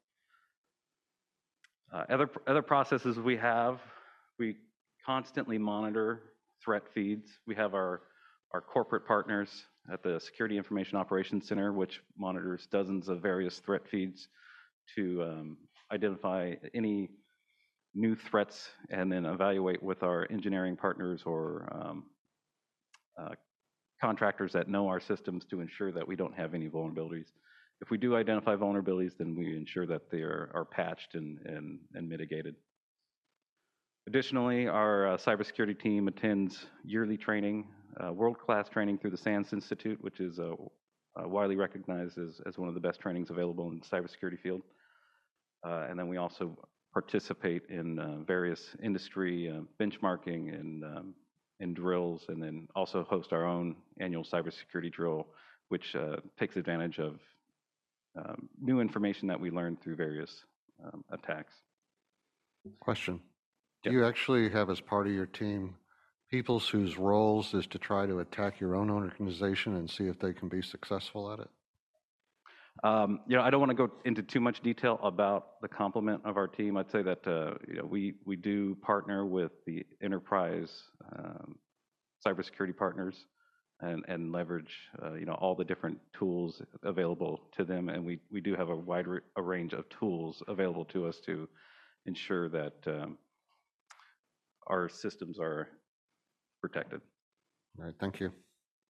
Speaker 14: Uh, other, other processes we have, we constantly monitor threat feeds. We have our, our corporate partners at the Security Information Operations Center, which monitors dozens of various threat feeds to um, identify any new threats and then evaluate with our engineering partners or um, uh, contractors that know our systems to ensure that we don't have any vulnerabilities. If we do identify vulnerabilities, then we ensure that they are, are patched and, and, and mitigated. Additionally, our uh, cybersecurity team attends yearly training, uh, world-class training through the SANS Institute, which is uh, uh, widely recognized as, as one of the best trainings available in the cybersecurity field. Uh, and then we also participate in uh, various industry uh, benchmarking and, um, and drills, and then also host our own annual cybersecurity drill, which uh, takes advantage of um, new information that we learn through various um, attacks.
Speaker 11: Question. Do you actually have as part of your team people whose roles is to try to attack your own organization and see if they can be successful at it?
Speaker 14: Um, you know, I don't want to go into too much detail about the complement of our team. I'd say that uh, you know, we we do partner with the enterprise um, cybersecurity partners and and leverage uh, you know, all the different tools available to them, and we we do have a wide a range of tools available to us to ensure that um, our systems are protected.
Speaker 11: All right, thank you.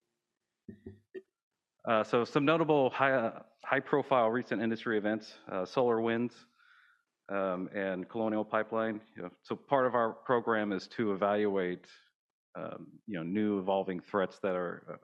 Speaker 14: Uh, so some notable high, uh, high-profile recent industry events, uh, SolarWinds um, and Colonial Pipeline. You know, so part of our program is to evaluate um, you know, new evolving threats that are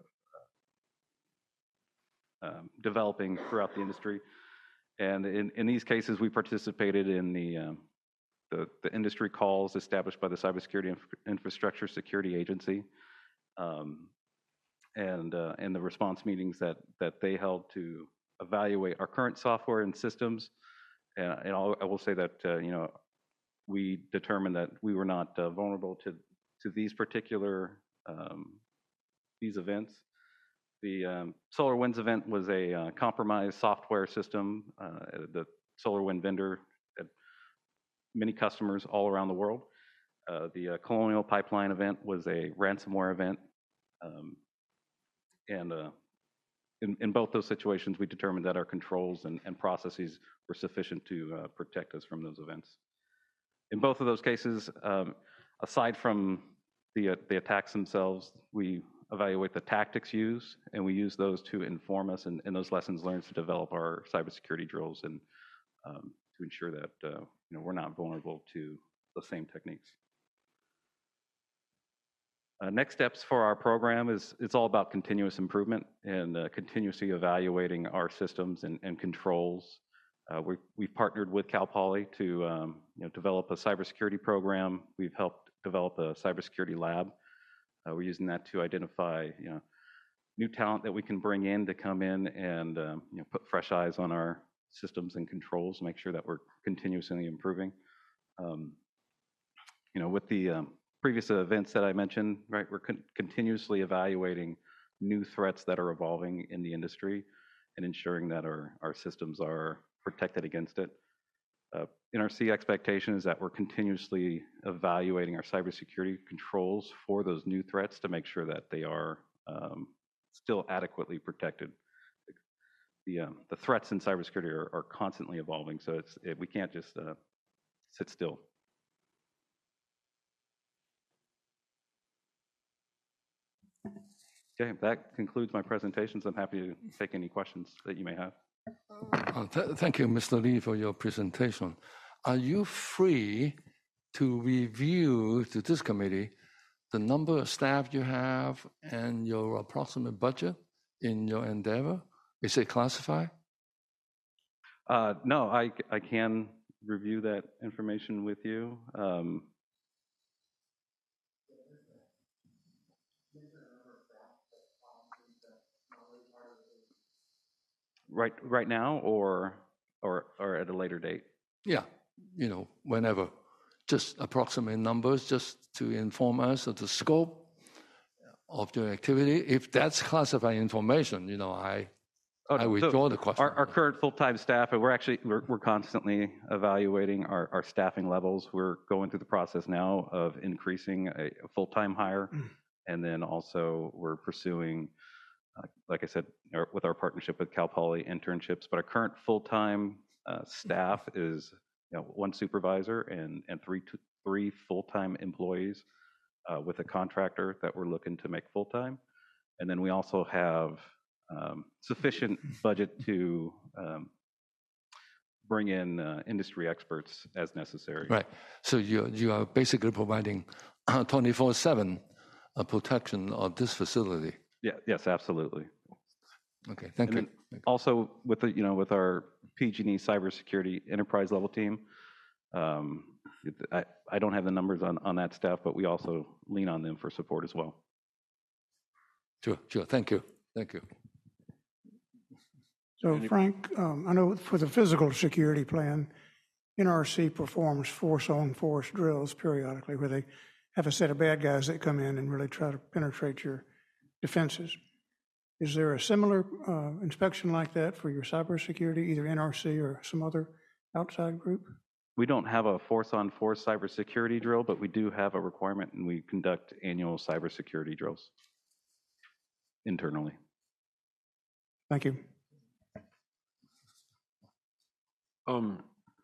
Speaker 14: uh, um, developing throughout the industry. And in, in these cases, we participated in the, um, the, the industry calls established by the Cybersecurity Inf Infrastructure Security Agency. Um, and uh, and the response meetings that that they held to evaluate our current software and systems, and, and I'll, I will say that uh, you know, we determined that we were not uh, vulnerable to to these particular um, these events. The um, SolarWinds event was a uh, compromised software system. Uh, the SolarWinds vendor had many customers all around the world. Uh, the uh, Colonial Pipeline event was a ransomware event. Um, And uh, in, in both those situations, we determined that our controls and, and processes were sufficient to uh, protect us from those events. In both of those cases, um, aside from the, uh, the attacks themselves, we evaluate the tactics used, and we use those to inform us and, and those lessons learned to develop our cybersecurity drills and um, to ensure that uh, you know, we're not vulnerable to the same techniques. Uh, next steps for our program is it's all about continuous improvement and uh, continuously evaluating our systems and, and controls. Uh, we, we've partnered with Cal Poly to um, you know, develop a cybersecurity program. We've helped develop a cybersecurity lab. Uh, we're using that to identify you know, new talent that we can bring in to come in and um, you know, put fresh eyes on our systems and controls, make sure that we're continuously improving. Um, you know, with the um, previous events that I mentioned, right, we're con continuously evaluating new threats that are evolving in the industry and ensuring that our, our systems are protected against it. Uh, N R C expectation is that we're continuously evaluating our cybersecurity controls for those new threats to make sure that they are um, still adequately protected. The, um, the threats in cybersecurity are, are constantly evolving, so it's, it, we can't just uh, sit still. Okay, that concludes my presentations. I'm happy to take any questions that you may have.
Speaker 2: Uh, th thank you, Mister Lee, for your presentation. Are you free to review to this committee the number of staff you have and your approximate budget in your endeavor? Is it classified?
Speaker 14: Uh, no, I, I can review that information with you. Um, Right, right now, or or or at a later date?
Speaker 2: Yeah, you know, whenever. Just approximate numbers, just to inform us of the scope of your activity. If that's classified information, you know, I
Speaker 14: Oh,
Speaker 2: I
Speaker 14: no.
Speaker 2: withdraw
Speaker 14: So
Speaker 2: the question.
Speaker 14: Our, our current full-time staff, and we're actually, we're, we're constantly evaluating our, our staffing levels. We're going through the process now of increasing a, a full-time hire. And then also we're pursuing, uh, like I said, our, with our partnership with Cal Poly internships, but our current full-time uh, staff is you know, one supervisor and, and three, three full-time employees uh, with a contractor that we're looking to make full-time. And then we also have um, sufficient budget to um, bring in uh, industry experts as necessary.
Speaker 2: Right. So you you are basically providing twenty-four seven uh, protection of this facility.
Speaker 14: Yeah. Yes. Absolutely.
Speaker 2: Okay. Thank
Speaker 14: and
Speaker 2: you.
Speaker 14: Then also with the you know with our P G and E cybersecurity enterprise level team, um, I I don't have the numbers on on that staff, but we also lean on them for support as well.
Speaker 2: Sure. Sure. Thank you. Thank you.
Speaker 15: So Frank, um, I know for the physical security plan, N R C performs force-on-force drills periodically where they have a set of bad guys that come in and really try to penetrate your defenses. Is there a similar uh, inspection like that for your cybersecurity, either N R C or some other outside group?
Speaker 14: We don't have a force-on-force cybersecurity drill, but we do have a requirement, and we conduct annual cybersecurity drills internally.
Speaker 15: Thank you.
Speaker 1: Um,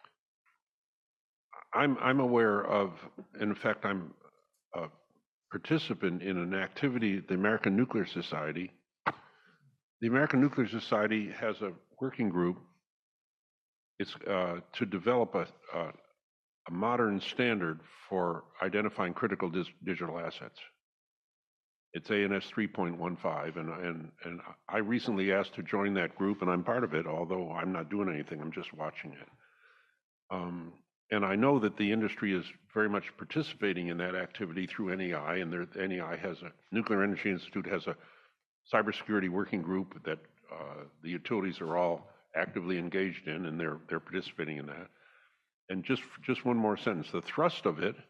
Speaker 1: I'm I'm aware of, in fact, I'm a participant in an activity, the American Nuclear Society. The American Nuclear Society has a working group. It's uh, to develop a, a a modern standard for identifying critical dis digital assets. It's A N S three point one five, and, and, and I recently asked to join that group, and I'm part of it, although I'm not doing anything, I'm just watching it. Um, and I know that the industry is very much participating in that activity through N E I, and there, N E I has a, Nuclear Energy Institute has a cybersecurity working group that uh, the utilities are all actively engaged in, and they're, they're participating in that. And just, just one more sentence, the thrust of it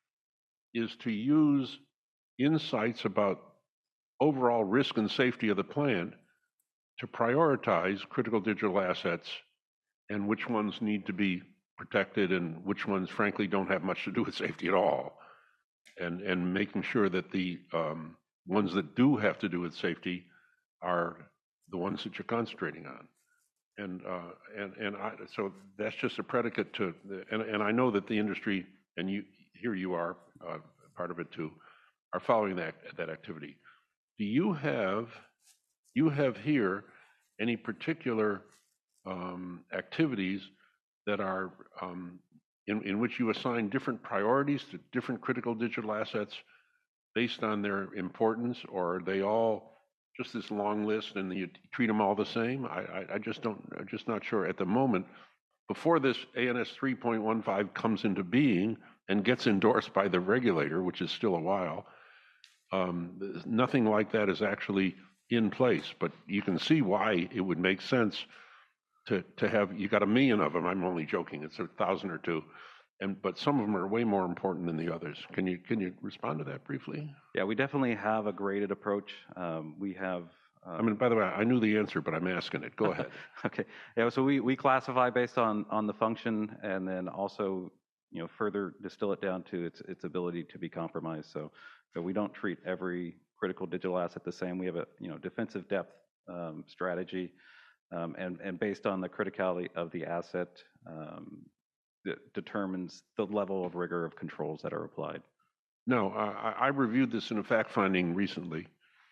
Speaker 1: is to use insights about overall risk and safety of the plant to prioritize critical digital assets and which ones need to be protected and which ones, frankly, don't have much to do with safety at all. And, and making sure that the um, ones that do have to do with safety are the ones that you're concentrating on. And, uh, and, and I, so that's just a predicate to, and, and I know that the industry, and you, here you are, uh, part of it too, are following that, that activity. Do you have, you have here any particular um, activities that are, um, in, in which you assign different priorities to different critical digital assets based on their importance, or are they all just this long list and you treat them all the same? I, I, I just don't, I'm just not sure at the moment. Before this A N S three point one five comes into being and gets endorsed by the regulator, which is still a while, Um, nothing like that is actually in place, but you can see why it would make sense to, to have, you got a million of them, I'm only joking, it's a thousand or two, and but some of them are way more important than the others. Can you, can you respond to that briefly?
Speaker 14: Yeah, we definitely have a graded approach. Um, we have. Um,
Speaker 1: I mean, by the way, I knew the answer, but I'm asking it. Go ahead.
Speaker 14: Okay. Yeah, so we, we classify based on, on the function, and then also, you know, further distill it down to its, its ability to be compromised. So, so we don't treat every critical digital asset the same. We have a, you know, defensive depth um, strategy, um, and, and based on the criticality of the asset, um, that determines the level of rigor of controls that are applied.
Speaker 1: No, I, I reviewed this in a fact finding recently,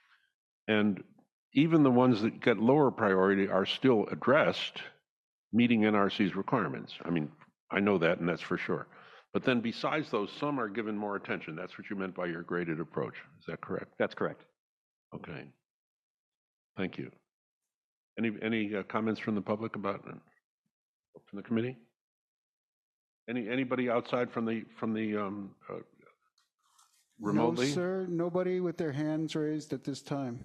Speaker 1: and even the ones that get lower priority are still addressed, meeting N R C's requirements. I mean, I know that, and that's for sure. But then besides those, some are given more attention. That's what you meant by your graded approach. Is that correct?
Speaker 14: That's correct.
Speaker 1: Okay. Thank you. Any, any uh, comments from the public about, uh, from the committee? Any, anybody outside from the, from the um, uh, remotely?
Speaker 5: No, sir. Nobody with their hands raised at this time.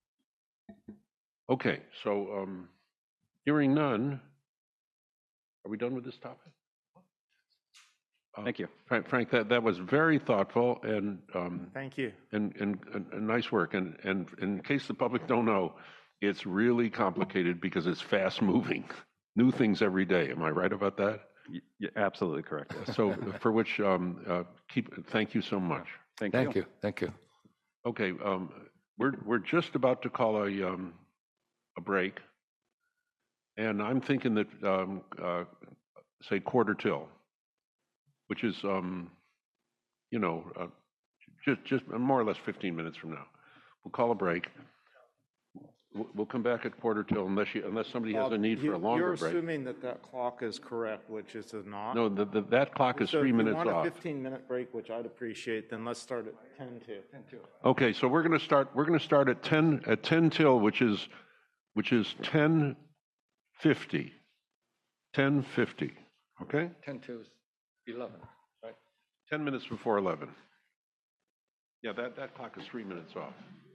Speaker 1: Okay, so um, hearing none, are we done with this topic? Uh,
Speaker 14: Thank you.
Speaker 1: Frank, Frank, that, that was very thoughtful and um,
Speaker 3: Thank you.
Speaker 1: and, and, and, and nice work. And, and in case the public don't know, It's really complicated because it's fast moving. New things every day. Am I right about that?
Speaker 14: Yeah, absolutely correct.
Speaker 1: So for which, um, uh, keep, thank you so much.
Speaker 14: Thank,
Speaker 2: Thank
Speaker 14: you.
Speaker 2: you. Thank you.
Speaker 1: Okay, um, we're, we're just about to call a, um, a break. And I'm thinking that, um, uh, say quarter till, which is, um, you know, uh, just, just more or less fifteen minutes from now. We'll call a break. We'll we'll come back at quarter till unless you, unless somebody has a
Speaker 3: Bob,
Speaker 1: need for
Speaker 3: you-
Speaker 1: a longer
Speaker 3: You're
Speaker 1: break.
Speaker 3: assuming that that clock is correct, which is not.
Speaker 1: No, the, the, that clock is
Speaker 3: So
Speaker 1: three
Speaker 3: if you
Speaker 1: minutes
Speaker 3: want
Speaker 1: off.
Speaker 3: a fifteen-minute break, which I'd appreciate, then let's start at ten to.
Speaker 1: Okay, so we're going to start, we're going to start at ten, at ten till, which is, which is ten fifty. ten fifty, okay?
Speaker 2: ten to eleven, right?
Speaker 1: ten minutes before eleven. Yeah, that, that clock is three minutes off.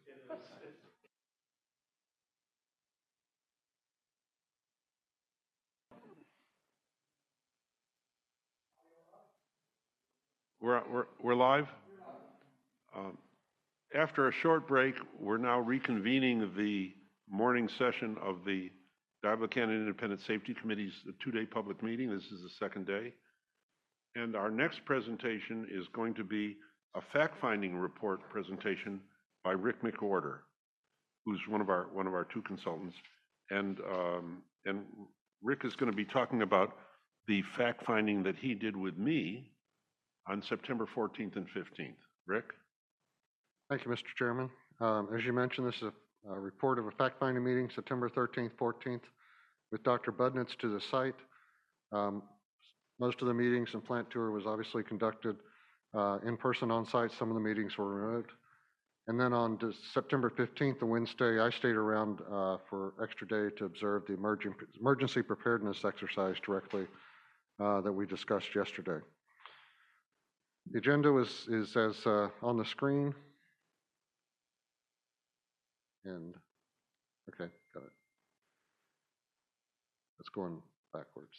Speaker 1: We're, we're, we're live? Um, After a short break, we're now reconvening the morning session of the Diablo Canyon Independent Safety Committee's two-day public meeting. This is the second day. And our next presentation is going to be a fact-finding report presentation by Rick McWhorter, who's one of our, one of our two consultants. And, um, and Rick is going to be talking about the fact-finding that he did with me on September fourteenth and fifteenth. Rick?
Speaker 11: Thank you, Mister Chairman. Um, As you mentioned, this is a, a report of a fact-finding meeting, September thirteenth, fourteenth, with Doctor Budnitz to the site. Um, most of the meetings and plant tour was obviously conducted uh, in person on site. Some of the meetings were remote. And then on to September fifteenth, the Wednesday, I stayed around uh, for extra day to observe the emerging, emergency preparedness exercise directly uh, that we discussed yesterday. The agenda was, is as uh, on the screen. And, okay, got it. Let's go on backwards.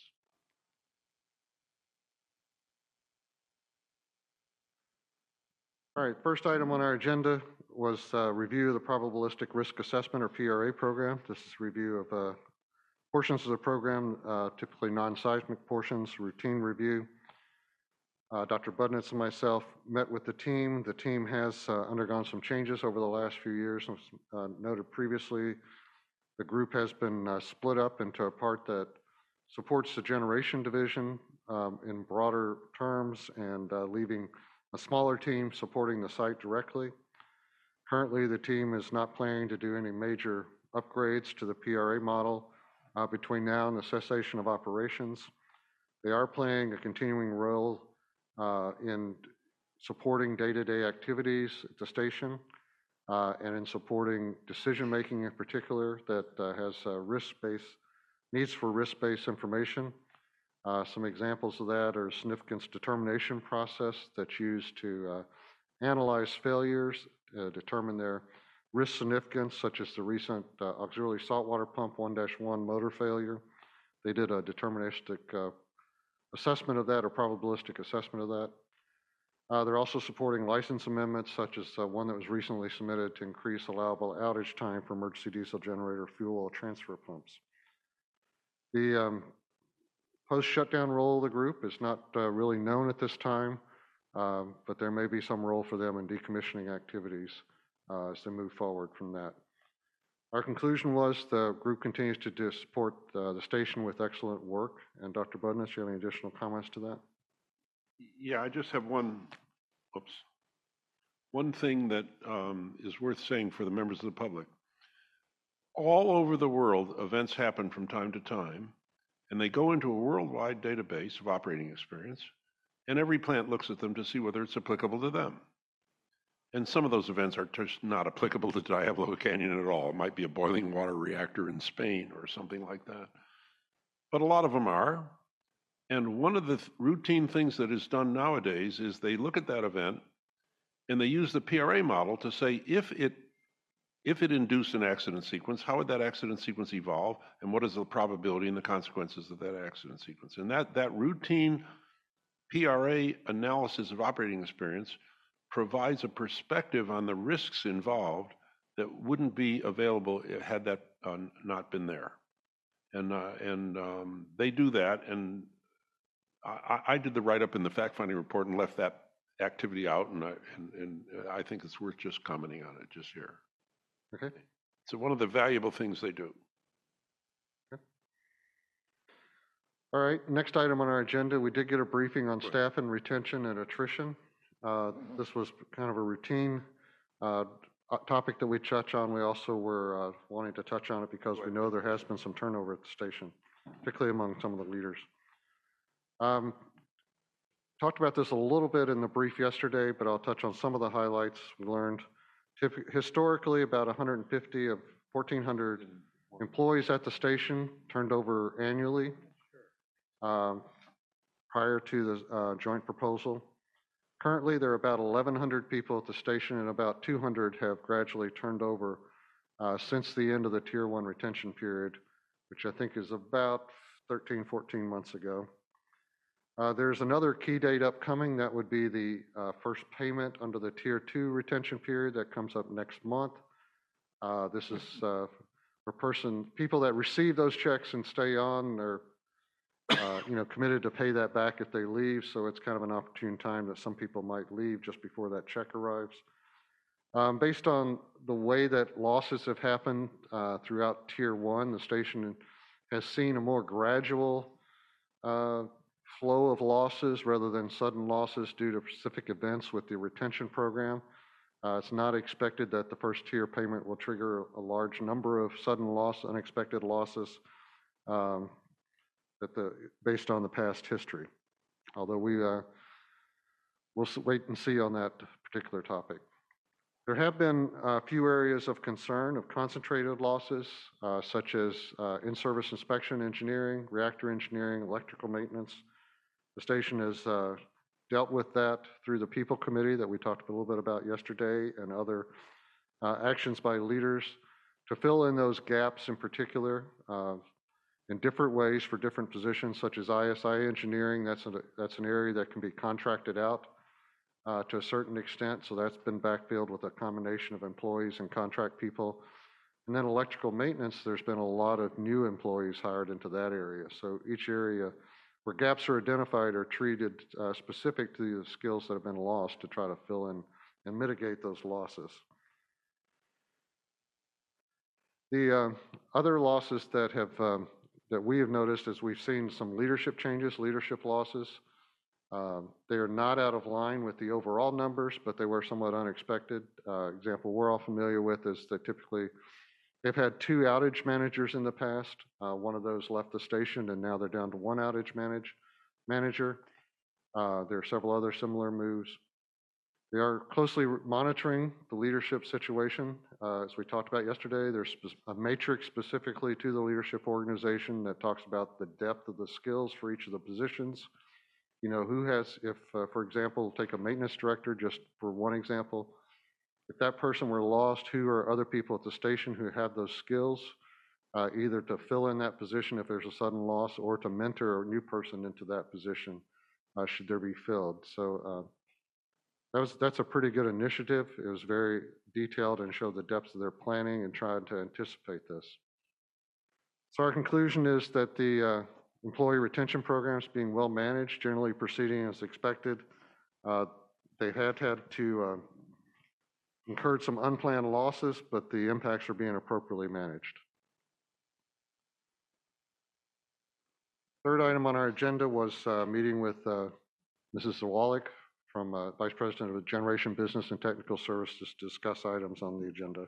Speaker 11: All right, first item on our agenda was uh, review of the Probabilistic Risk Assessment, or P R A program. This is review of uh, portions of the program, uh, typically non-seismic portions, routine review. Uh, Doctor Budnitz and myself met with the team. The team has uh, undergone some changes over the last few years. As uh, noted previously, the group has been uh, split up into a part that supports the generation division um, in broader terms and uh, leaving a smaller team supporting the site directly. Currently, the team is not planning to do any major upgrades to the P R A model uh, between now and the cessation of operations. They are playing a continuing role uh, in supporting day-to-day activities at the station uh, and in supporting decision-making in particular that uh, has uh, risk-based, needs for risk-based information. Uh, some examples of that are significance determination process that's used to uh, analyze failures, uh, determine their risk significance, such as the recent uh, auxiliary saltwater pump one dash one motor failure. They did a deterministic uh, assessment of that, or probabilistic assessment of that. Uh, they're also supporting license amendments, such as uh, one that was recently submitted to increase allowable outage time for emergency diesel generator fuel oil transfer pumps. The um, post-shutdown role of the group is not uh, really known at this time, um, but there may be some role for them in decommissioning activities uh, as they move forward from that. Our conclusion was the group continues to do support uh, the station with excellent work. And Doctor Budnitz, do you have any additional comments to that?
Speaker 1: Yeah, I just have one, oops, one thing that um, is worth saying for the members of the public. All over the world, events happen from time to time, and they go into a worldwide database of operating experience, and every plant looks at them to see whether it's applicable to them. And some of those events are just not applicable to Diablo Canyon at all. It might be a boiling water reactor in Spain or something like that. But a lot of them are. And one of the th- routine things that is done nowadays is they look at that event and they use the P R A model to say if it if it induced an accident sequence, how would that accident sequence evolve, and what is the probability and the consequences of that accident sequence? And that, that routine P R A analysis of operating experience provides a perspective on the risks involved that wouldn't be available had that uh, not been there. And, uh, and um, they do that, and I, I did the write-up in the fact-finding report and left that activity out, and I, and, and I think it's worth just commenting on it just here.
Speaker 11: Okay.
Speaker 1: So one of the valuable things they do.
Speaker 11: Okay. All right, next item on our agenda, we did get a briefing on staff and retention and attrition. Uh, this was kind of a routine uh, topic that we touch on. We also were uh, wanting to touch on it because we know there has been some turnover at the station, particularly among some of the leaders. Um, talked about this a little bit in the brief yesterday, but I'll touch on some of the highlights we learned. Historically, about one hundred fifty of fourteen hundred employees at the station turned over annually um, prior to the uh, joint proposal. Currently, there are about eleven hundred people at the station, and about two hundred have gradually turned over uh, since the end of the Tier one retention period, which I think is about thirteen, fourteen months ago. Uh, there's another key date upcoming. That would be the uh, first payment under the Tier two retention period that comes up next month. Uh, this is uh, for person, people that receive those checks and stay on, are uh, you know, committed to pay that back if they leave. So it's kind of an opportune time that some people might leave just before that check arrives. Um, based on the way that losses have happened uh, throughout Tier one, the station has seen a more gradual uh, flow of losses rather than sudden losses due to specific events with the retention program. Uh, it's not expected that the first tier payment will trigger a large number of sudden loss, unexpected losses um, that the, based on the past history. Although we uh, will wait and see on that particular topic. There have been a few areas of concern of concentrated losses, uh, such as uh, in-service inspection engineering, reactor engineering, electrical maintenance. The station has uh, dealt with that through the People Committee that we talked a little bit about yesterday, and other uh, actions by leaders to fill in those gaps in particular uh, in different ways for different positions, such as I S I engineering. That's, a, that's an area that can be contracted out uh, to a certain extent, so that's been backfilled with a combination of employees and contract people. And then electrical maintenance, there's been a lot of new employees hired into that area. So each area where gaps are identified are treated uh, specific to the skills that have been lost to try to fill in and mitigate those losses. The uh, other losses that have um, that we have noticed is we've seen some leadership changes, leadership losses. Um, they are not out of line with the overall numbers, but they were somewhat unexpected. Uh, example we're all familiar with is that typically they've had two outage managers in the past. Uh, one of those left the station, and now they're down to one outage manage, manager. Uh, there are several other similar moves. They are closely monitoring the leadership situation. Uh, as we talked about yesterday, there's a matrix specifically to the leadership organization that talks about the depth of the skills for each of the positions. You know, who has, if, uh, for example, take a maintenance director, just for one example, if that person were lost, who are other people at the station who have those skills, uh, either to fill in that position if there's a sudden loss, or to mentor a new person into that position uh, should there be filled. So uh, that was, that's a pretty good initiative. It was very detailed and showed the depth of their planning and tried to anticipate this. So our conclusion is that the uh, employee retention program is being well managed, generally proceeding as expected. Uh, they had had to uh, incurred some unplanned losses, but the impacts are being appropriately managed. Third item on our agenda was a meeting with uh, Missus Zawalik from uh, Vice President of Generation Business and Technical Services to discuss items on the agenda.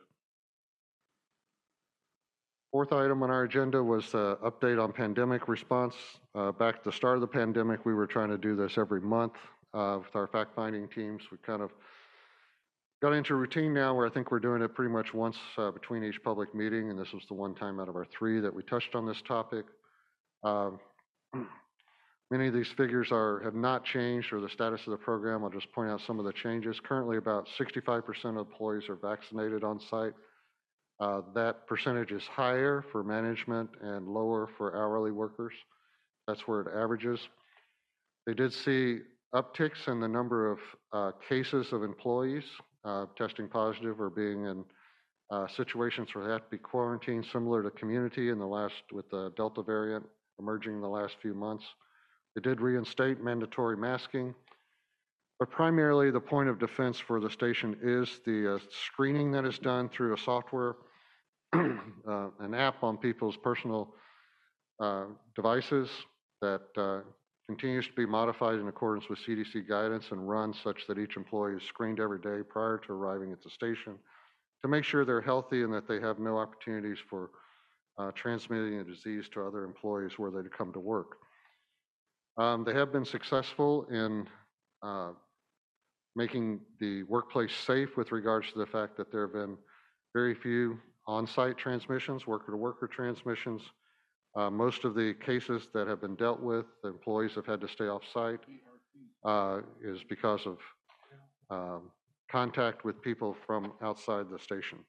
Speaker 11: Fourth item on our agenda was an update on pandemic response. Uh, back at the start of the pandemic, we were trying to do this every month uh, with our fact-finding teams. We kind of got into a routine now where I think we're doing it pretty much once uh, between each public meeting, and this was the one time out of our three that we touched on this topic. Um, many of these figures are have not changed, or the status of the program. I'll just point out some of the changes. Currently, about sixty-five percent of employees are vaccinated on site. Uh, that percentage is higher for management and lower for hourly workers. That's where it averages. They did see upticks in the number of uh, cases of employees uh, testing positive or being in uh, situations where they have to be quarantined, similar to community in the last, with the Delta variant emerging in the last few months. They did reinstate mandatory masking, but primarily the point of defense for the station is the uh, screening that is done through a software, uh, an app on people's personal uh, devices that uh, continues to be modified in accordance with C D C guidance and run such that each employee is screened every day prior to arriving at the station to make sure they're healthy and that they have no opportunities for uh, transmitting the disease to other employees where they come to work. Um, they have been successful in uh, making the workplace safe with regards to the fact that there have been very few on-site transmissions, worker-to-worker transmissions. Uh, most of the cases that have been dealt with, the employees have had to stay off-site, uh, is because of um, contact with people from outside the station.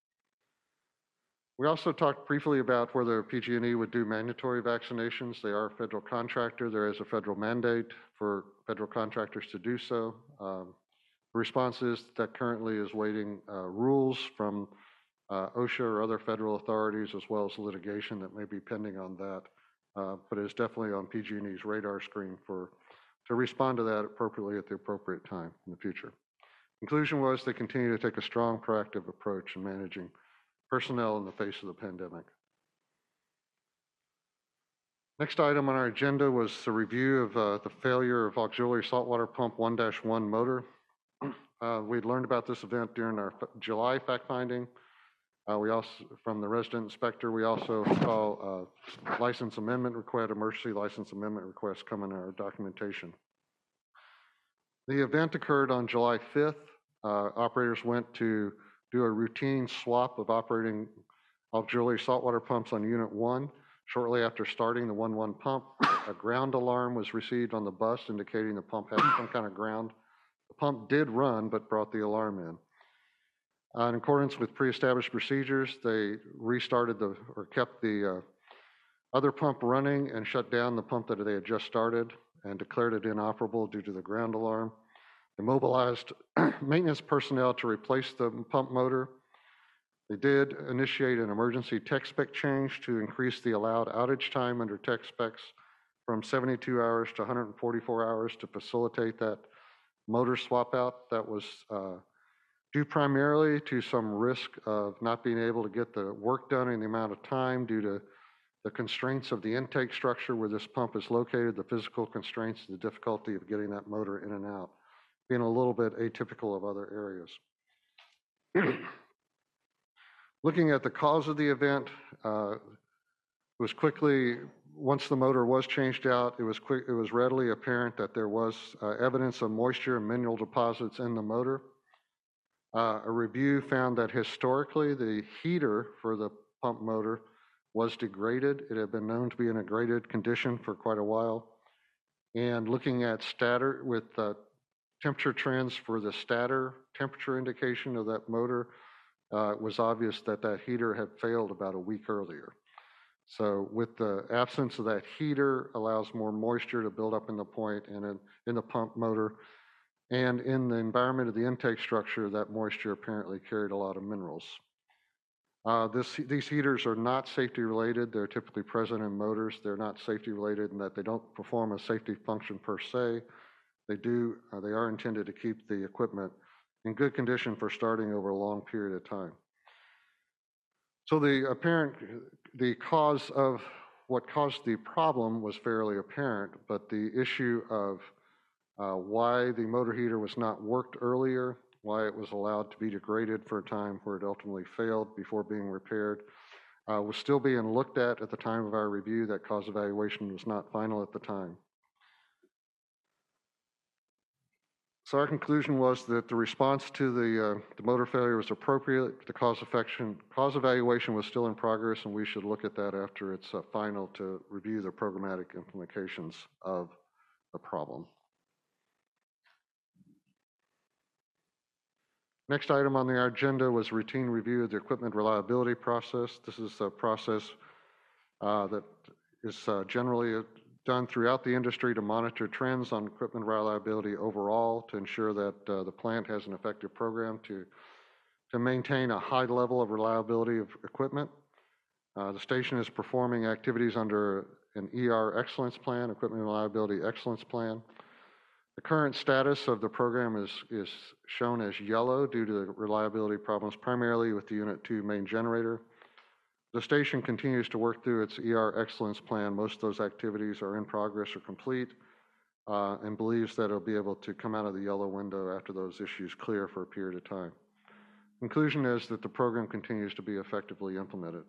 Speaker 11: We also talked briefly about whether P G and E would do mandatory vaccinations. They are a federal contractor. There is a federal mandate for federal contractors to do so. Um, the response is that currently is waiting uh, rules from uh, OSHA or other federal authorities, as well as litigation that may be pending on that. Uh, but it's definitely on P G and E's radar screen for to respond to that appropriately at the appropriate time in the future. Conclusion was they continue to take a strong proactive approach in managing personnel in the face of the pandemic. Next item on our agenda was the review of uh, the failure of auxiliary saltwater pump one dash one motor. Uh, we'd learned about this event during our July fact finding. Uh, we also, from the resident inspector, we also saw uh, license amendment request, emergency license amendment request come in our documentation. The event occurred on July fifth. Uh, operators went to do a routine swap of operating auxiliary saltwater pumps on Unit one. Shortly after starting the one one pump, a ground alarm was received on the bus indicating the pump had some kind of ground. The pump did run, but brought the alarm in. Uh, in accordance with pre-established procedures, they restarted the, or kept the uh, other pump running and shut down the pump that they had just started and declared it inoperable due to the ground alarm. They mobilized maintenance personnel to replace the pump motor. They did initiate an emergency tech spec change to increase the allowed outage time under tech specs from seventy-two hours to one hundred forty-four hours to facilitate that motor swap out. That was uh, due primarily to some risk of not being able to get the work done in the amount of time due to the constraints of the intake structure where this pump is located, the physical constraints, the difficulty of getting that motor in and out, being a little bit atypical of other areas. Looking at the cause of the event, uh, it was quickly, once the motor was changed out, it was quick, it was readily apparent that there was uh, evidence of moisture and mineral deposits in the motor. Uh, a review found that historically the heater for the pump motor was degraded. It had been known to be in a degraded condition for quite a while. And looking at stator with uh, temperature trends for the stator temperature indication of that motor, uh, it was obvious that that heater had failed about a week earlier. So with the absence of that heater allows more moisture to build up in the point and in, in the pump motor. And in the environment of the intake structure, that moisture apparently carried a lot of minerals. Uh, this, these heaters are not safety related. They're typically present in motors. They're not safety related in that they don't perform a safety function per se. They do, uh, they are intended to keep the equipment in good condition for starting over a long period of time. So the apparent, the cause of what caused the problem was fairly apparent, but the issue of uh, why the motor heater was not worked earlier, why it was allowed to be degraded for a time where it ultimately failed before being repaired, uh, was still being looked at at the time of our review. That cause evaluation was not final at the time. So our conclusion was that the response to the, uh, the motor failure was appropriate. The cause affection, cause evaluation was still in progress, and we should look at that after it's uh, final to review the programmatic implications of the problem. Next item on the agenda was routine review of the equipment reliability process. This is a process uh, that is uh, generally done throughout the industry to monitor trends on equipment reliability overall to ensure that uh, the plant has an effective program to to maintain a high level of reliability of equipment. Uh, the station is performing activities under an E R Excellence Plan, Equipment Reliability Excellence Plan. The current status of the program is, is shown as yellow due to the reliability problems, primarily with the Unit two main generator. The station continues to work through its E R Excellence Plan. Most of those activities are in progress or complete, uh, and believes that it'll be able to come out of the yellow window after those issues clear for a period of time. Conclusion is that the program continues to be effectively implemented.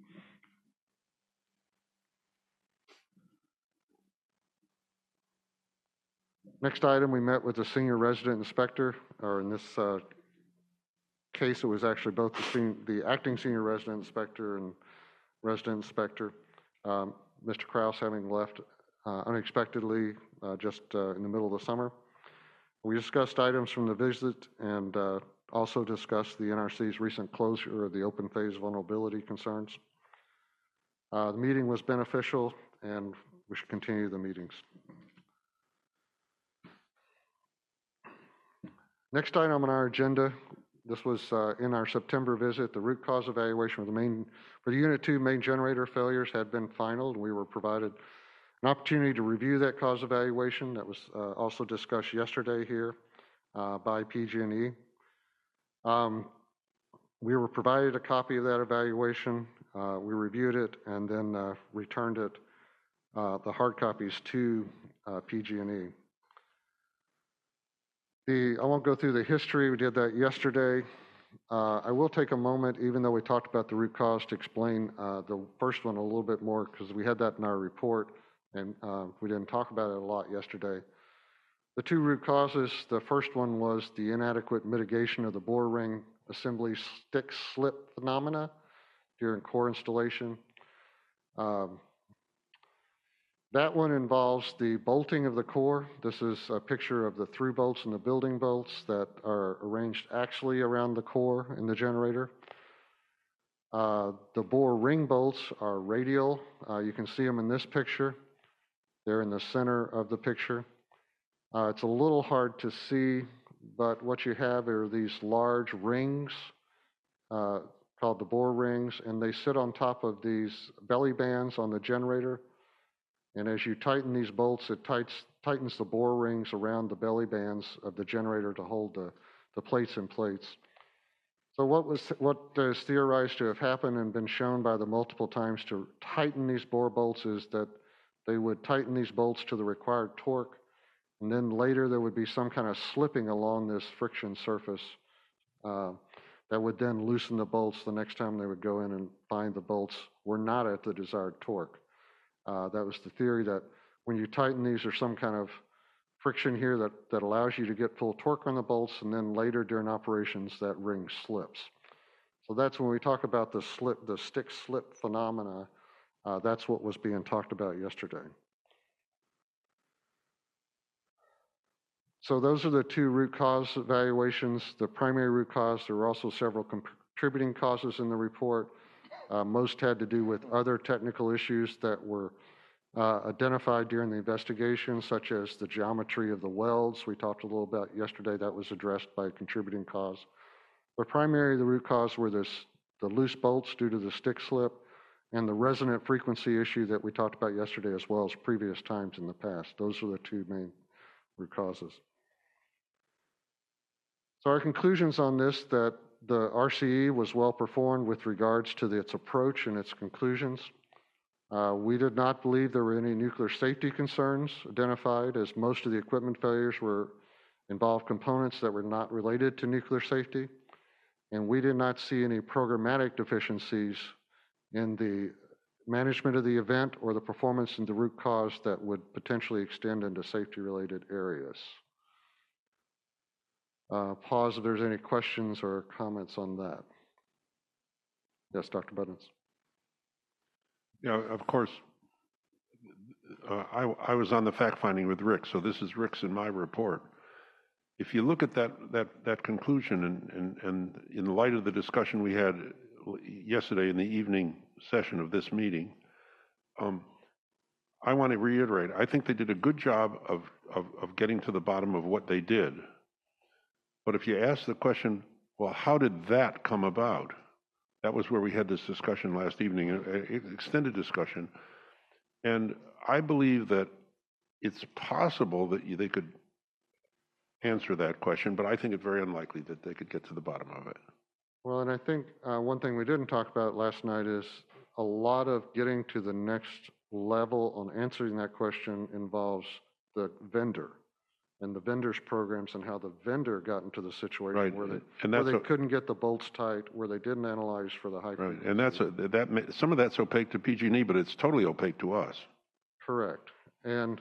Speaker 11: Next item, we met with the senior resident inspector, or in this uh, case, it was actually both the, sen the acting senior resident inspector and resident inspector, um, Mister Kraus having left uh, unexpectedly uh, just uh, in the middle of the summer. We discussed items from the visit and uh, also discussed the N R C's recent closure of the open phase vulnerability concerns. Uh, the meeting was beneficial, and we should continue the meetings. Next item on our agenda, this was uh, in our September visit, the root cause evaluation for the main, for the Unit two main generator failures had been final, and we were provided an opportunity to review that cause evaluation. That was uh, also discussed yesterday here uh, by P G and E. Um, we were provided a copy of that evaluation. Uh, we reviewed it and then uh, returned it, uh, the hard copies, to uh, P G and E. The, I won't go through the history. We did that yesterday. Uh, I will take a moment, even though we talked about the root cause, to explain uh, the first one a little bit more, because we had that in our report, and uh, we didn't talk about it a lot yesterday. The two root causes, the first one was the inadequate mitigation of the bore ring assembly stick slip phenomena during core installation. Um, That one involves the bolting of the core. This is a picture of the through bolts and the building bolts that are arranged axially around the core in the generator. Uh, the bore ring bolts are radial. Uh, you can see them in this picture. They're in the center of the picture. Uh, it's a little hard to see, but what you have are these large rings uh, called the bore rings, and they sit on top of these belly bands on the generator. And as you tighten these bolts, it tights, tightens the bore rings around the belly bands of the generator to hold the, the plates in place. So what was what is theorized to have happened and been shown by the multiple times to tighten these bore bolts is that they would tighten these bolts to the required torque, and then later there would be some kind of slipping along this friction surface uh, that would then loosen the bolts the next time they would go in and find the bolts were not at the desired torque. Uh, that was the theory, that when you tighten these, there's some kind of friction here that, that allows you to get full torque on the bolts, and then later during operations, that ring slips. So that's when we talk about the slip, the stick slip phenomena, uh, that's what was being talked about yesterday. So those are the two root cause evaluations. The primary root cause, there were also several contributing causes in the report. Uh, most had to do with other technical issues that were uh, identified during the investigation, such as the geometry of the welds. We talked a little about yesterday. That was addressed by a contributing cause. But primarily the root cause were this, the loose bolts due to the stick slip and the resonant frequency issue that we talked about yesterday, as well as previous times in the past. Those are the two main root causes. So our conclusions on this, that the R C E was well performed with regards to the, its approach and its conclusions. Uh, we did not believe there were any nuclear safety concerns identified, as most of the equipment failures were involved components that were not related to nuclear safety. And we did not see any programmatic deficiencies in the management of the event or the performance in the root cause that would potentially extend into safety-related areas. Uh, pause if there's any questions or comments on that. Yes, Doctor Buttons.
Speaker 1: Yeah, of course, uh, I, I was on the fact finding with Rick, so this is Rick's in my report. If you look at that, that, that conclusion and, and, and in light of the discussion we had yesterday in the evening session of this meeting, um, I want to reiterate, I think they did a good job of, of, of getting to the bottom of what they did. But if you ask the question, Well, how did that come about? That was where we had this discussion last evening, an extended discussion. And I believe that it's possible that you, they could answer that question, but I think it's very unlikely that they could get to the bottom of it.
Speaker 11: Well, and I think uh, one thing we didn't talk about last night is a lot of getting to the next level on answering that question involves the vendor and the vendor's programs and how the vendor got into the situation
Speaker 1: Right.
Speaker 11: where they,
Speaker 1: and
Speaker 11: where
Speaker 1: that's
Speaker 11: they
Speaker 1: a,
Speaker 11: couldn't get the bolts tight, where they didn't analyze for the high.
Speaker 1: right. And that's a, that ma- some of that's opaque to P G and E, but it's totally opaque to us.
Speaker 11: Correct. And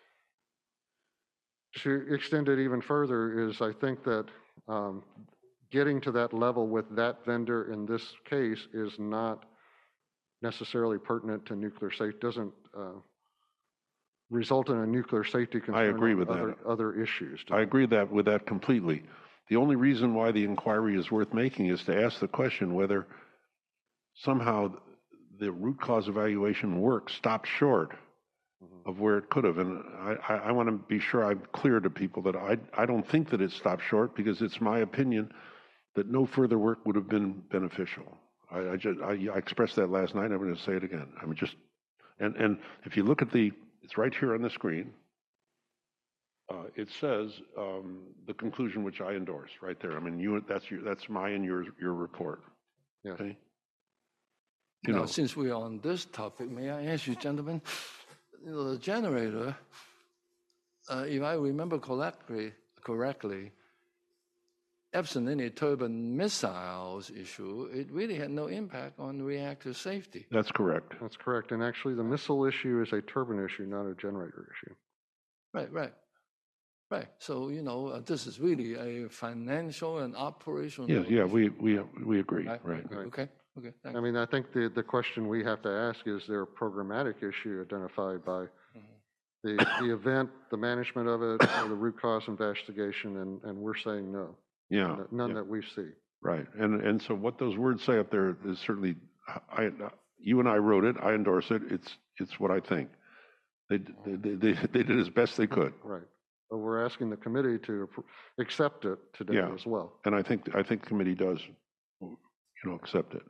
Speaker 11: to extend it even further is I think that um, getting to that level with that vendor in this case is not necessarily pertinent to nuclear safety, doesn't uh, result in a nuclear safety concern.
Speaker 1: I agree with
Speaker 11: other,
Speaker 1: that.
Speaker 11: Other issues.
Speaker 1: I agree that with that completely. The only reason why the inquiry is worth making is to ask the question whether somehow the root cause evaluation work stopped short mm-hmm. of where it could have. And I, I, I want to be sure I'm clear to people that I, I don't think that it stopped short, because it's my opinion that no further work would have been beneficial. I, I just I, I expressed that last night. I'm going to say it again. I mean, just and and if you look at the, it's right here on the screen. Uh, it says um, the conclusion which I endorse right there. I mean, you that's your that's my and your your report.
Speaker 11: Yeah.
Speaker 1: Okay. You
Speaker 2: now,
Speaker 1: know,
Speaker 2: since we're on this topic, may I ask you, gentlemen, you know, the generator, uh, if I remember correctly, correctly, absent any turbine missiles issue, it really had no impact on reactor safety.
Speaker 1: That's correct.
Speaker 11: That's correct. And actually, the missile issue is a turbine issue, not a generator issue.
Speaker 2: Right, right. Right. So, you know, uh, this is really a financial and operational.
Speaker 1: Yeah, yeah, we we we agree.
Speaker 2: Right.
Speaker 1: Right.
Speaker 2: right. Okay. Okay. Thanks.
Speaker 11: I mean, I think the, the question we have to ask is there a programmatic issue identified by mm-hmm. the the event, the management of it, or the root cause investigation, and, and we're saying no.
Speaker 1: Yeah.
Speaker 11: None, none
Speaker 1: yeah.
Speaker 11: that we see.
Speaker 1: Right. And and so what those words say up there is certainly, I you and I wrote it. I endorse it. It's it's what I think. They they they, they did as best they could.
Speaker 11: Right. But we're asking the committee to accept it today
Speaker 1: yeah.
Speaker 11: as well.
Speaker 1: And I think I think the committee does, you know, accept it.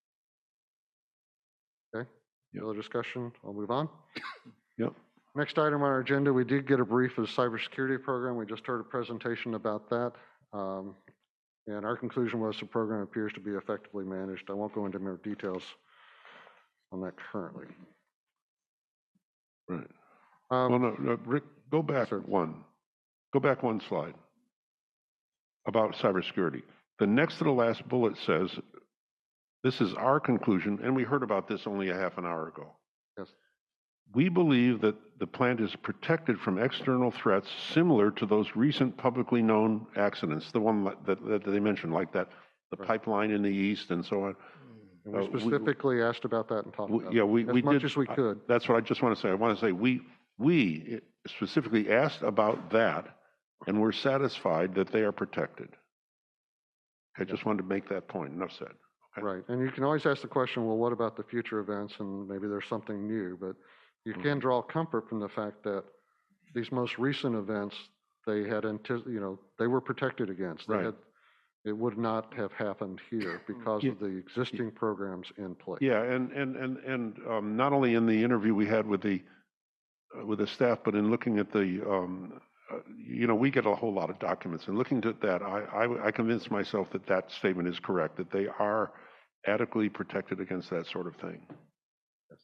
Speaker 11: Okay. Yep. Other discussion? I'll move on.
Speaker 1: Yep.
Speaker 11: Next item on our agenda, we did get a brief of the cybersecurity program. We just heard a presentation about that. Um, and our conclusion was the program appears to be effectively managed. I won't go into more details on that currently.
Speaker 1: Right.
Speaker 11: Um,
Speaker 1: well, no, no, Rick, go back sir. one. Go back one slide about cybersecurity. The next to the last bullet says, this is our conclusion, and we heard about this only a half an hour ago.
Speaker 11: Yes.
Speaker 1: We believe that the plant is protected from external threats similar to those recent publicly known accidents, the one that, that they mentioned, like that, the right. pipeline in the east and so on.
Speaker 11: And we specifically uh, we, asked about that and talked
Speaker 1: we,
Speaker 11: about
Speaker 1: yeah,
Speaker 11: it
Speaker 1: we,
Speaker 11: as
Speaker 1: we
Speaker 11: much
Speaker 1: did,
Speaker 11: as we could.
Speaker 1: I, that's what I just want to say. I want to say we, we specifically asked about that, and we're satisfied that they are protected. I just yeah. wanted to make that point. Enough said. Okay.
Speaker 11: Right. And you can always ask the question, well, what about the future events? And maybe there's something new, but you mm-hmm. can draw comfort from the fact that these most recent events, they had, you know, they were protected against. They
Speaker 1: right.
Speaker 11: had, it would not have happened here because yeah. of the existing programs in place.
Speaker 1: Yeah, and and and and um, not only in the interview we had with the uh, with the staff, but in looking at the, um, uh, you know, we get a whole lot of documents, and looking at that, I, I I convinced myself that that statement is correct, that they are adequately protected against that sort of thing. Yes.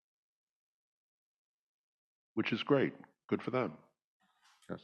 Speaker 1: Which is great. Good for them.
Speaker 11: Yes.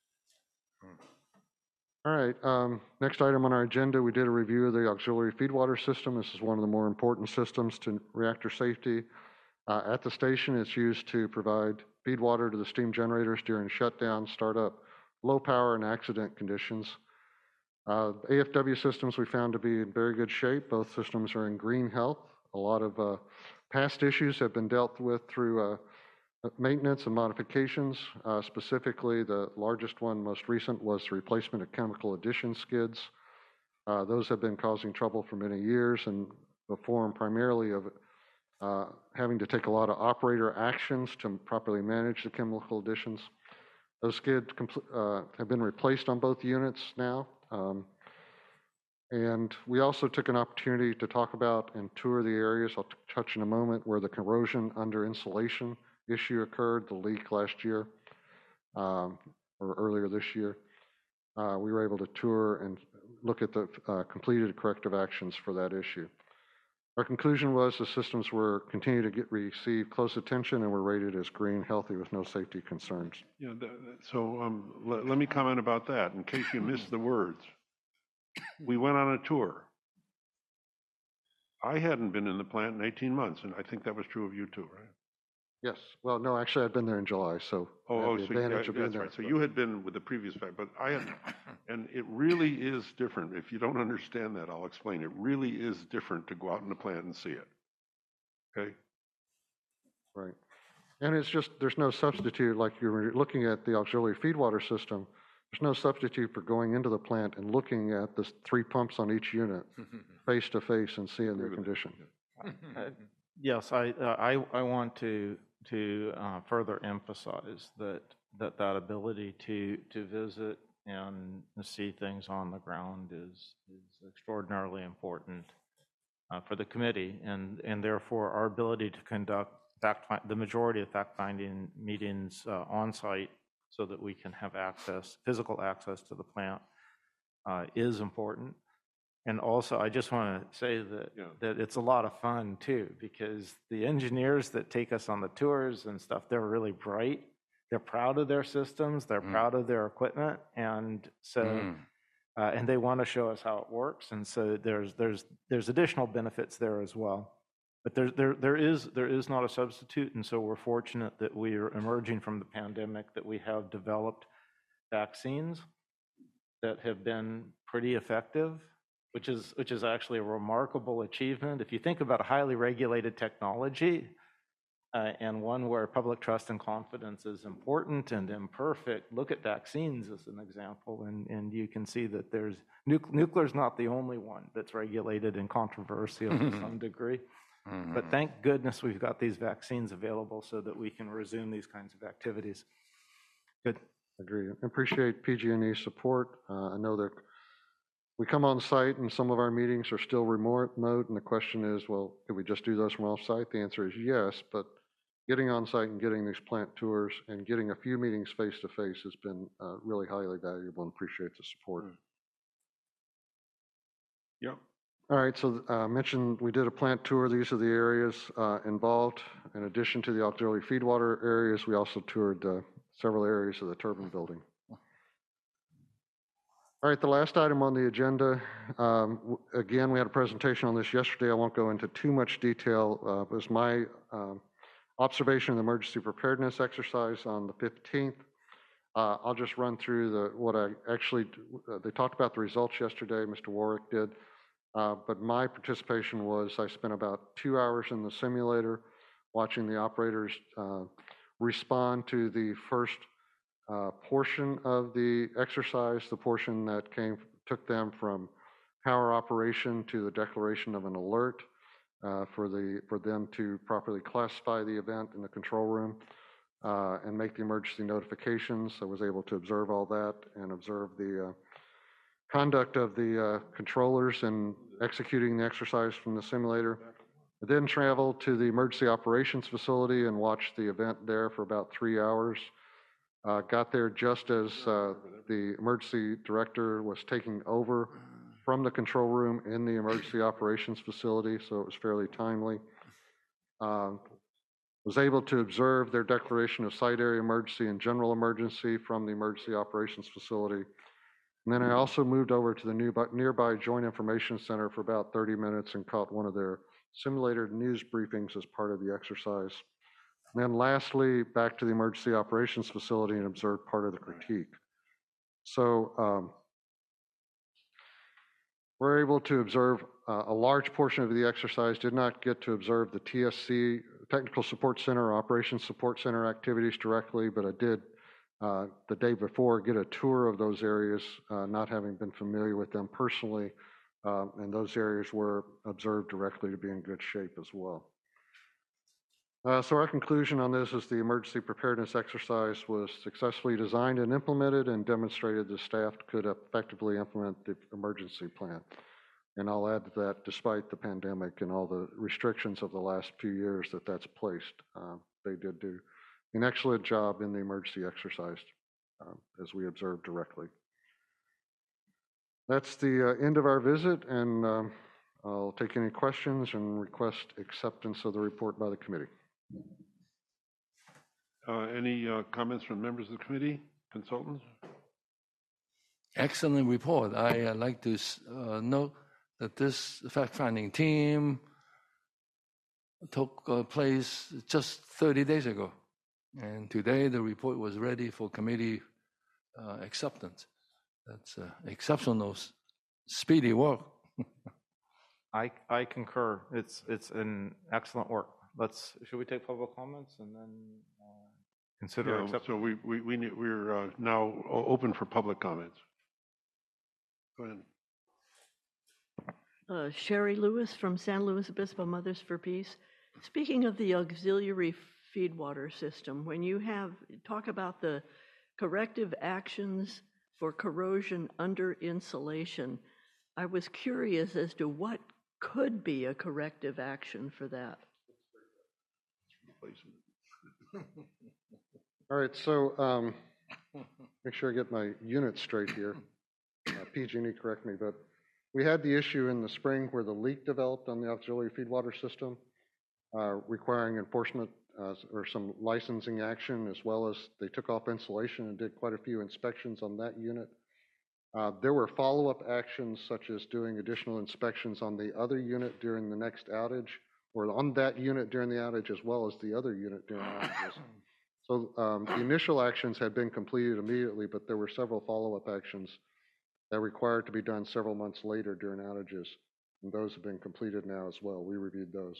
Speaker 11: All right, um, next item on our agenda, we did a review of the auxiliary feed water system. This is one of the more important systems to reactor safety. Uh, at the station, it's used to provide feed water to the steam generators during shutdown, startup, low power, and accident conditions. Uh, A F W systems we found to be in very good shape. Both systems are in green health. A lot of uh, past issues have been dealt with through uh, maintenance and modifications. Uh, specifically, the largest one, most recent, was the replacement of chemical addition skids. Uh, those have been causing trouble for many years in the form primarily of uh, having to take a lot of operator actions to properly manage the chemical additions. Those skids uh, have been replaced on both units now. Um, And we also took an opportunity to talk about and tour the areas, I'll touch in a moment, where the corrosion under insulation issue occurred, the leak last year, um, or earlier this year. Uh, we were able to tour and look at the uh, completed corrective actions for that issue. Our conclusion was the systems were continue to get receive close attention and were rated as green, healthy with no safety concerns.
Speaker 1: Yeah, that, so um, let, let me comment about that in case you missed the words. We went on a tour. I hadn't been in the plant in eighteen months, and I think that was true of you too, right?
Speaker 11: Yes. Well, no, actually, I'd been there in July, so I
Speaker 1: Oh,
Speaker 11: had
Speaker 1: oh,
Speaker 11: the
Speaker 1: so you,
Speaker 11: advantage of being
Speaker 1: that's
Speaker 11: there.
Speaker 1: right. So you had been with the previous fact, but I had, and it really is different. If you don't understand that, I'll explain. It really is different to go out in the plant and see it. Okay?
Speaker 11: Right. And it's just, there's no substitute, like you were looking at the auxiliary feed water system, there's no substitute for going into the plant and looking at the three pumps on each unit face to face and seeing their condition.
Speaker 3: Uh, Yes, I, uh, I, I want to, to uh, further emphasize that, that that ability to, to visit and see things on the ground is, is extraordinarily important uh, for the committee, and, and therefore our ability to conduct fact, the majority of fact-finding meetings uh, on-site so that we can have access, physical access to the plant uh, is important. And also, I just want to say that, yeah. that it's a lot of fun too, because the engineers that take us on the tours and stuff, they're really bright. They're proud of their systems. They're mm. proud of their equipment. And so, mm. uh, and they want to show us how it works. And so there's, there's, there's additional benefits there as well. But there, there, there is, there is not a substitute. And so we're fortunate that we are emerging from the pandemic, that we have developed vaccines that have been pretty effective, which is which is actually a remarkable achievement. If you think about a highly regulated technology uh, and one where public trust and confidence is important and imperfect, look at vaccines as an example, and, and you can see that there's nu- nuclear is not the only one that's regulated and controversial to some degree. Mm-hmm. But thank goodness we've got these vaccines available so that we can resume these kinds of activities. Good.
Speaker 11: Agree. I appreciate P G and E's support. Uh, I know that we come on site and some of our meetings are still remote mode, and the question is, well, could we just do those from off site? The answer is yes, but getting on site and getting these plant tours and getting a few meetings face to face has been uh, really highly valuable, and appreciate the support. Mm.
Speaker 1: Yep.
Speaker 11: All right, so I uh, mentioned we did a plant tour. These are the areas uh, involved. In addition to the auxiliary feed water areas, we also toured uh, several areas of the turbine building. All right, the last item on the agenda, um, again, we had a presentation on this yesterday. I won't go into too much detail. Uh, it was my um, observation of the emergency preparedness exercise on the fifteenth. Uh, I'll just run through the what I actually, uh, they talked about the results yesterday, Mister Warwick did, uh, but my participation was I spent about two hours in the simulator watching the operators uh, respond to the first Uh, portion of the exercise, the portion that came took them from power operation to the declaration of an alert uh, for the for them to properly classify the event in the control room uh, and make the emergency notifications. I was able to observe all that and observe the uh, conduct of the uh, controllers in executing the exercise from the simulator. I then traveled to the emergency operations facility and watched the event there for about three hours. Uh, got there just as uh, the emergency director was taking over from the control room in the emergency operations facility, so it was fairly timely. Uh, was able to observe their declaration of site area emergency and general emergency from the emergency operations facility. And then I also moved over to the new, nearby Joint Information Center for about thirty minutes and caught one of their simulated news briefings as part of the exercise. And then lastly, back to the emergency operations facility and observed part of the critique. So um, we're able to observe uh, a large portion of the exercise, did not get to observe the T S C, Technical Support Center, or Operations Support Center activities directly, but I did uh, the day before get a tour of those areas, uh, not having been familiar with them personally, uh, and those areas were observed directly to be in good shape as well. Uh, so our conclusion on this is the emergency preparedness exercise was successfully designed and implemented and demonstrated the staff could effectively implement the emergency plan. And I'll add to that, despite the pandemic and all the restrictions of the last few years that that's placed, uh, they did do an excellent job in the emergency exercise, uh, as we observed directly. That's the uh, end of our visit, and um, I'll take any questions and request acceptance of the report by the committee.
Speaker 1: Uh, Any uh, comments from members of the committee, consultants?
Speaker 2: Excellent report. I uh, like to uh, note that this fact-finding team took uh, place just thirty days ago. And today the report was ready for committee uh, acceptance. That's uh, exceptional, speedy work.
Speaker 3: I, I concur. It's, it's an excellent work. Let's, should we take public comments and then uh, consider
Speaker 1: Yeah,
Speaker 3: acceptance?
Speaker 1: so we, we, we need, we're uh, now o- open for public comments. Go ahead.
Speaker 13: Uh, Sherry Lewis from San Luis Obispo Mothers for Peace. Speaking of the auxiliary feed water system, when you have, talk about the corrective actions for corrosion under insulation, I was curious as to what could be a corrective action for that.
Speaker 11: All right, so um, make sure I get my units straight here. Uh, P G and E, correct me, but we had the issue in the spring where the leak developed on the auxiliary feed water system, uh, requiring enforcement uh, or some licensing action, as well as they took off insulation and did quite a few inspections on that unit. Uh, there were follow-up actions such as doing additional inspections on the other unit during the next outage, or on that unit during the outage, as well as the other unit during outages. So um, the initial actions had been completed immediately, but there were several follow-up actions that required to be done several months later during outages, and those have been completed now as well. We reviewed those.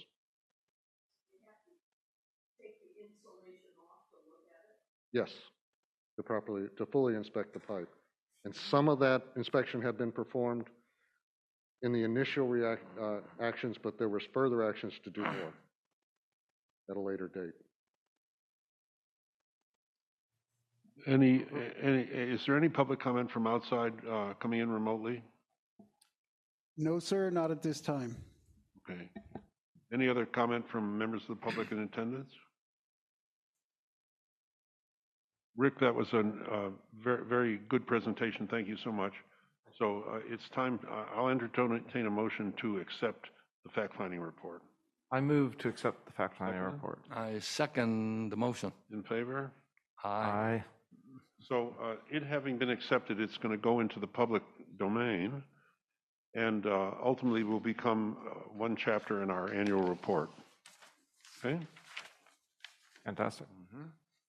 Speaker 11: Yes, to properly, to fully inspect the pipe. And some of that inspection had been performed in the initial react, uh, actions, but there was further actions to do more at a later date.
Speaker 1: Any, any, is there any public comment from outside uh, coming in remotely?
Speaker 5: No, sir, not at this time.
Speaker 1: Okay. Any other comment from members of the public in attendance? Rick, that was a uh, very, very good presentation. Thank you so much. So uh, it's time, uh, I'll entertain a motion to accept the fact-finding report.
Speaker 3: I move to accept the fact-finding report.
Speaker 2: I second the motion.
Speaker 1: In favor?
Speaker 2: Aye.
Speaker 3: Aye.
Speaker 1: So uh, it having been accepted, it's going to go into the public domain and uh, ultimately will become uh, one chapter in our annual report. Okay?
Speaker 3: Fantastic.
Speaker 1: Mm-hmm.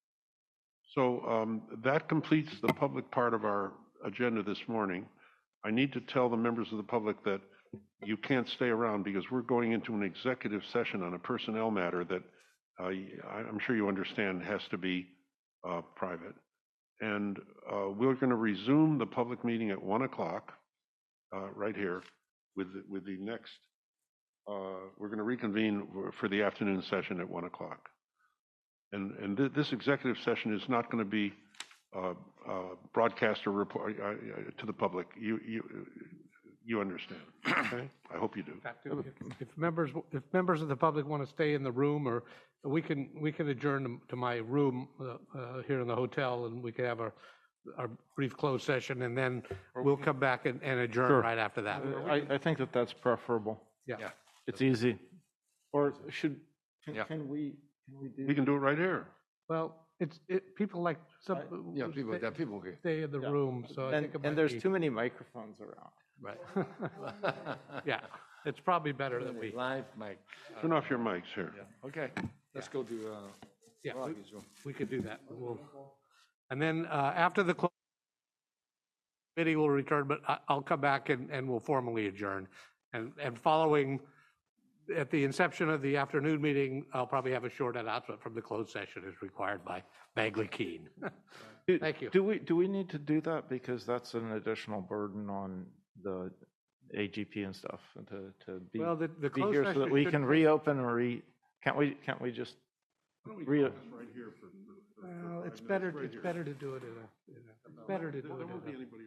Speaker 1: So um, that completes the public part of our agenda this morning. I need to tell the members of the public that you can't stay around because we're going into an executive session on a personnel matter that uh, I'm sure you understand has to be uh, private. And uh, we're going to resume the public meeting at one o'clock uh, right here with the, with the next, uh, we're going to reconvene for the afternoon session at one o'clock. And, and th this executive session is not going to be uh, uh, broadcast or report uh, to the public. You, you, you understand, okay? I hope you do.
Speaker 4: If, if members, if members of the public want to stay in the room, or we can, we can adjourn to my room uh, uh, here in the hotel, and we can have our, our brief closed session, and then we'll come back and, and adjourn
Speaker 3: Sure.
Speaker 4: right after that.
Speaker 3: I, I think that that's preferable.
Speaker 4: Yeah.
Speaker 2: Yeah.
Speaker 3: It's easy. Or should, can,
Speaker 2: Yeah.
Speaker 3: can we, can we do?
Speaker 1: We can do it right here.
Speaker 4: Well, it's, it, people like some.
Speaker 2: Yeah, people, there are people here.
Speaker 4: Stay in the
Speaker 3: Yeah.
Speaker 4: room, so I
Speaker 3: And,
Speaker 4: think it might
Speaker 3: and there's
Speaker 4: be-
Speaker 3: too many microphones around.
Speaker 4: Right. Yeah, it's probably better that we,
Speaker 2: Live mic.
Speaker 1: Turn off your mics here.
Speaker 2: Okay, let's go to uh,
Speaker 4: yeah, we-
Speaker 2: Robbie's room.
Speaker 4: we could do that. We'll- And then uh, after the close, committee will return, but I- I'll come back and, and we'll formally adjourn. And, and following, at the inception of the afternoon meeting, I'll probably have a short announcement from the closed session as required by Bagley Keene.
Speaker 3: Do-
Speaker 4: Thank you.
Speaker 3: Do we, do we need to do that? Because that's an additional burden on the A G P and stuff, and to, to be,
Speaker 4: Well, the, the
Speaker 3: be
Speaker 4: closed
Speaker 3: here so
Speaker 4: session
Speaker 3: that we
Speaker 4: should-
Speaker 3: can reopen or re, can't we, can't we just? re-
Speaker 1: Right here for, for- for-
Speaker 4: Well, it's
Speaker 1: five
Speaker 4: better,
Speaker 1: minutes, right
Speaker 4: it's
Speaker 1: here.
Speaker 4: better to do it in a, in a- it's better to do
Speaker 1: There
Speaker 4: it
Speaker 1: won't be
Speaker 4: in a,
Speaker 1: anybody around. You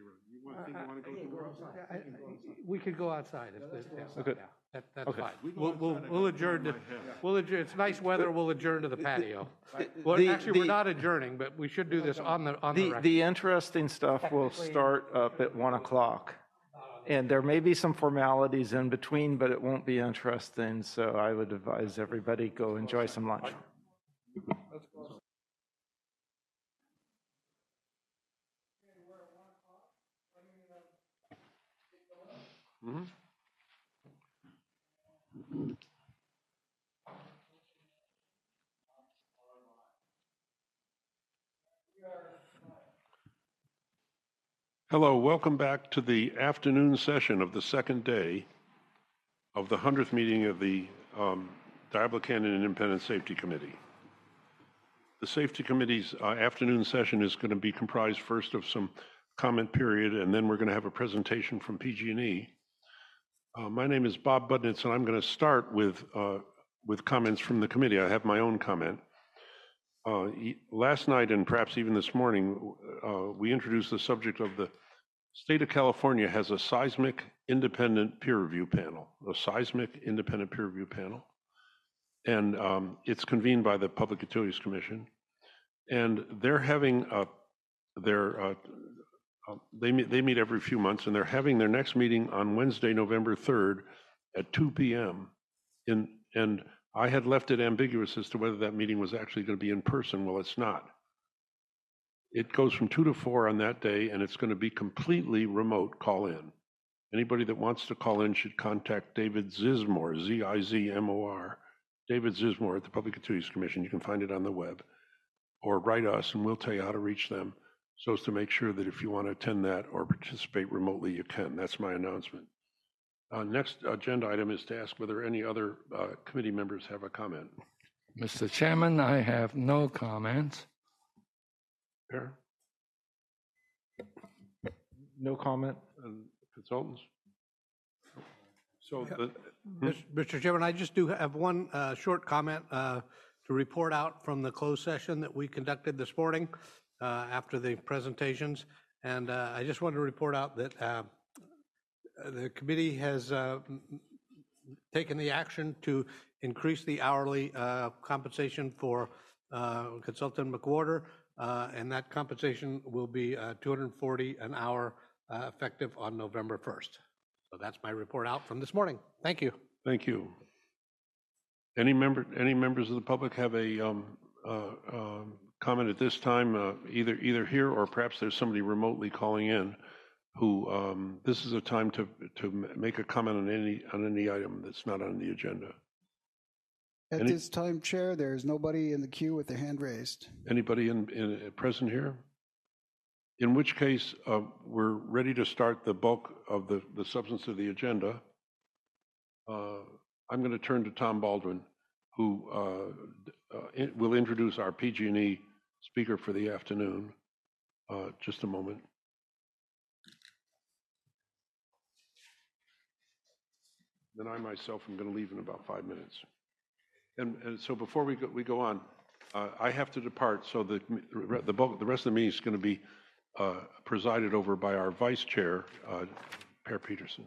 Speaker 4: We could go outside. if the- yeah,
Speaker 3: Okay.
Speaker 4: yeah, that- That's
Speaker 3: Okay.
Speaker 4: fine. We'll, we'll, we'll adjourn to, we'll adjourn, it's nice weather, we'll adjourn to the patio. Well,
Speaker 3: The-
Speaker 4: actually, we're
Speaker 3: the-
Speaker 4: not adjourning, but we should do this on the, on the
Speaker 3: The,
Speaker 4: record.
Speaker 3: the interesting stuff will start up at one o'clock. And there may be some formalities in between, but it won't be interesting. So I would advise everybody go enjoy some lunch.
Speaker 1: Mhm. Hello, welcome back to the afternoon session of the second day of the hundredth meeting of the um, Diablo Canyon Independent Safety Committee. The Safety Committee's uh, afternoon session is going to be comprised first of some comment period, and then we're going to have a presentation from P G and E. Uh, my name is Bob Budnitz, and I'm going to start with, uh, with comments from the committee. I have my own comment. Uh, last night, and perhaps even this morning, uh, we introduced the subject of the state of California has a seismic independent peer review panel, a seismic independent peer review panel. And um, it's convened by the Public Utilities Commission. And they're having a, their, uh, uh, they, meet, they meet every few months, and they're having their next meeting on Wednesday, November third at two p m In, and I had left it ambiguous as to whether that meeting was actually going to be in person. Well, it's not. It goes from two to four on that day, and it's going to be completely remote call-in. Anybody that wants to call in should contact David Zizmore, Z I Z M O R, David Zizmore at the Public Utilities Commission. You can find it on the web, or write us, and we'll tell you how to reach them, so as to make sure that if you want to attend that or participate remotely, you can. That's my announcement. Uh, next agenda item is to ask whether any other uh, committee members have a comment.
Speaker 2: Mister Chairman, I have no comments.
Speaker 1: Per?
Speaker 3: No comment.
Speaker 1: And consultants? So, the,
Speaker 4: Mis- Mister Chairman, I just do have one uh, short comment uh, to report out from the closed session that we conducted this morning uh, after the presentations. And uh, I just wanted to report out that uh, the committee has uh, taken the action to increase the hourly uh, compensation for uh, Consultant McWhorter, uh, and that compensation will be uh, two hundred forty dollars an hour uh, effective on November first. So that's my report out from this morning. Thank you.
Speaker 1: thank you. Any member, any members of the public have a um, uh, um, comment at this time, uh, either either here or perhaps there's somebody remotely calling in who um, this is a time to to make a comment on any on any item that's not on the agenda.
Speaker 5: At
Speaker 1: Any-
Speaker 5: this time, Chair, there is nobody in the queue with their hand raised.
Speaker 1: Anybody in, in present here? In which case, uh, we're ready to start the bulk of the, the substance of the agenda. Uh, I'm going to turn to Tom Baldwin, who uh, uh, in- will introduce our P G and E speaker for the afternoon. Uh, just a moment. Then I myself am going to leave in about five minutes. And, and so before we go, we go on, uh, I have to depart, so the, the, bulk, the rest of the meeting is going to be uh, presided over by our Vice Chair, uh, Per Peterson.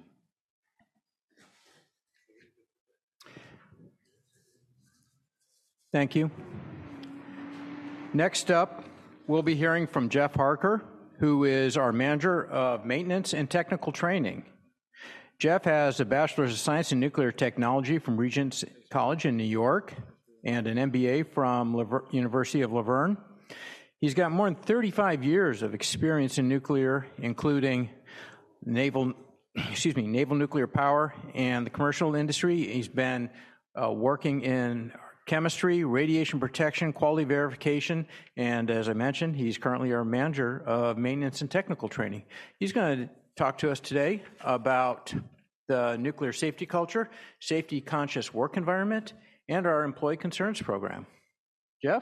Speaker 9: Thank you. Next up, we'll be hearing from Jeff Harker, who is our Manager of Maintenance and Technical Training. Jeff has a Bachelor's of Science in Nuclear Technology from Regents College in New York and an M B A from Laver- University of Laverne. He's got more than thirty-five years of experience in nuclear, including naval, excuse me, naval nuclear power and the commercial industry. He's been uh, working in chemistry, radiation protection, quality verification, and as I mentioned, he's currently our Manager of Maintenance and Technical Training. He's going to talk to us today about the nuclear safety culture, safety conscious work environment, and our employee concerns program. Jeff?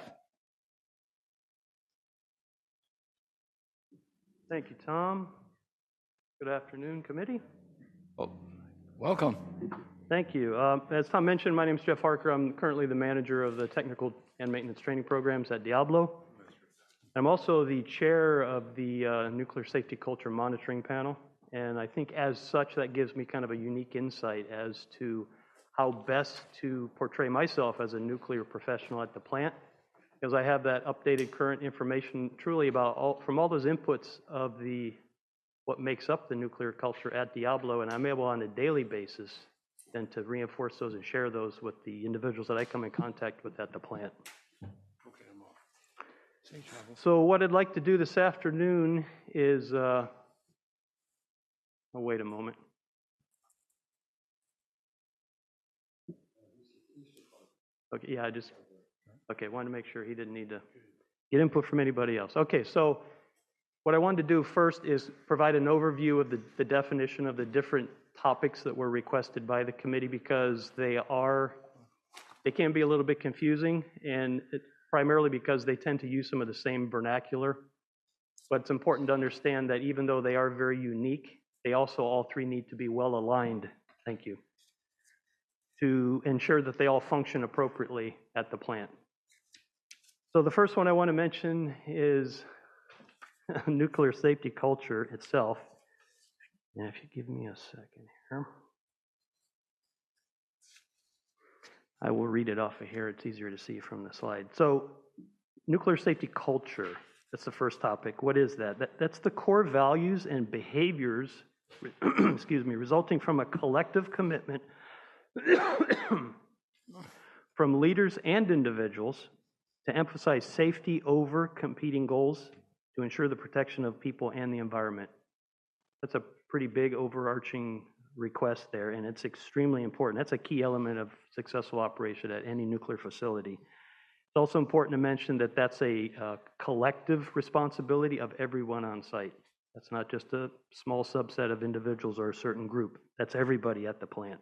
Speaker 16: Thank you, Tom. Good afternoon, committee.
Speaker 2: Oh, welcome.
Speaker 16: Thank you. Um, as Tom mentioned, my name is Jeff Harker. I'm currently the manager of the technical and maintenance training programs at Diablo. I'm also the chair of the uh, Nuclear Safety Culture Monitoring Panel, and I think as such that gives me kind of a unique insight as to how best to portray myself as a nuclear professional at the plant, because I have that updated current information truly about all, from all those inputs of the what makes up the nuclear culture at Diablo, and I'm able on a daily basis then to reinforce those and share those with the individuals that I come in contact with at the plant. So what I'd like to do this afternoon is, uh, oh, wait a moment. Okay, yeah, I just, okay, wanted to make sure he didn't need to get input from anybody else. Okay, so what I wanted to do first is provide an overview of the, the definition of the different topics that were requested by the committee, because they are, they can be a little bit confusing, and it, primarily because they tend to use some of the same vernacular. But it's important to understand that even though they are very unique, they also all three need to be well aligned, thank you, to ensure that they all function appropriately at the plant. So the first one I want to mention is nuclear safety culture itself. And if you give me a second here, I will read it off of here. It's easier to see from the slide. So nuclear safety culture, that's the first topic. What is that? that that's the core values and behaviors, excuse me, resulting from a collective commitment from leaders and individuals to emphasize safety over competing goals to ensure the protection of people and the environment. That's a pretty big overarching request there, and it's extremely important. That's a key element of successful operation at any nuclear facility. It's also important to mention that that's a uh, collective responsibility of everyone on site. That's not just a small subset of individuals or a certain group. That's everybody at the plant.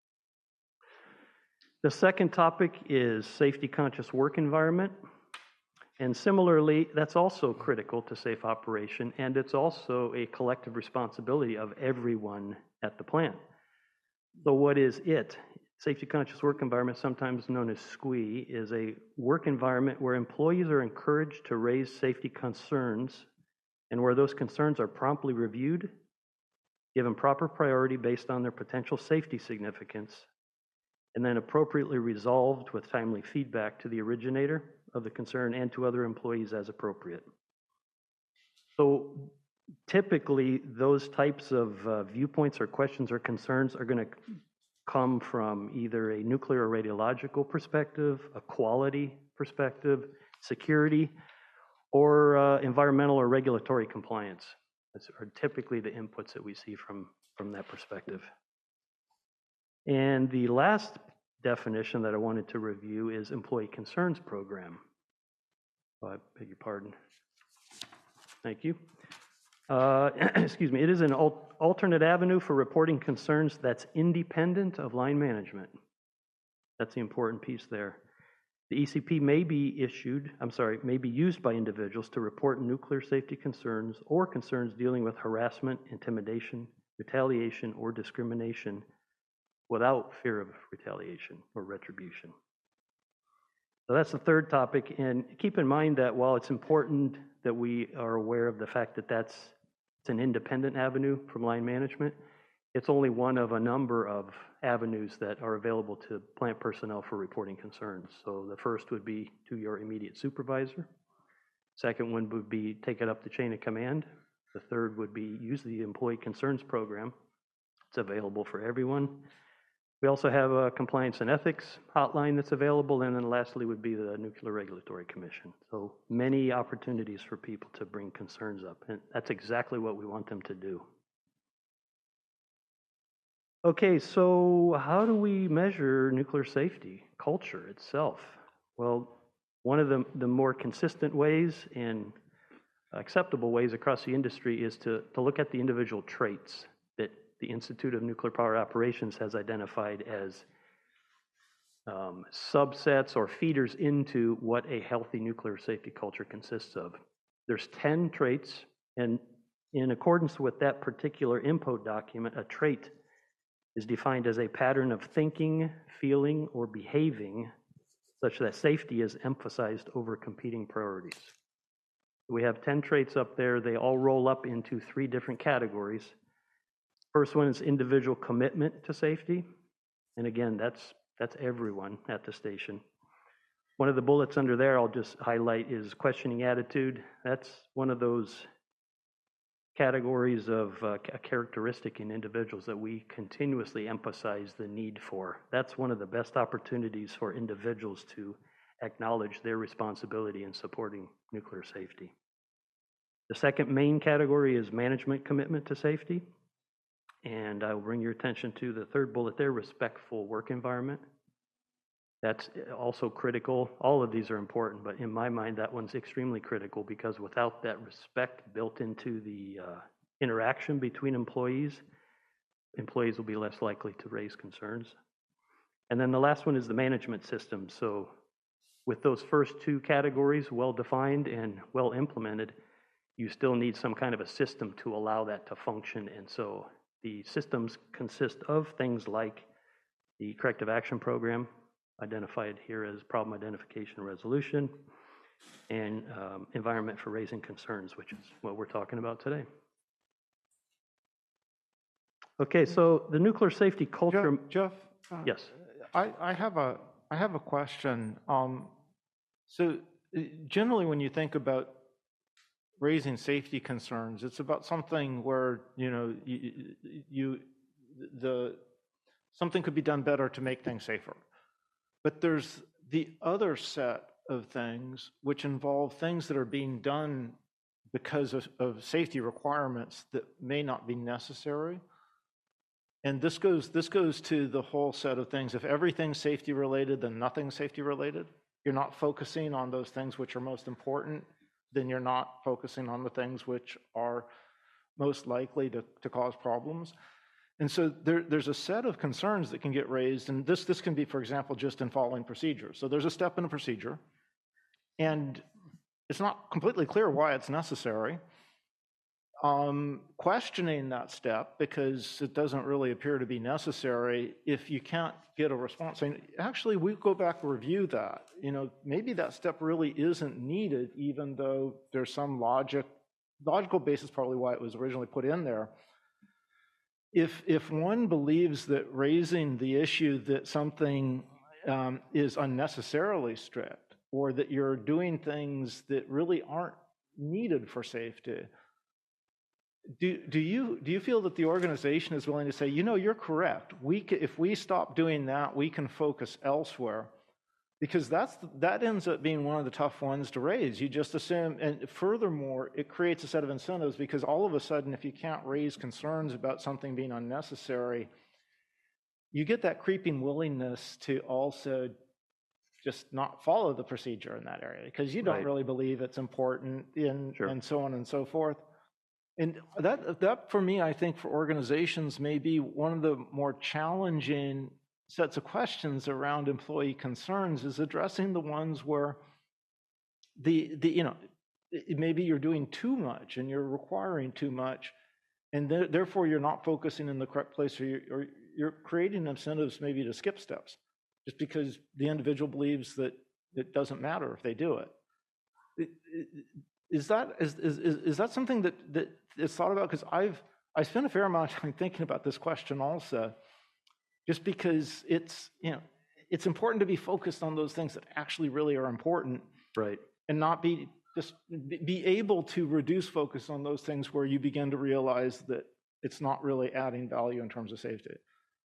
Speaker 16: The second topic is safety conscious work environment. And similarly, that's also critical to safe operation, and it's also a collective responsibility of everyone at the plant. So what is it? Safety conscious work environment, sometimes known as S C W E, is a work environment where employees are encouraged to raise safety concerns and where those concerns are promptly reviewed, given proper priority based on their potential safety significance, and then appropriately resolved with timely feedback to the originator of the concern and to other employees as appropriate. So typically, those types of uh, viewpoints or questions or concerns are going to come from either a nuclear or radiological perspective, a quality perspective, security, or uh, environmental or regulatory compliance. Those are typically the inputs that we see from, from that perspective. And the last definition that I wanted to review is employee concerns program. Oh, I beg your pardon. Thank you. Uh, excuse me. It is an al alternate avenue for reporting concerns that's independent of line management. That's the important piece there. The E C P may be issued, I'm sorry, may be used by individuals to report nuclear safety concerns or concerns dealing with harassment, intimidation, retaliation, or discrimination without fear of retaliation or retribution. So that's the third topic, and keep in mind that while it's important that we are aware of the fact that that's it's an independent avenue from line management, it's only one of a number of avenues that are available to plant personnel for reporting concerns. So the first would be to your immediate supervisor. Second one would be take it up the chain of command. The third would be use the employee concerns program. It's available for everyone. We also have a compliance and ethics hotline that's available, and then lastly would be the Nuclear Regulatory Commission. So many opportunities for people to bring concerns up, and that's exactly what we want them to do. Okay, so how do we measure nuclear safety culture itself? Well, one of the, the more consistent ways and acceptable ways across the industry is to, to look at the individual traits that the Institute of Nuclear Power Operations has identified as um, subsets or feeders into what a healthy nuclear safety culture consists of. There's ten traits, and in accordance with that particular info document, a trait is defined as a pattern of thinking, feeling, or behaving such that safety is emphasized over competing priorities. We have ten traits up there. They all roll up into three different categories. First one is individual commitment to safety. And again, that's, that's everyone at the station. One of the bullets under there I'll just highlight is questioning attitude. That's one of those categories of uh, a characteristic in individuals that we continuously emphasize the need for. That's one of the best opportunities for individuals to acknowledge their responsibility in supporting nuclear safety. The second main category is management commitment to safety. And I will bring your attention to the third bullet there, respectful work environment. That's also critical. All of these are important, but in my mind, that one's extremely critical because without that respect built into the uh, interaction between employees, employees will be less likely to raise concerns. And then the last one is the management system. So with those first two categories well-defined and well-implemented, you still need some kind of a system to allow that to function. And so the systems consist of things like the corrective action program, identified here as problem identification and resolution, and um, environment for raising concerns, which is what we're talking about today. Okay, so the nuclear safety culture.
Speaker 3: Jeff, Jeff uh,
Speaker 16: yes.
Speaker 3: I, I have a I have a question. Um, so generally, when you think about raising safety concerns, it's about something where you know you, you the something could be done better to make things safer. But there's the other set of things which involve things that are being done because of, of safety requirements that may not be necessary. And this goes, this goes to the whole set of things. If everything's safety related, then nothing's safety related. You're not focusing on those things which are most important, then you're not focusing on the things which are most likely to, to cause problems. And so there, there's a set of concerns that can get raised, and this, this can be, for example, just in following procedures. So there's a step in a procedure, and it's not completely clear why it's necessary. Um, questioning that step, because it doesn't really appear to be necessary, if you can't get a response, saying, actually, we go back and review that. You know, maybe that step really isn't needed, even though there's some logic, logical basis probably why it was originally put in there. If, if one believes that raising the issue that something um, is unnecessarily strict, or that you're doing things that really aren't needed for safety, do, do, you, do you feel that the organization is willing to say, you know, you're correct. We can, if we stop doing that, we can focus elsewhere? Because that's, that ends up being one of the tough ones to raise. You just assume, and furthermore, it creates a set of incentives because all of a sudden, if you can't raise concerns about something being unnecessary, you get that creeping willingness to also just not follow the procedure in that area because you don't right. really believe it's important in, sure. and so on and so forth. And that, that, for me, I think for organizations may be one of the more challenging sets of questions around employee concerns is addressing the ones where the, the you know, maybe you're doing too much and you're requiring too much, and th therefore you're not focusing in the correct place, or you're, or you're creating incentives maybe to skip steps just because the individual believes that it doesn't matter if they do it. it, it is that, is, is, is that something that, that is thought about? Because I've I spent a fair amount of time thinking about this question also. Just because it's, you know, it's important to be focused on those things that actually really are important,
Speaker 16: right?
Speaker 3: And not be just be able to reduce focus on those things where you begin to realize that it's not really adding value in terms of safety.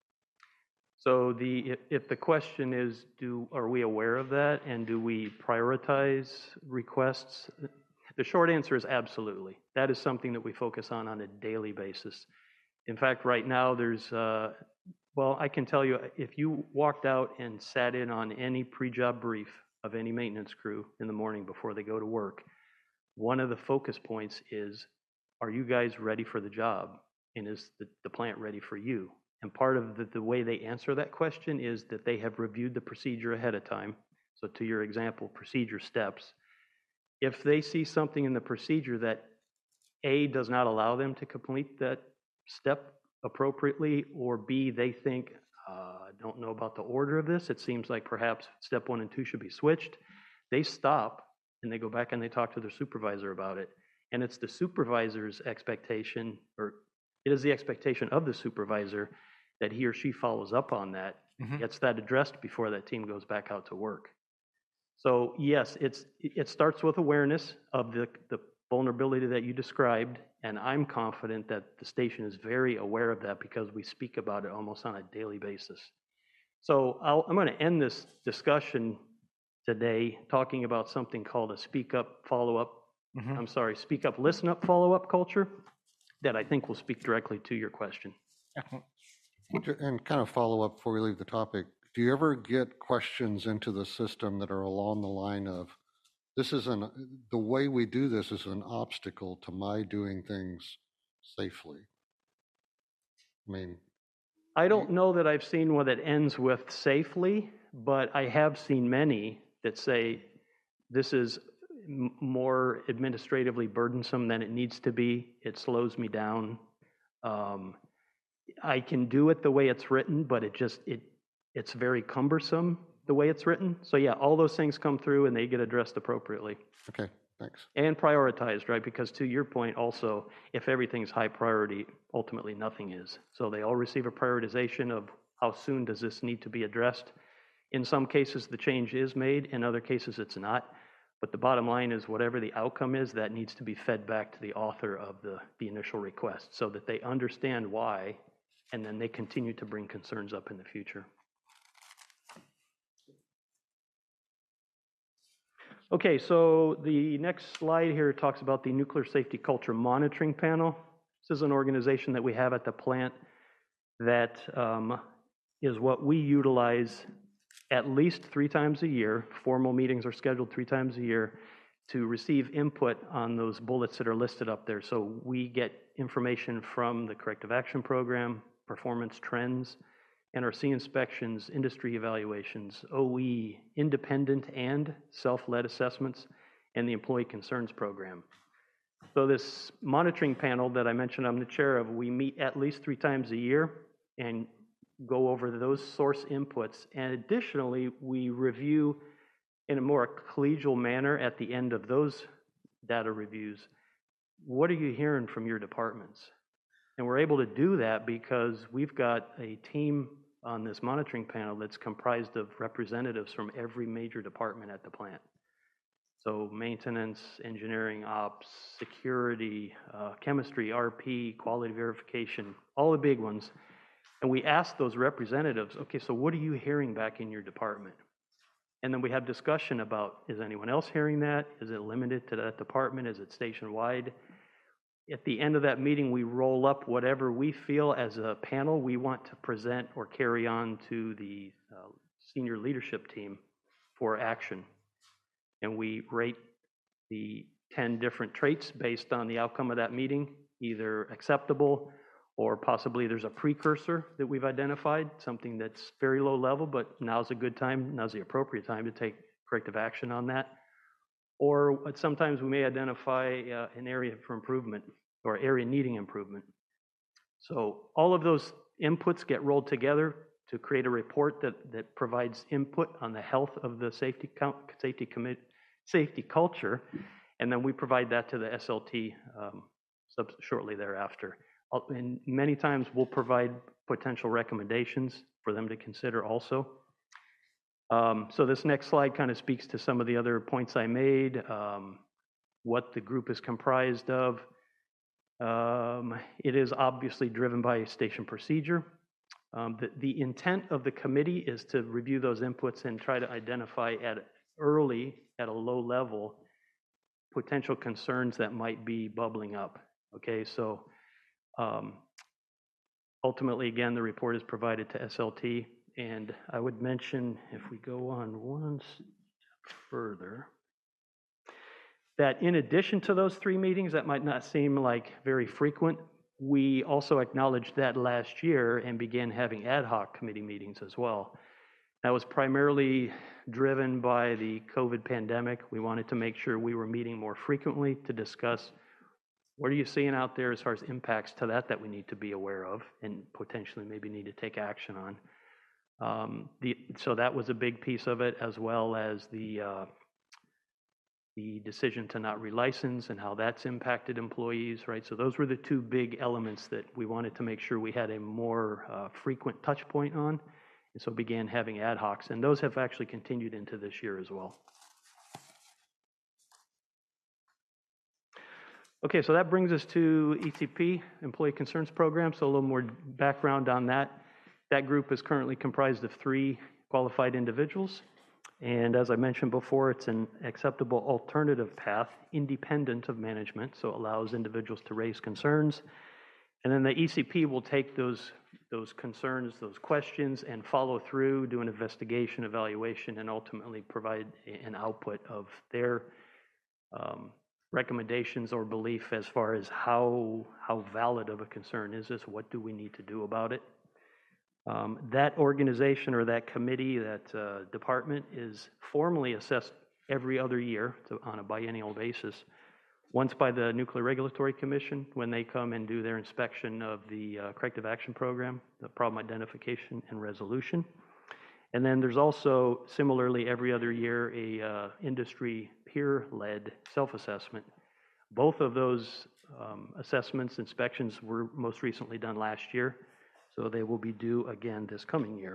Speaker 16: So the if, if the question is, do are we aware of that, and do we prioritize requests? The short answer is absolutely. That is something that we focus on on a daily basis. In fact, right now there's. Uh, Well, I can tell you, if you walked out and sat in on any pre-job brief of any maintenance crew in the morning before they go to work, one of the focus points is, are you guys ready for the job? And is the, the plant ready for you? And part of the, the way they answer that question is that they have reviewed the procedure ahead of time. So to your example, procedure steps. If they see something in the procedure that A, does not allow them to complete that step appropriately, or B, they think, uh, I don't know about the order of this, it seems like perhaps step one and two should be switched, they stop and they go back and they talk to their supervisor about it. And it's the supervisor's expectation, or it is the expectation of the supervisor that he or she follows up on that,
Speaker 17: Mhm.
Speaker 16: gets that addressed before that team goes back out to work. So yes, it's, it starts with awareness of the, the vulnerability that you described, and I'm confident that the station is very aware of that because we speak about it almost on a daily basis. So I'll, I'm going to end this discussion today talking about something called a speak up, follow up,
Speaker 17: Mhm.
Speaker 16: I'm sorry, speak up, listen up, follow up culture that I think will speak directly to your question.
Speaker 11: And kind of follow up before we leave the topic, do you ever get questions into the system that are along the line of, this is an, the way we do this is an obstacle to my doing things safely? I mean,
Speaker 16: I don't know that I've seen one that ends with safely, but I have seen many that say this is m- more administratively burdensome than it needs to be. It slows me down. Um, I can do it the way it's written, but it just, it it's very cumbersome the way it's written. So yeah, all those things come through and they get addressed appropriately.
Speaker 11: okay, thanks.
Speaker 16: And prioritized, right? Because to your point also, if everything's high priority, ultimately nothing is. So they all receive a prioritization of how soon does this need to be addressed. In some cases, the change is made. In other cases, it's not. But the bottom line is whatever the outcome is, that needs to be fed back to the author of the, the initial request so that they understand why, and then they continue to bring concerns up in the future. Okay, so the next slide here talks about the Nuclear Safety Culture Monitoring Panel. This is an organization that we have at the plant that um, is what we utilize at least three times a year. Formal meetings are scheduled three times a year to receive input on those bullets that are listed up there. So we get information from the Corrective Action Program, performance trends, N R C inspections, industry evaluations, O E, independent and self-led assessments, and the Employee Concerns Program. So this monitoring panel that I mentioned I'm the chair of, we meet at least three times a year and go over those source inputs. And additionally, we review in a more collegial manner at the end of those data reviews, what are you hearing from your departments? And we're able to do that because we've got a team on this monitoring panel that's comprised of representatives from every major department at the plant. So maintenance, engineering, ops, security, uh, chemistry, R P, quality verification, all the big ones. And we ask those representatives, okay, so what are you hearing back in your department? And then we have discussion about, is anyone else hearing that? Is it limited to that department? Is it station-wide? At the end of that meeting, we roll up whatever we feel as a panel we want to present or carry on to the uh, senior leadership team for action. And we rate the ten different traits based on the outcome of that meeting, either acceptable or possibly there's a precursor that we've identified, something that's very low level, but now's a good time, now's the appropriate time to take corrective action on that. Or sometimes we may identify uh, an area for improvement or area needing improvement. So all of those inputs get rolled together to create a report that, that provides input on the health of the safety safety commit, safety culture, and then we provide that to the S L T um, sub, shortly thereafter. And many times we'll provide potential recommendations for them to consider also. Um, so this next slide kind of speaks to some of the other points I made, um, what the group is comprised of. Um, it is obviously driven by station procedure. Um, the, the intent of the committee is to review those inputs and try to identify at early, at a low level, potential concerns that might be bubbling up. Okay, so um, ultimately, again, the report is provided to S L T. And I would mention, if we go on one step further, that in addition to those three meetings that might not seem like very frequent, we also acknowledged that last year and began having ad hoc committee meetings as well. That was primarily driven by the COVID pandemic. We wanted to make sure we were meeting more frequently to discuss what are you seeing out there as far as impacts to that that we need to be aware of and potentially maybe need to take action on. Um, the, so that was a big piece of it, as well as the uh, the decision to not relicense and how that's impacted employees, right? So those were the two big elements that we wanted to make sure we had a more uh, frequent touch point on, and so began having ad hocs, and those have actually continued into this year as well. Okay, so that brings us to E C P, Employee Concerns Program, so a little more background on that. That group is currently comprised of three qualified individuals. And as I mentioned before, it's an acceptable alternative path independent of management, so it allows individuals to raise concerns. And then the E C P will take those, those concerns, those questions, and follow through, do an investigation, evaluation, and ultimately provide an output of their um, recommendations or belief as far as how, how valid of a concern is this, what do we need to do about it. Um, that organization or that committee, that uh, department is formally assessed every other year to, on a biennial basis. Once by the Nuclear Regulatory Commission when they come and do their inspection of the uh, corrective action program, the problem identification and resolution. And then there's also similarly every other year a uh, industry peer-led self-assessment. Both of those um, assessments, inspections were most recently done last year. So they will be due again this coming year.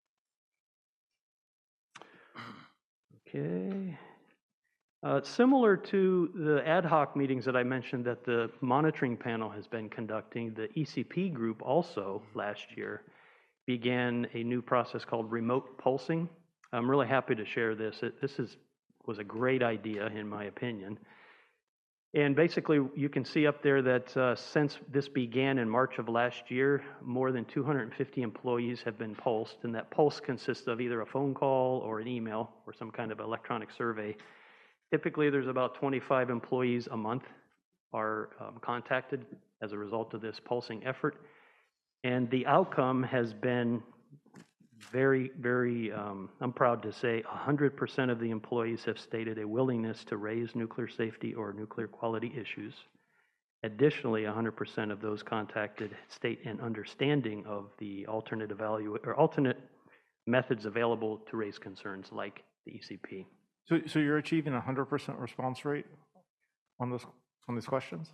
Speaker 16: Okay. Uh, similar to the ad hoc meetings that I mentioned that the monitoring panel has been conducting, the E C P group also last year began a new process called remote pulsing. I'm really happy to share this. It, this is, was a great idea in my opinion. And basically, you can see up there that uh, since this began in March of last year, more than two hundred fifty employees have been pulsed, and that pulse consists of either a phone call or an email or some kind of electronic survey. Typically, there's about twenty-five employees a month are um, contacted as a result of this pulsing effort. And the outcome has been very, very, um, I'm proud to say, one hundred percent of the employees have stated a willingness to raise nuclear safety or nuclear quality issues. Additionally, one hundred percent of those contacted state an understanding of the alternate evaluate or alternate methods available to raise concerns like the E C P.
Speaker 3: So, so you're achieving a one hundred percent response rate on this on these questions?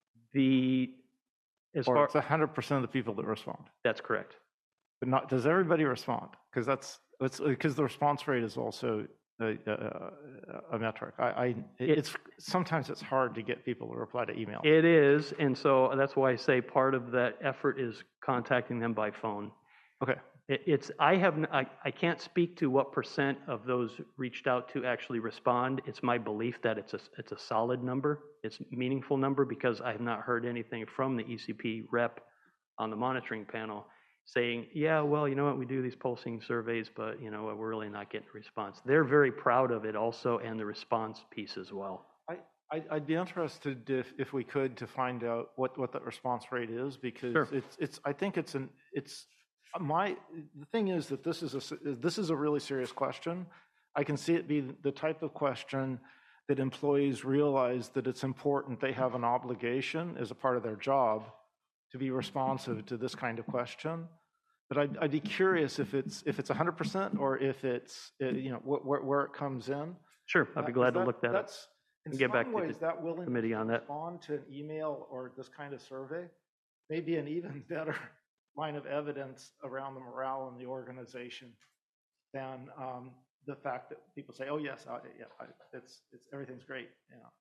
Speaker 16: The as
Speaker 3: or
Speaker 16: far
Speaker 3: it's one hundred percent of the people that respond.
Speaker 16: That's correct.
Speaker 3: But not, does everybody respond? Because that's, it's, because the response rate is also a, a, a metric. I, I it's, sometimes it's hard to get people to reply to email.
Speaker 16: It is, and so that's why I say part of that effort is contacting them by phone.
Speaker 3: Okay.
Speaker 16: It, it's, I have, I, I can't speak to what percent of those reached out to actually respond. It's my belief that it's a, it's a solid number. It's a meaningful number because I have not heard anything from the E C P rep on the monitoring panel saying, yeah, well, you know what, we do these pulsing surveys, but, you know, we're really not getting a response. They're very proud of it also, and the response piece as well.
Speaker 3: I, I, I'd be interested if, if we could to find out what, what that response rate is, because
Speaker 16: Sure.
Speaker 3: it's, it's, I think it's an, it's, my, the thing is that this is a, this is a really serious question. I can see it be the type of question that employees realize that it's important, they have an obligation as a part of their job to be responsive to this kind of question. But I'd, I'd be curious if it's if it's one hundred percent or if it's, uh, you know, wh where, where it comes in.
Speaker 16: Sure, I'd be
Speaker 3: Uh,
Speaker 16: glad
Speaker 3: that,
Speaker 16: to look that
Speaker 3: that's,
Speaker 16: up
Speaker 3: in
Speaker 16: and get
Speaker 3: some
Speaker 16: back to
Speaker 3: ways,
Speaker 16: the
Speaker 3: that willingness
Speaker 16: committee on
Speaker 3: to
Speaker 16: that.
Speaker 3: respond to an email or this kind of survey may be an even better line of evidence around the morale in the organization than um, the fact that people say, "Oh yes, I, yeah, I, it's it's everything's great." You know.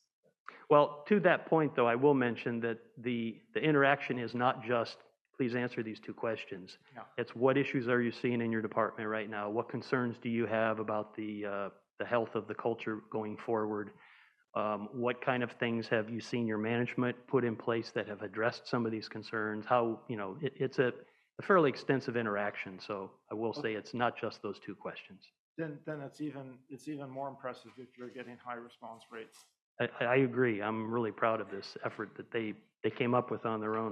Speaker 16: Well, to that point, though, I will mention that the, the interaction is not just, please answer these two questions.
Speaker 3: No.
Speaker 16: It's what issues are you seeing in your department right now? What concerns do you have about the, uh, the health of the culture going forward? Um, what kind of things have you seen your management put in place that have addressed some of these concerns? How, you know, it, it's a, a fairly extensive interaction, so I will say it's not just those two questions.
Speaker 3: Then then it's even it's even more impressive if you're getting high response rates.
Speaker 16: I, I agree. I'm really proud of this effort that they, they came up with on their own.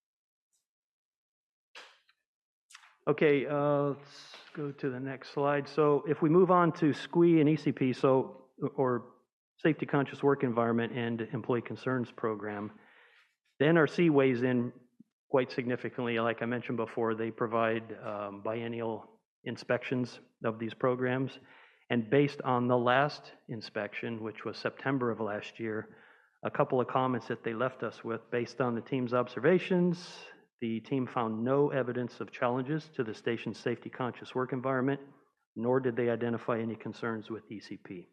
Speaker 16: Okay, uh, let's go to the next slide. So if we move on to S Q E and E C P, so, or Safety Conscious Work Environment and Employee Concerns Program, the N R C weighs in quite significantly. Like I mentioned before, they provide um, biennial inspections of these programs. And based on the last inspection, which was September of last year, a couple of comments that they left us with, based on the team's observations, the team found no evidence of challenges to the station's safety-conscious work environment, nor did they identify any concerns with E C P.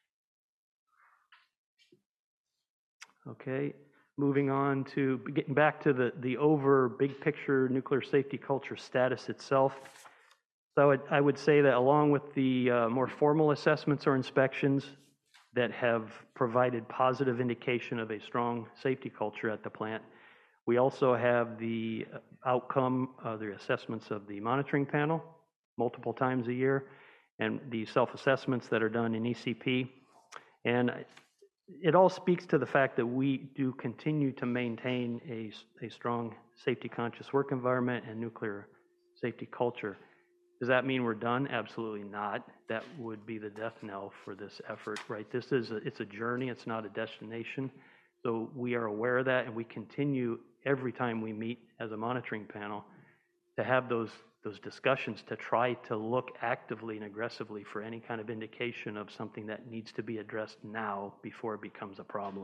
Speaker 16: Okay, moving on to getting back to the, the over big picture nuclear safety culture status itself. So I would, I would say that along with the uh, more formal assessments or inspections that have provided positive indication of a strong safety culture at the plant, we also have the outcome, uh, the assessments of the monitoring panel multiple times a year, and the self-assessments that are done in E C P. And it all speaks to the fact that we do continue to maintain a, a strong safety-conscious work environment and nuclear safety culture. Does that mean we're done? Absolutely not. That would be the death knell for this effort, right? This is a, it's a journey, it's not a destination. So we are aware of that, and we continue every time we meet as a monitoring panel to have those those discussions to try to look actively and aggressively for any kind of indication of something that needs to be addressed now before it becomes a problem.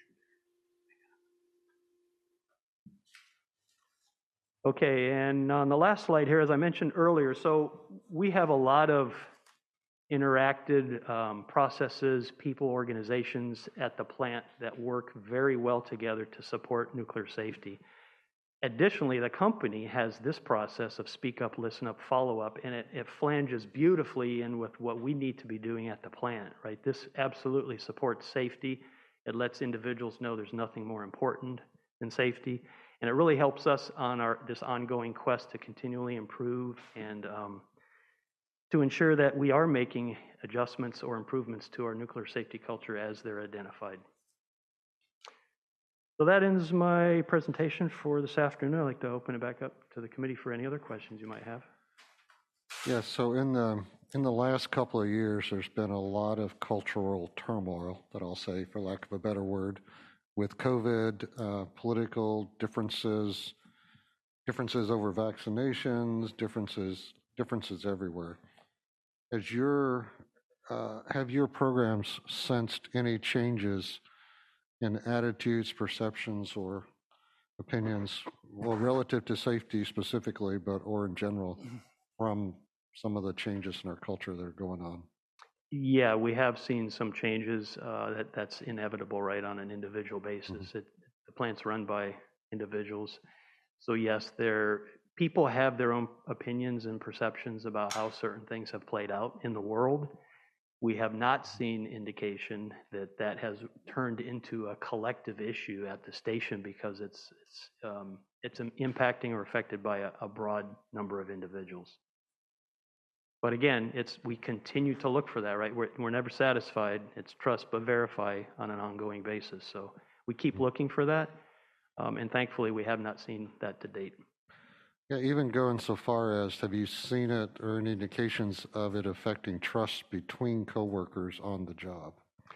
Speaker 16: Okay, and on the last slide here, as I mentioned earlier, so we have a lot of interacted um, processes, people, organizations at the plant that work very well together to support nuclear safety. Additionally, the company has this process of speak up, listen up, follow up, and it, it flanges beautifully in with what we need to be doing at the plant, right? This absolutely supports safety. It lets individuals know there's nothing more important than safety. And it really helps us on our this ongoing quest to continually improve and um, to ensure that we are making adjustments or improvements to our nuclear safety culture as they're identified. So that ends my presentation for this afternoon. I'd like to open it back up to the committee for any other questions you might have.
Speaker 11: Yes, so in the, in the last couple of years, there's been a lot of cultural turmoil, that I'll say, for lack of a better word, with COVID, uh, political differences, differences over vaccinations, differences, differences everywhere. As your, uh, have your programs sensed any changes in attitudes, perceptions, or opinions, well, relative to safety specifically, but or in general, from some of the changes in our culture that are going on?
Speaker 16: Yeah, we have seen some changes. Uh, that that's inevitable, right, on an individual basis. Mm-hmm. It, the plant's run by individuals, so yes, there people have their own opinions and perceptions about how certain things have played out in the world. We have not seen indication that that has turned into a collective issue at the station because it's it's um, it's impacting or affected by a, a broad number of individuals. But again, it's we continue to look for that, right? We're we're never satisfied. It's trust but verify on an ongoing basis. So we keep looking for that, um, and thankfully we have not seen that to date.
Speaker 11: Yeah, even going so far as, have you seen it or any indications of it affecting trust between coworkers on the job?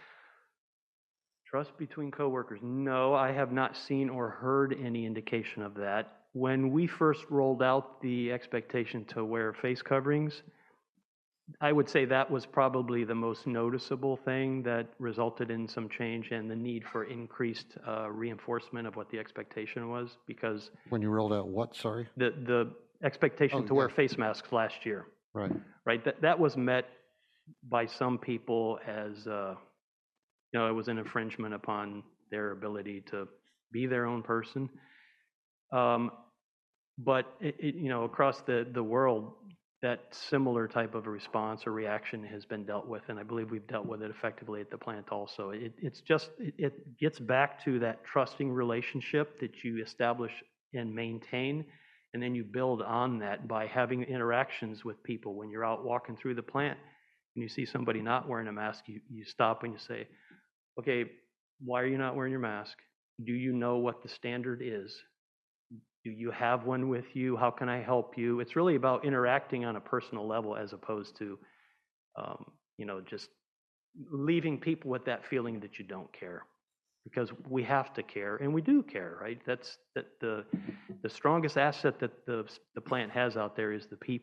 Speaker 16: Trust between coworkers? No, I have not seen or heard any indication of that. When we first rolled out the expectation to wear face coverings, I would say that was probably the most noticeable thing that resulted in some change and the need for increased uh, reinforcement of what the expectation was, because
Speaker 11: when you rolled out what, sorry?
Speaker 16: The the expectation
Speaker 11: oh,
Speaker 16: to
Speaker 11: yeah.
Speaker 16: wear face masks last year.
Speaker 11: Right.
Speaker 16: Right. That that was met by some people as uh, you know, it was an infringement upon their ability to be their own person. Um, but it, it, you know, across the the world, that similar type of a response or reaction has been dealt with, and I believe we've dealt with it effectively at the plant also. It, it's just, it, it gets back to that trusting relationship that you establish and maintain, and then you build on that by having interactions with people. When you're out walking through the plant and you see somebody not wearing a mask, you, you stop and you say, okay, why are you not wearing your mask? Do you know what the standard is? Do you have one with you? How can I help you? It's really about interacting on a personal level as opposed to, um, you know, just leaving people with that feeling that you don't care. Because we have to care, and we do care, right? That's that the the strongest asset that the the plant has out there is the people,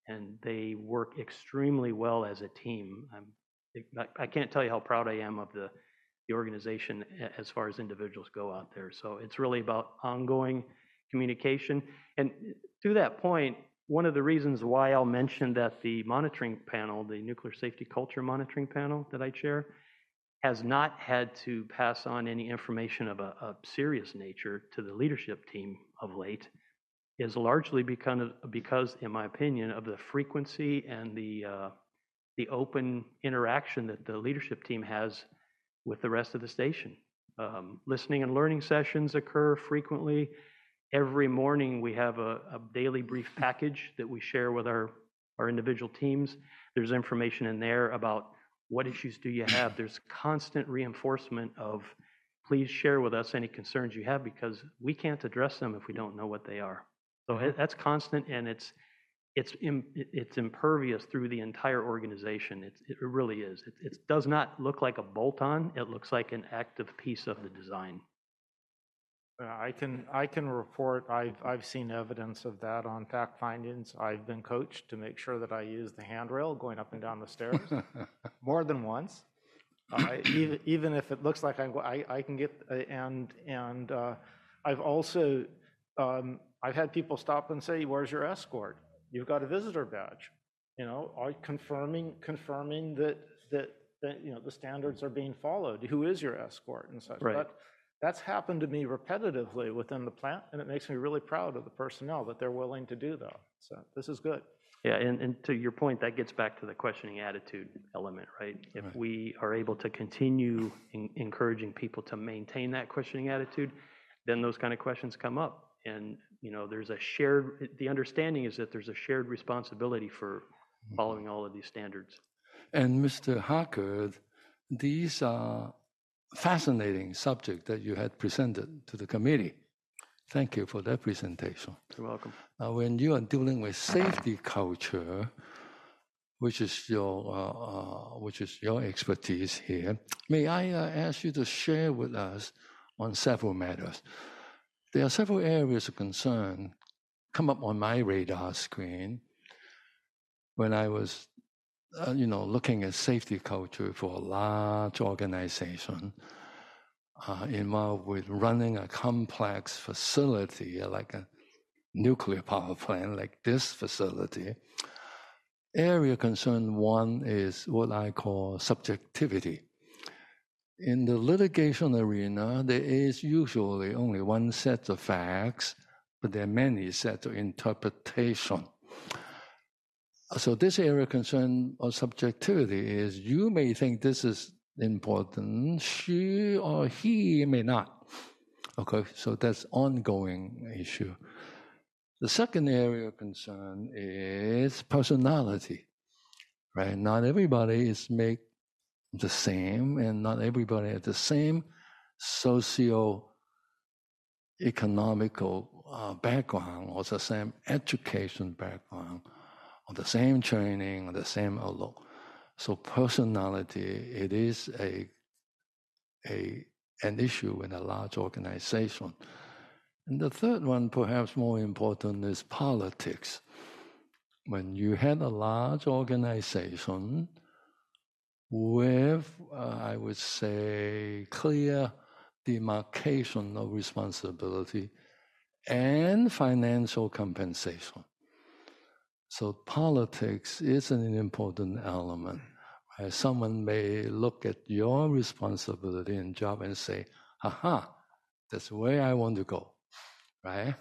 Speaker 16: and they work extremely well as a team. I'm, I can't tell you how proud I am of the, the organization as far as individuals go out there. So it's really about ongoing communication. And to that point, one of the reasons why I'll mention that the monitoring panel, the nuclear safety culture monitoring panel that I chair, has not had to pass on any information of a, a serious nature to the leadership team of late is largely because, of, because, in my opinion, of the frequency and the uh, the open interaction that the leadership team has with the rest of the station. Um, listening and learning sessions occur frequently. Every morning we have a, a daily brief package that we share with our, our individual teams. There's information in there about what issues do you have. There's constant reinforcement of please share with us any concerns you have because we can't address them if we don't know what they are. So mm-hmm. that's constant, and it's it's im, it's impervious through the entire organization. It, it really is. It, it does not look like a bolt-on. It looks like an active piece of the design.
Speaker 3: I can I can report I've I've seen evidence of that on fact findings. I've been coached to make sure that I use the handrail going up and down the stairs more than once. Uh, even even if it looks like I I, I can get uh, and and uh, I've also um, I've had people stop and say, "Where's your escort? You've got a visitor badge." You know, are confirming confirming that that that you know the standards are being followed. Who is your escort and such.
Speaker 16: Right.
Speaker 3: But, That's happened to me repetitively within the plant, and it makes me really proud of the personnel that they're willing to do that. So this is good.
Speaker 16: Yeah, and, and to your point, that gets back to the questioning attitude element, right? If
Speaker 2: Right.
Speaker 16: we are able to continue in, encouraging people to maintain that questioning attitude, then those kind of questions come up. And, you know, there's a shared, the understanding is that there's a shared responsibility for following all of these standards.
Speaker 2: And Mister Harkert, these are fascinating subject that you had presented to the committee. Thank you for that presentation.
Speaker 16: You're welcome.
Speaker 2: Uh, when you are dealing with safety culture, which is your uh, uh, which is your expertise here, may I uh, ask you to share with us on several matters? There are several areas of concern come up on my radar screen when I was Uh, you know, looking at safety culture for a large organization uh, involved with running a complex facility like a nuclear power plant like this facility. Area concern one is what I call subjectivity. In the litigation arena, there is usually only one set of facts, but there are many sets of interpretation. So this area of concern or subjectivity is you may think this is important, she or he may not. Okay, so that's ongoing issue. The second area of concern is personality, right? Not everybody is made the same, and not everybody has the same socio-economical uh, background or the same education background, or the same training, or the same outlook. So personality, it is a, a an issue in a large organization. And the third one, perhaps more important, is politics. When you had a large organization with, uh, I would say, clear demarcation of responsibility and financial compensation. So politics is an important element. Right? Someone may look at your responsibility and job and say, aha, that's where I want to go, right?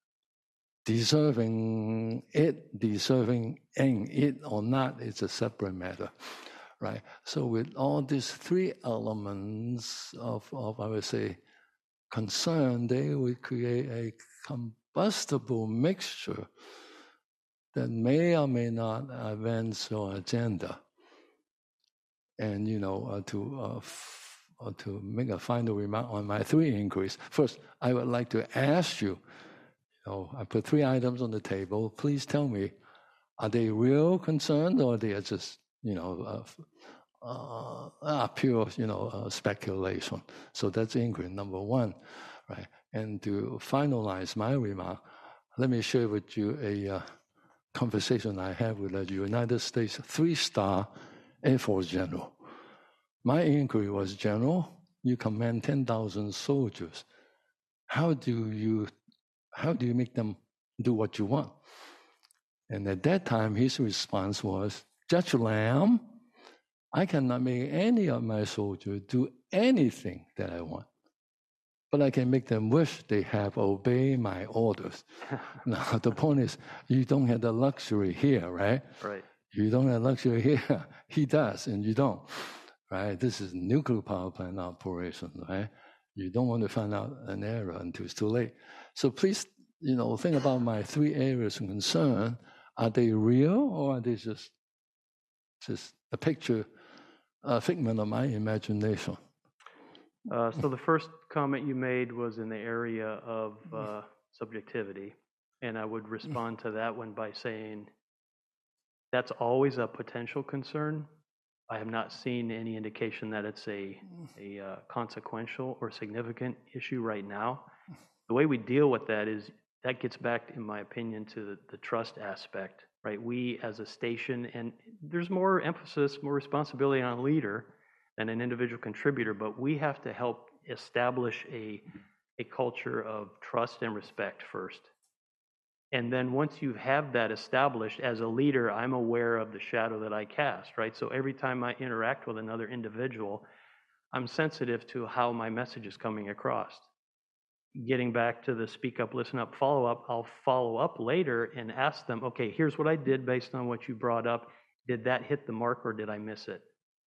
Speaker 2: Deserving it, deserving it or not, it's a separate matter, right? So with all these three elements of, of I would say, concern, they would create a combustible mixture that may or may not advance your agenda. And, you know, uh, to uh, f- uh, to make a final remark on my three inquiries. First, I would like to ask you, you know, I put three items on the table. Please tell me, are they real concerns or they are just, you know, uh, uh, uh, pure, you know, uh, speculation? So that's inquiry number one, right? And to finalize my remark, let me share with you a uh, conversation I had with a United States three-star Air Force general. My inquiry was, General, you command ten thousand soldiers. How do you, how do you make them do what you want? And at that time, his response was, Judge Lamb, I cannot make any of my soldiers do anything that I want, but I can make them wish they have obeyed my orders. Now, the point is, you don't have the luxury here, right?
Speaker 16: Right.
Speaker 2: You don't have luxury here. He does, and you don't, right? This is nuclear power plant operation, right? You don't want to find out an error until it's too late. So please, you know, think about my three areas of concern. Are they real, or are they just just a picture, a figment of my imagination?
Speaker 16: Uh, so the first comment you made was in the area of uh, subjectivity, and I would respond to that one by saying that's always a potential concern. I have not seen any indication that it's a, a uh, consequential or significant issue right now. The way we deal with that is, that gets back, in my opinion, to the, the trust aspect, right? We as a station, and there's more emphasis, more responsibility on a leader than an individual contributor, but we have to help establish a, a culture of trust and respect first. And then once you have that established, as a leader, I'm aware of the shadow that I cast, right? So every time I interact with another individual, I'm sensitive to how my message is coming across. Getting back to the speak up, listen up, follow up, I'll follow up later and ask them, okay, here's what I did based on what you brought up. Did that hit the mark or did I miss it?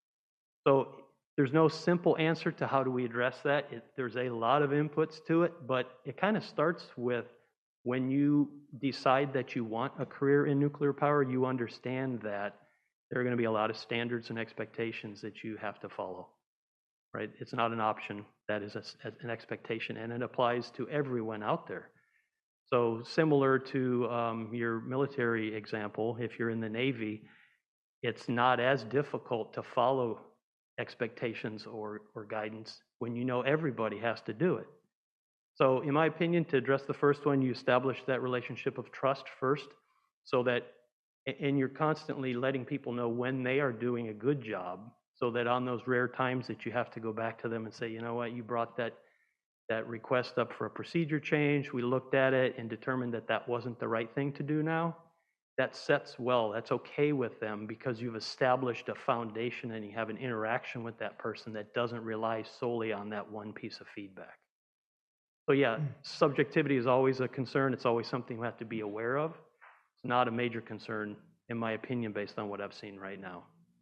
Speaker 16: So there's no simple answer to how do we address that. It, there's a lot of inputs to it, but it kind of starts with when you decide that you want a career in nuclear power, you understand that there are going to be a lot of standards and expectations that you have to follow, right? It's not an option. That is a, an expectation, and it applies to everyone out there. So similar to um, your military example, if you're in the Navy, it's not as difficult to follow expectations or, or guidance when you know everybody has to do it. So in my opinion, to address the first one, you establish that relationship of trust first, so that, and you're constantly letting people know when they are doing a good job, so that on those rare times that you have to go back to them and say, you know what, you brought that, that request up for a procedure change, we looked at it and determined that that wasn't the right thing to do now. That sets well, that's okay with them because you've established a foundation and you have an interaction with that person that doesn't rely solely on that one piece of feedback. So yeah, subjectivity is always a concern. It's always something we have to be aware of. It's not a major concern, in my opinion, based on what I've seen right now.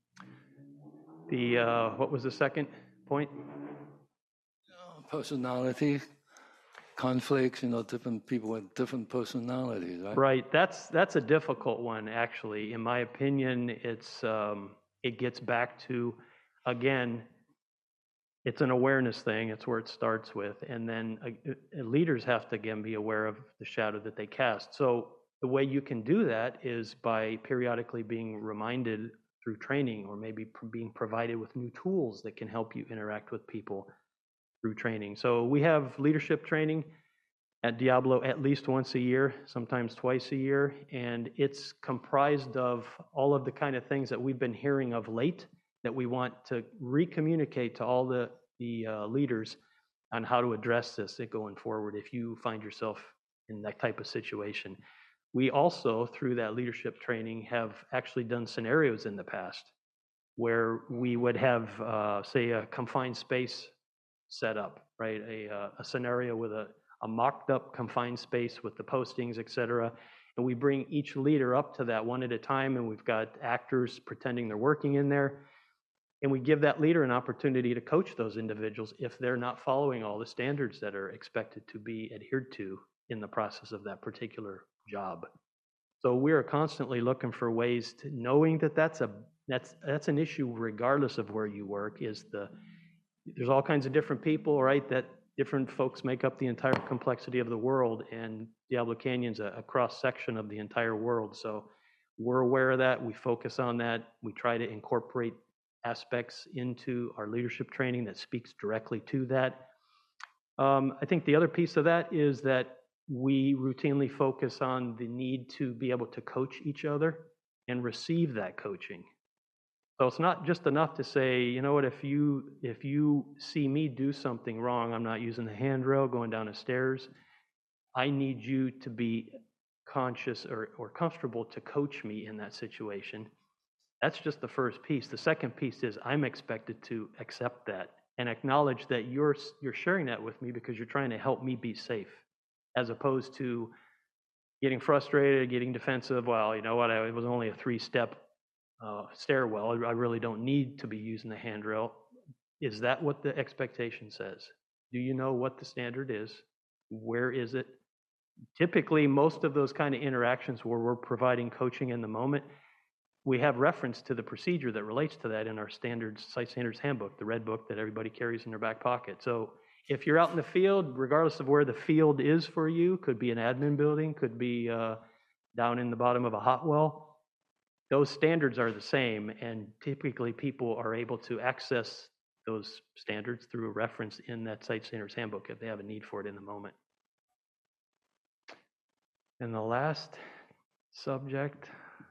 Speaker 16: The, uh, what was the second point?
Speaker 2: Personality, conflicts, you know, different people with different personalities, right?
Speaker 16: Right, that's, that's a difficult one, actually. In my opinion, it's, um, it gets back to, again, it's an awareness thing. It's where it starts with. And then uh, leaders have to, again, be aware of the shadow that they cast. So the way you can do that is by periodically being reminded through training, or maybe being provided with new tools that can help you interact with people through training. So we have leadership training at Diablo at least once a year, sometimes twice a year. And it's comprised of all of the kind of things that we've been hearing of late, that we want to re-communicate to all the, the uh, leaders on how to address this going forward if you find yourself in that type of situation. We also, through that leadership training, have actually done scenarios in the past where we would have, uh, say, a confined space set up, right? A, uh, a scenario with a, a mocked up confined space with the postings, et cetera. And we bring each leader up to that one at a time, and we've got actors pretending they're working in there. And we give that leader an opportunity to coach those individuals if they're not following all the standards that are expected to be adhered to in the process of that particular job. So we are constantly looking for ways to, knowing that that's a that's that's an issue regardless of where you work, is the there's all kinds of different people, right? That different folks make up the entire complexity of the world, and Diablo Canyon's a, a cross section of the entire world. So we're aware of that. We focus on that. We try to incorporate aspects into our leadership training that speaks directly to that. Um, I think the other piece of that is that we routinely focus on the need to be able to coach each other and receive that coaching. So it's not just enough to say, you know what, if you if you see me do something wrong, I'm not using the handrail going down the stairs, I need you to be conscious or, or comfortable to coach me in that situation. That's just the first piece. The second piece is I'm expected to accept that and acknowledge that you're you're sharing that with me because you're trying to help me be safe, as opposed to getting frustrated, getting defensive. Well, you know what, I, it was only a three-step uh, stairwell. I really don't need to be using the handrail. Is that what the expectation says? Do you know what the standard is? Where is it? Typically, most of those kind of interactions where we're providing coaching in the moment, we have reference to the procedure that relates to that in our standards, site standards handbook, the red book that everybody carries in their back pocket. So if you're out in the field, regardless of where the field is for you, could be an admin building, could be uh, down in the bottom of a hot well, those standards are the same, and typically people are able to access those standards through a reference in that site standards handbook if they have a need for it in the moment. And the last subject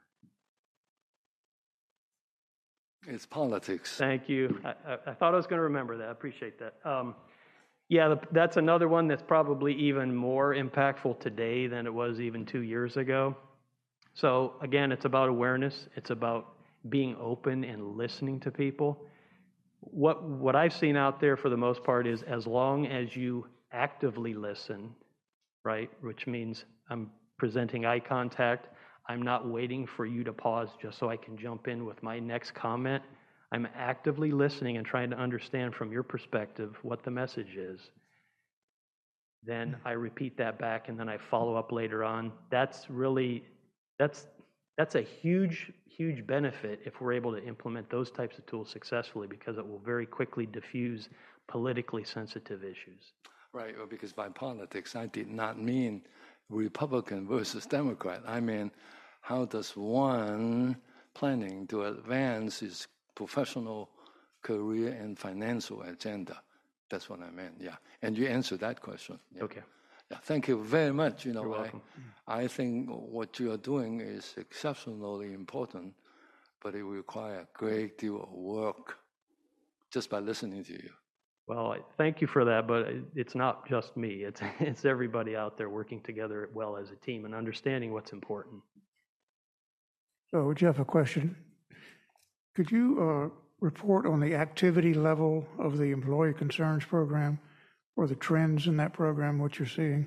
Speaker 2: is politics.
Speaker 16: Thank you. I, I, I thought I was going to remember that. I appreciate that. Um, yeah, the, that's another one that's probably even more impactful today than it was even two years ago. So again, it's about awareness. It's about being open and listening to people. What what I've seen out there for the most part is as long as you actively listen, right, which means I'm presenting eye contact, I'm not waiting for you to pause just so I can jump in with my next comment. I'm actively listening and trying to understand from your perspective what the message is. Then I repeat that back and then I follow up later on. That's really, that's, that's a huge, huge benefit if we're able to implement those types of tools successfully, because it will very quickly diffuse politically sensitive issues.
Speaker 2: Right, well, because by politics, I did not mean Republican versus Democrat. I mean, how does one planning to advance his professional career and financial agenda? That's what I meant, yeah. And you answered that question. Yeah.
Speaker 16: Okay.
Speaker 2: Yeah, thank you very much. You know,
Speaker 16: You're
Speaker 2: I,
Speaker 16: welcome.
Speaker 2: I think what you are doing is exceptionally important, but it requires a great deal of work just by listening to you.
Speaker 16: Well, thank you for that, but it's not just me. It's it's everybody out there working together well as a team and understanding what's important.
Speaker 15: So, Jeff, a question. Could you uh, report on the activity level of the Employee Concerns Program or the trends in that program, what you're seeing?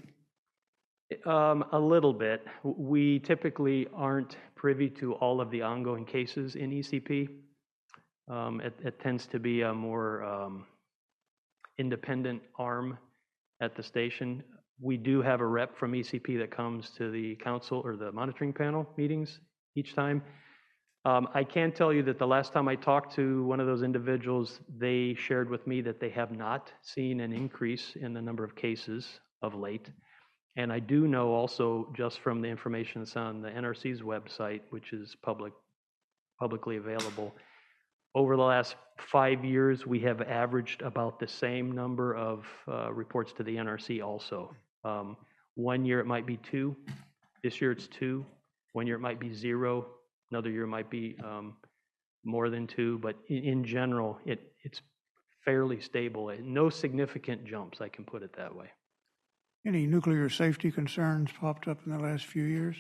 Speaker 16: Um, a little bit. We typically aren't privy to all of the ongoing cases in E C P. Um, it, it tends to be a more um, independent arm at the station. We do have a rep from E C P that comes to the council or the monitoring panel meetings each time. Um, I can tell you that the last time I talked to one of those individuals, they shared with me that they have not seen an increase in the number of cases of late. And I do know also, just from the information that's on the N R C's website, which is public, publicly available, over the last five years, we have averaged about the same number of uh, reports to the N R C also. Um, one year it might be two, this year it's two, one year it might be zero, another year it might be um, more than two, but in, in general, it, it's fairly stable. No significant jumps, I can put it that way.
Speaker 15: Any nuclear safety concerns popped up in the last few years?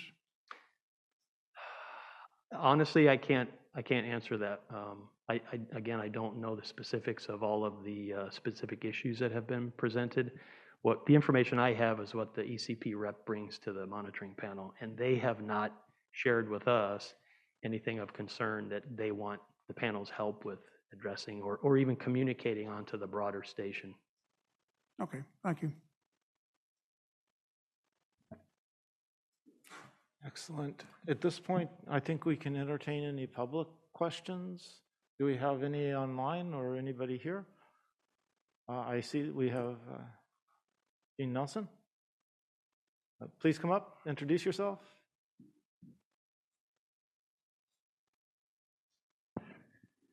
Speaker 16: Honestly, I can't, I can't answer that. Um, I, I, again, I don't know the specifics of all of the uh, specific issues that have been presented. What the information I have is what the E C P rep brings to the monitoring panel, and they have not shared with us anything of concern that they want the panel's help with addressing or, or even communicating onto the broader station.
Speaker 15: Okay, thank you.
Speaker 3: Excellent. At this point, I think we can entertain any public questions. Do we have any online or anybody here? Uh, I see that we have uh, Gene Nelson. Uh, please come up, introduce yourself.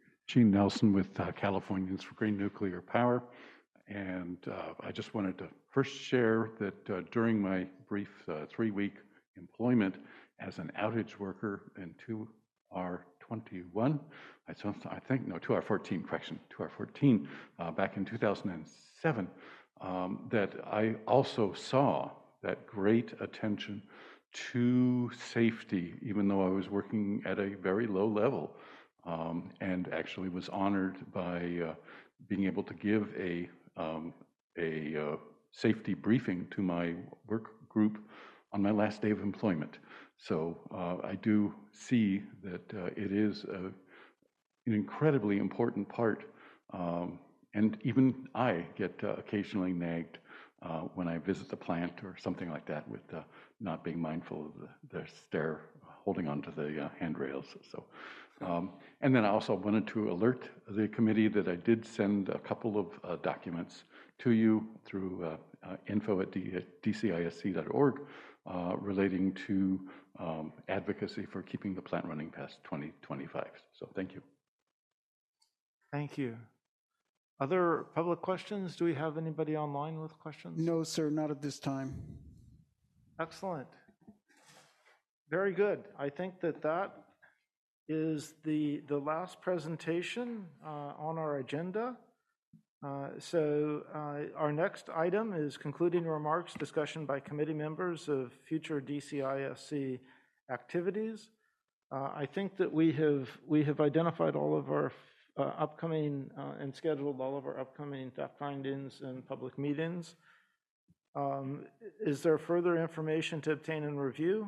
Speaker 17: Gene Nelson with uh, Californians for Green Nuclear Power. And uh, I just wanted to first share that uh, during my brief uh, three-week employment as an outage worker in two R twenty-one, I, I think, no, two R fourteen, correction, two R fourteen, uh, back in two thousand seven, um, that I also saw that great attention to safety, even though I was working at a very low level, um, and actually was honored by uh, being able to give a, um, a uh, safety briefing to my work group on my last day of employment. So uh, I do see that uh, it is a, an incredibly important part, um, and even I get uh, occasionally nagged uh, when I visit the plant or something like that with uh, not being mindful of the, the stair, holding onto the uh, handrails. So, um, and then I also wanted to alert the committee that I did send a couple of uh, documents to you through uh, uh, info at d c i s c dot org uh, relating to um, advocacy for keeping the plant running past twenty twenty-five. So thank you.
Speaker 3: Thank you. Other public questions? Do we have anybody online with questions?
Speaker 5: No, sir, not at this time.
Speaker 3: Excellent. Very good. I think that that is the, the last presentation uh, on our agenda. Uh, so uh, our next item is concluding remarks, discussion by committee members of future D C I S C activities. Uh, I think that we have we have identified all of our uh, upcoming uh, and scheduled all of our upcoming fact findings and public meetings. Um, is there further information to obtain and review?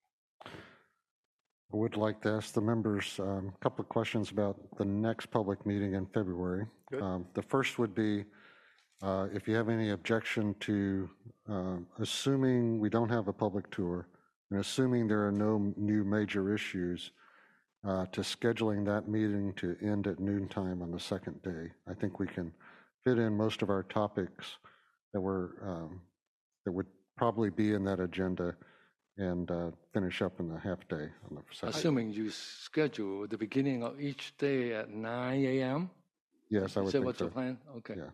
Speaker 11: I would like to ask the members um, a couple of questions about the next public meeting in February. Um, the first would be uh, if you have any objection to uh, assuming we don't have a public tour and assuming there are no new major issues, uh, to scheduling that meeting to end at noontime on the second day. I think we can fit in most of our topics that were um, that would probably be in that agenda and uh, finish up in the half day on the second.
Speaker 2: Assuming you schedule the beginning of each day at nine A M?
Speaker 11: Yes, I would
Speaker 2: Is that
Speaker 11: think
Speaker 2: what
Speaker 11: so.
Speaker 2: you plan? Okay.
Speaker 11: Yeah.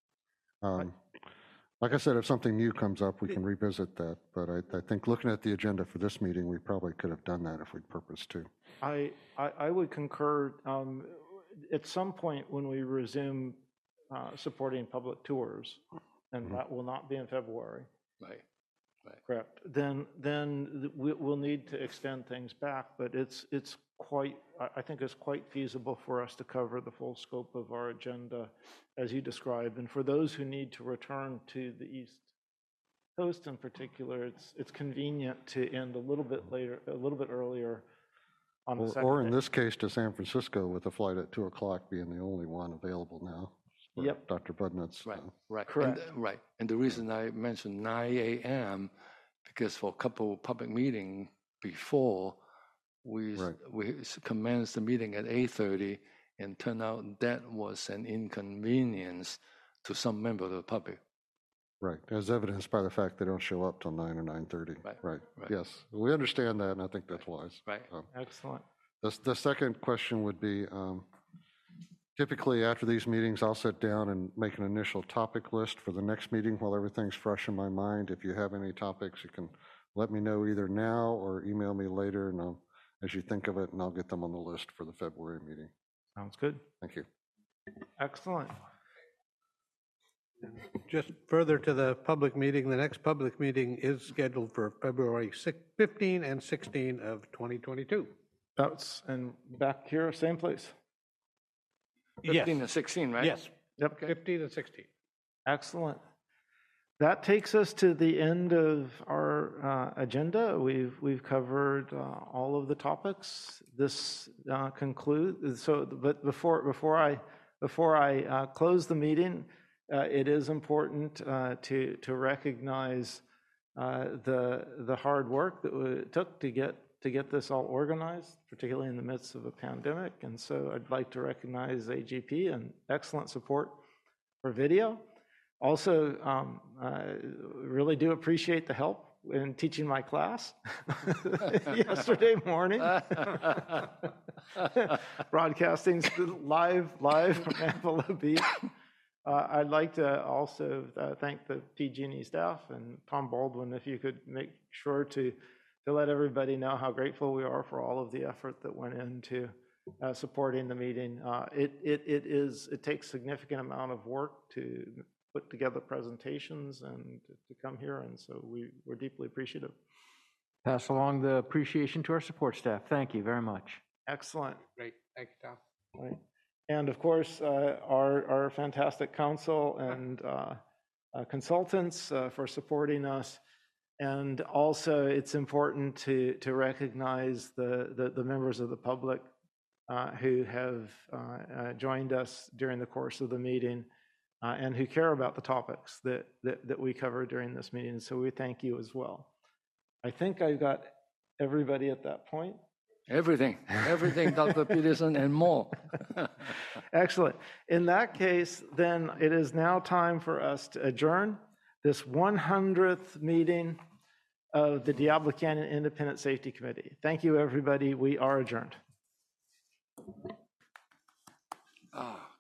Speaker 11: Um, like I said, if something new comes up, we can revisit that. But I, I think looking at the agenda for this meeting, we probably could have done that if we'd purposed to.
Speaker 3: I, I, I would concur. Um, at some point when we resume uh, supporting public tours, and mm-hmm. that will not be in February.
Speaker 2: Right. Right.
Speaker 3: Correct. Then, then we, we'll need to extend things back, but it's it's quite. I think it's quite feasible for us to cover the full scope of our agenda, as you described. And for those who need to return to the East Coast, in particular, it's it's convenient to end a little bit later, a little bit earlier, on the
Speaker 11: Or,
Speaker 3: second
Speaker 11: or in
Speaker 3: day.
Speaker 11: this case, to San Francisco, with a flight at two o'clock being the only one available now.
Speaker 3: Yep.
Speaker 11: Doctor Budnitz.
Speaker 2: Right,
Speaker 11: uh,
Speaker 2: right.
Speaker 3: Correct.
Speaker 2: And, right. And the reason I mentioned nine A M because for a couple public meetings before, we
Speaker 11: Right.
Speaker 2: we commenced the meeting at eight thirty, and turned out that was an inconvenience to some member of the public.
Speaker 11: Right, as evidenced by the fact they don't show up till nine or nine thirty.
Speaker 2: Right.
Speaker 11: Right.
Speaker 2: Right.
Speaker 11: Yes, we understand that, and I think that's wise.
Speaker 2: Right.
Speaker 11: Um,
Speaker 3: Excellent.
Speaker 11: The, the second question would be, um, typically after these meetings, I'll sit down and make an initial topic list for the next meeting while everything's fresh in my mind. If you have any topics, you can let me know either now or email me later, and I'll, as you think of it, and I'll get them on the list for the February meeting.
Speaker 3: Sounds good.
Speaker 11: Thank you.
Speaker 3: Excellent.
Speaker 4: Just further to the public meeting, the next public meeting is scheduled for February fifteenth and sixteenth of twenty twenty-two.
Speaker 3: That's, and back here, same place.
Speaker 2: fifteen and sixteen, right?
Speaker 4: Yes.
Speaker 3: Yep.
Speaker 4: fifteen and sixteen.
Speaker 3: Excellent. That takes us to the end of our uh, agenda. We've we've covered uh, all of the topics. This uh, concludes. So, but before before I before I uh, close the meeting, uh, it is important uh, to to recognize uh, the the hard work that it took to get to get this all organized, particularly in the midst of a pandemic. And so, I'd like to recognize A G P and excellent support for video. Also, um, I really do appreciate the help in teaching my class yesterday morning. Broadcasting live, live from Antelope Beach. Uh, I'd like to also uh, thank the P G and E staff and Tom Baldwin, if you could make sure to, to let everybody know how grateful we are for all of the effort that went into uh, supporting the meeting. Uh, it, it, it is, it takes significant amount of work to put together presentations and to, to come here, and so we, we're deeply appreciative.
Speaker 9: Pass along the appreciation to our support staff. Thank you very much.
Speaker 3: Excellent.
Speaker 4: Great, thank you, Tom.
Speaker 3: Right. And of course, uh, our, our fantastic council and uh, uh, consultants uh, for supporting us. And also, it's important to, to recognize the, the, the members of the public uh, who have uh, uh, joined us during the course of the meeting uh, and who care about the topics that, that, that we cover during this meeting. So we thank you as well. I think I've got everybody at that point.
Speaker 2: Everything, everything, Doctor Peterson, and more.
Speaker 3: Excellent. In that case, then it is now time for us to adjourn this one hundredth meeting of the Diablo Canyon Independent Safety Committee. Thank you, everybody. We are adjourned.
Speaker 2: Ah.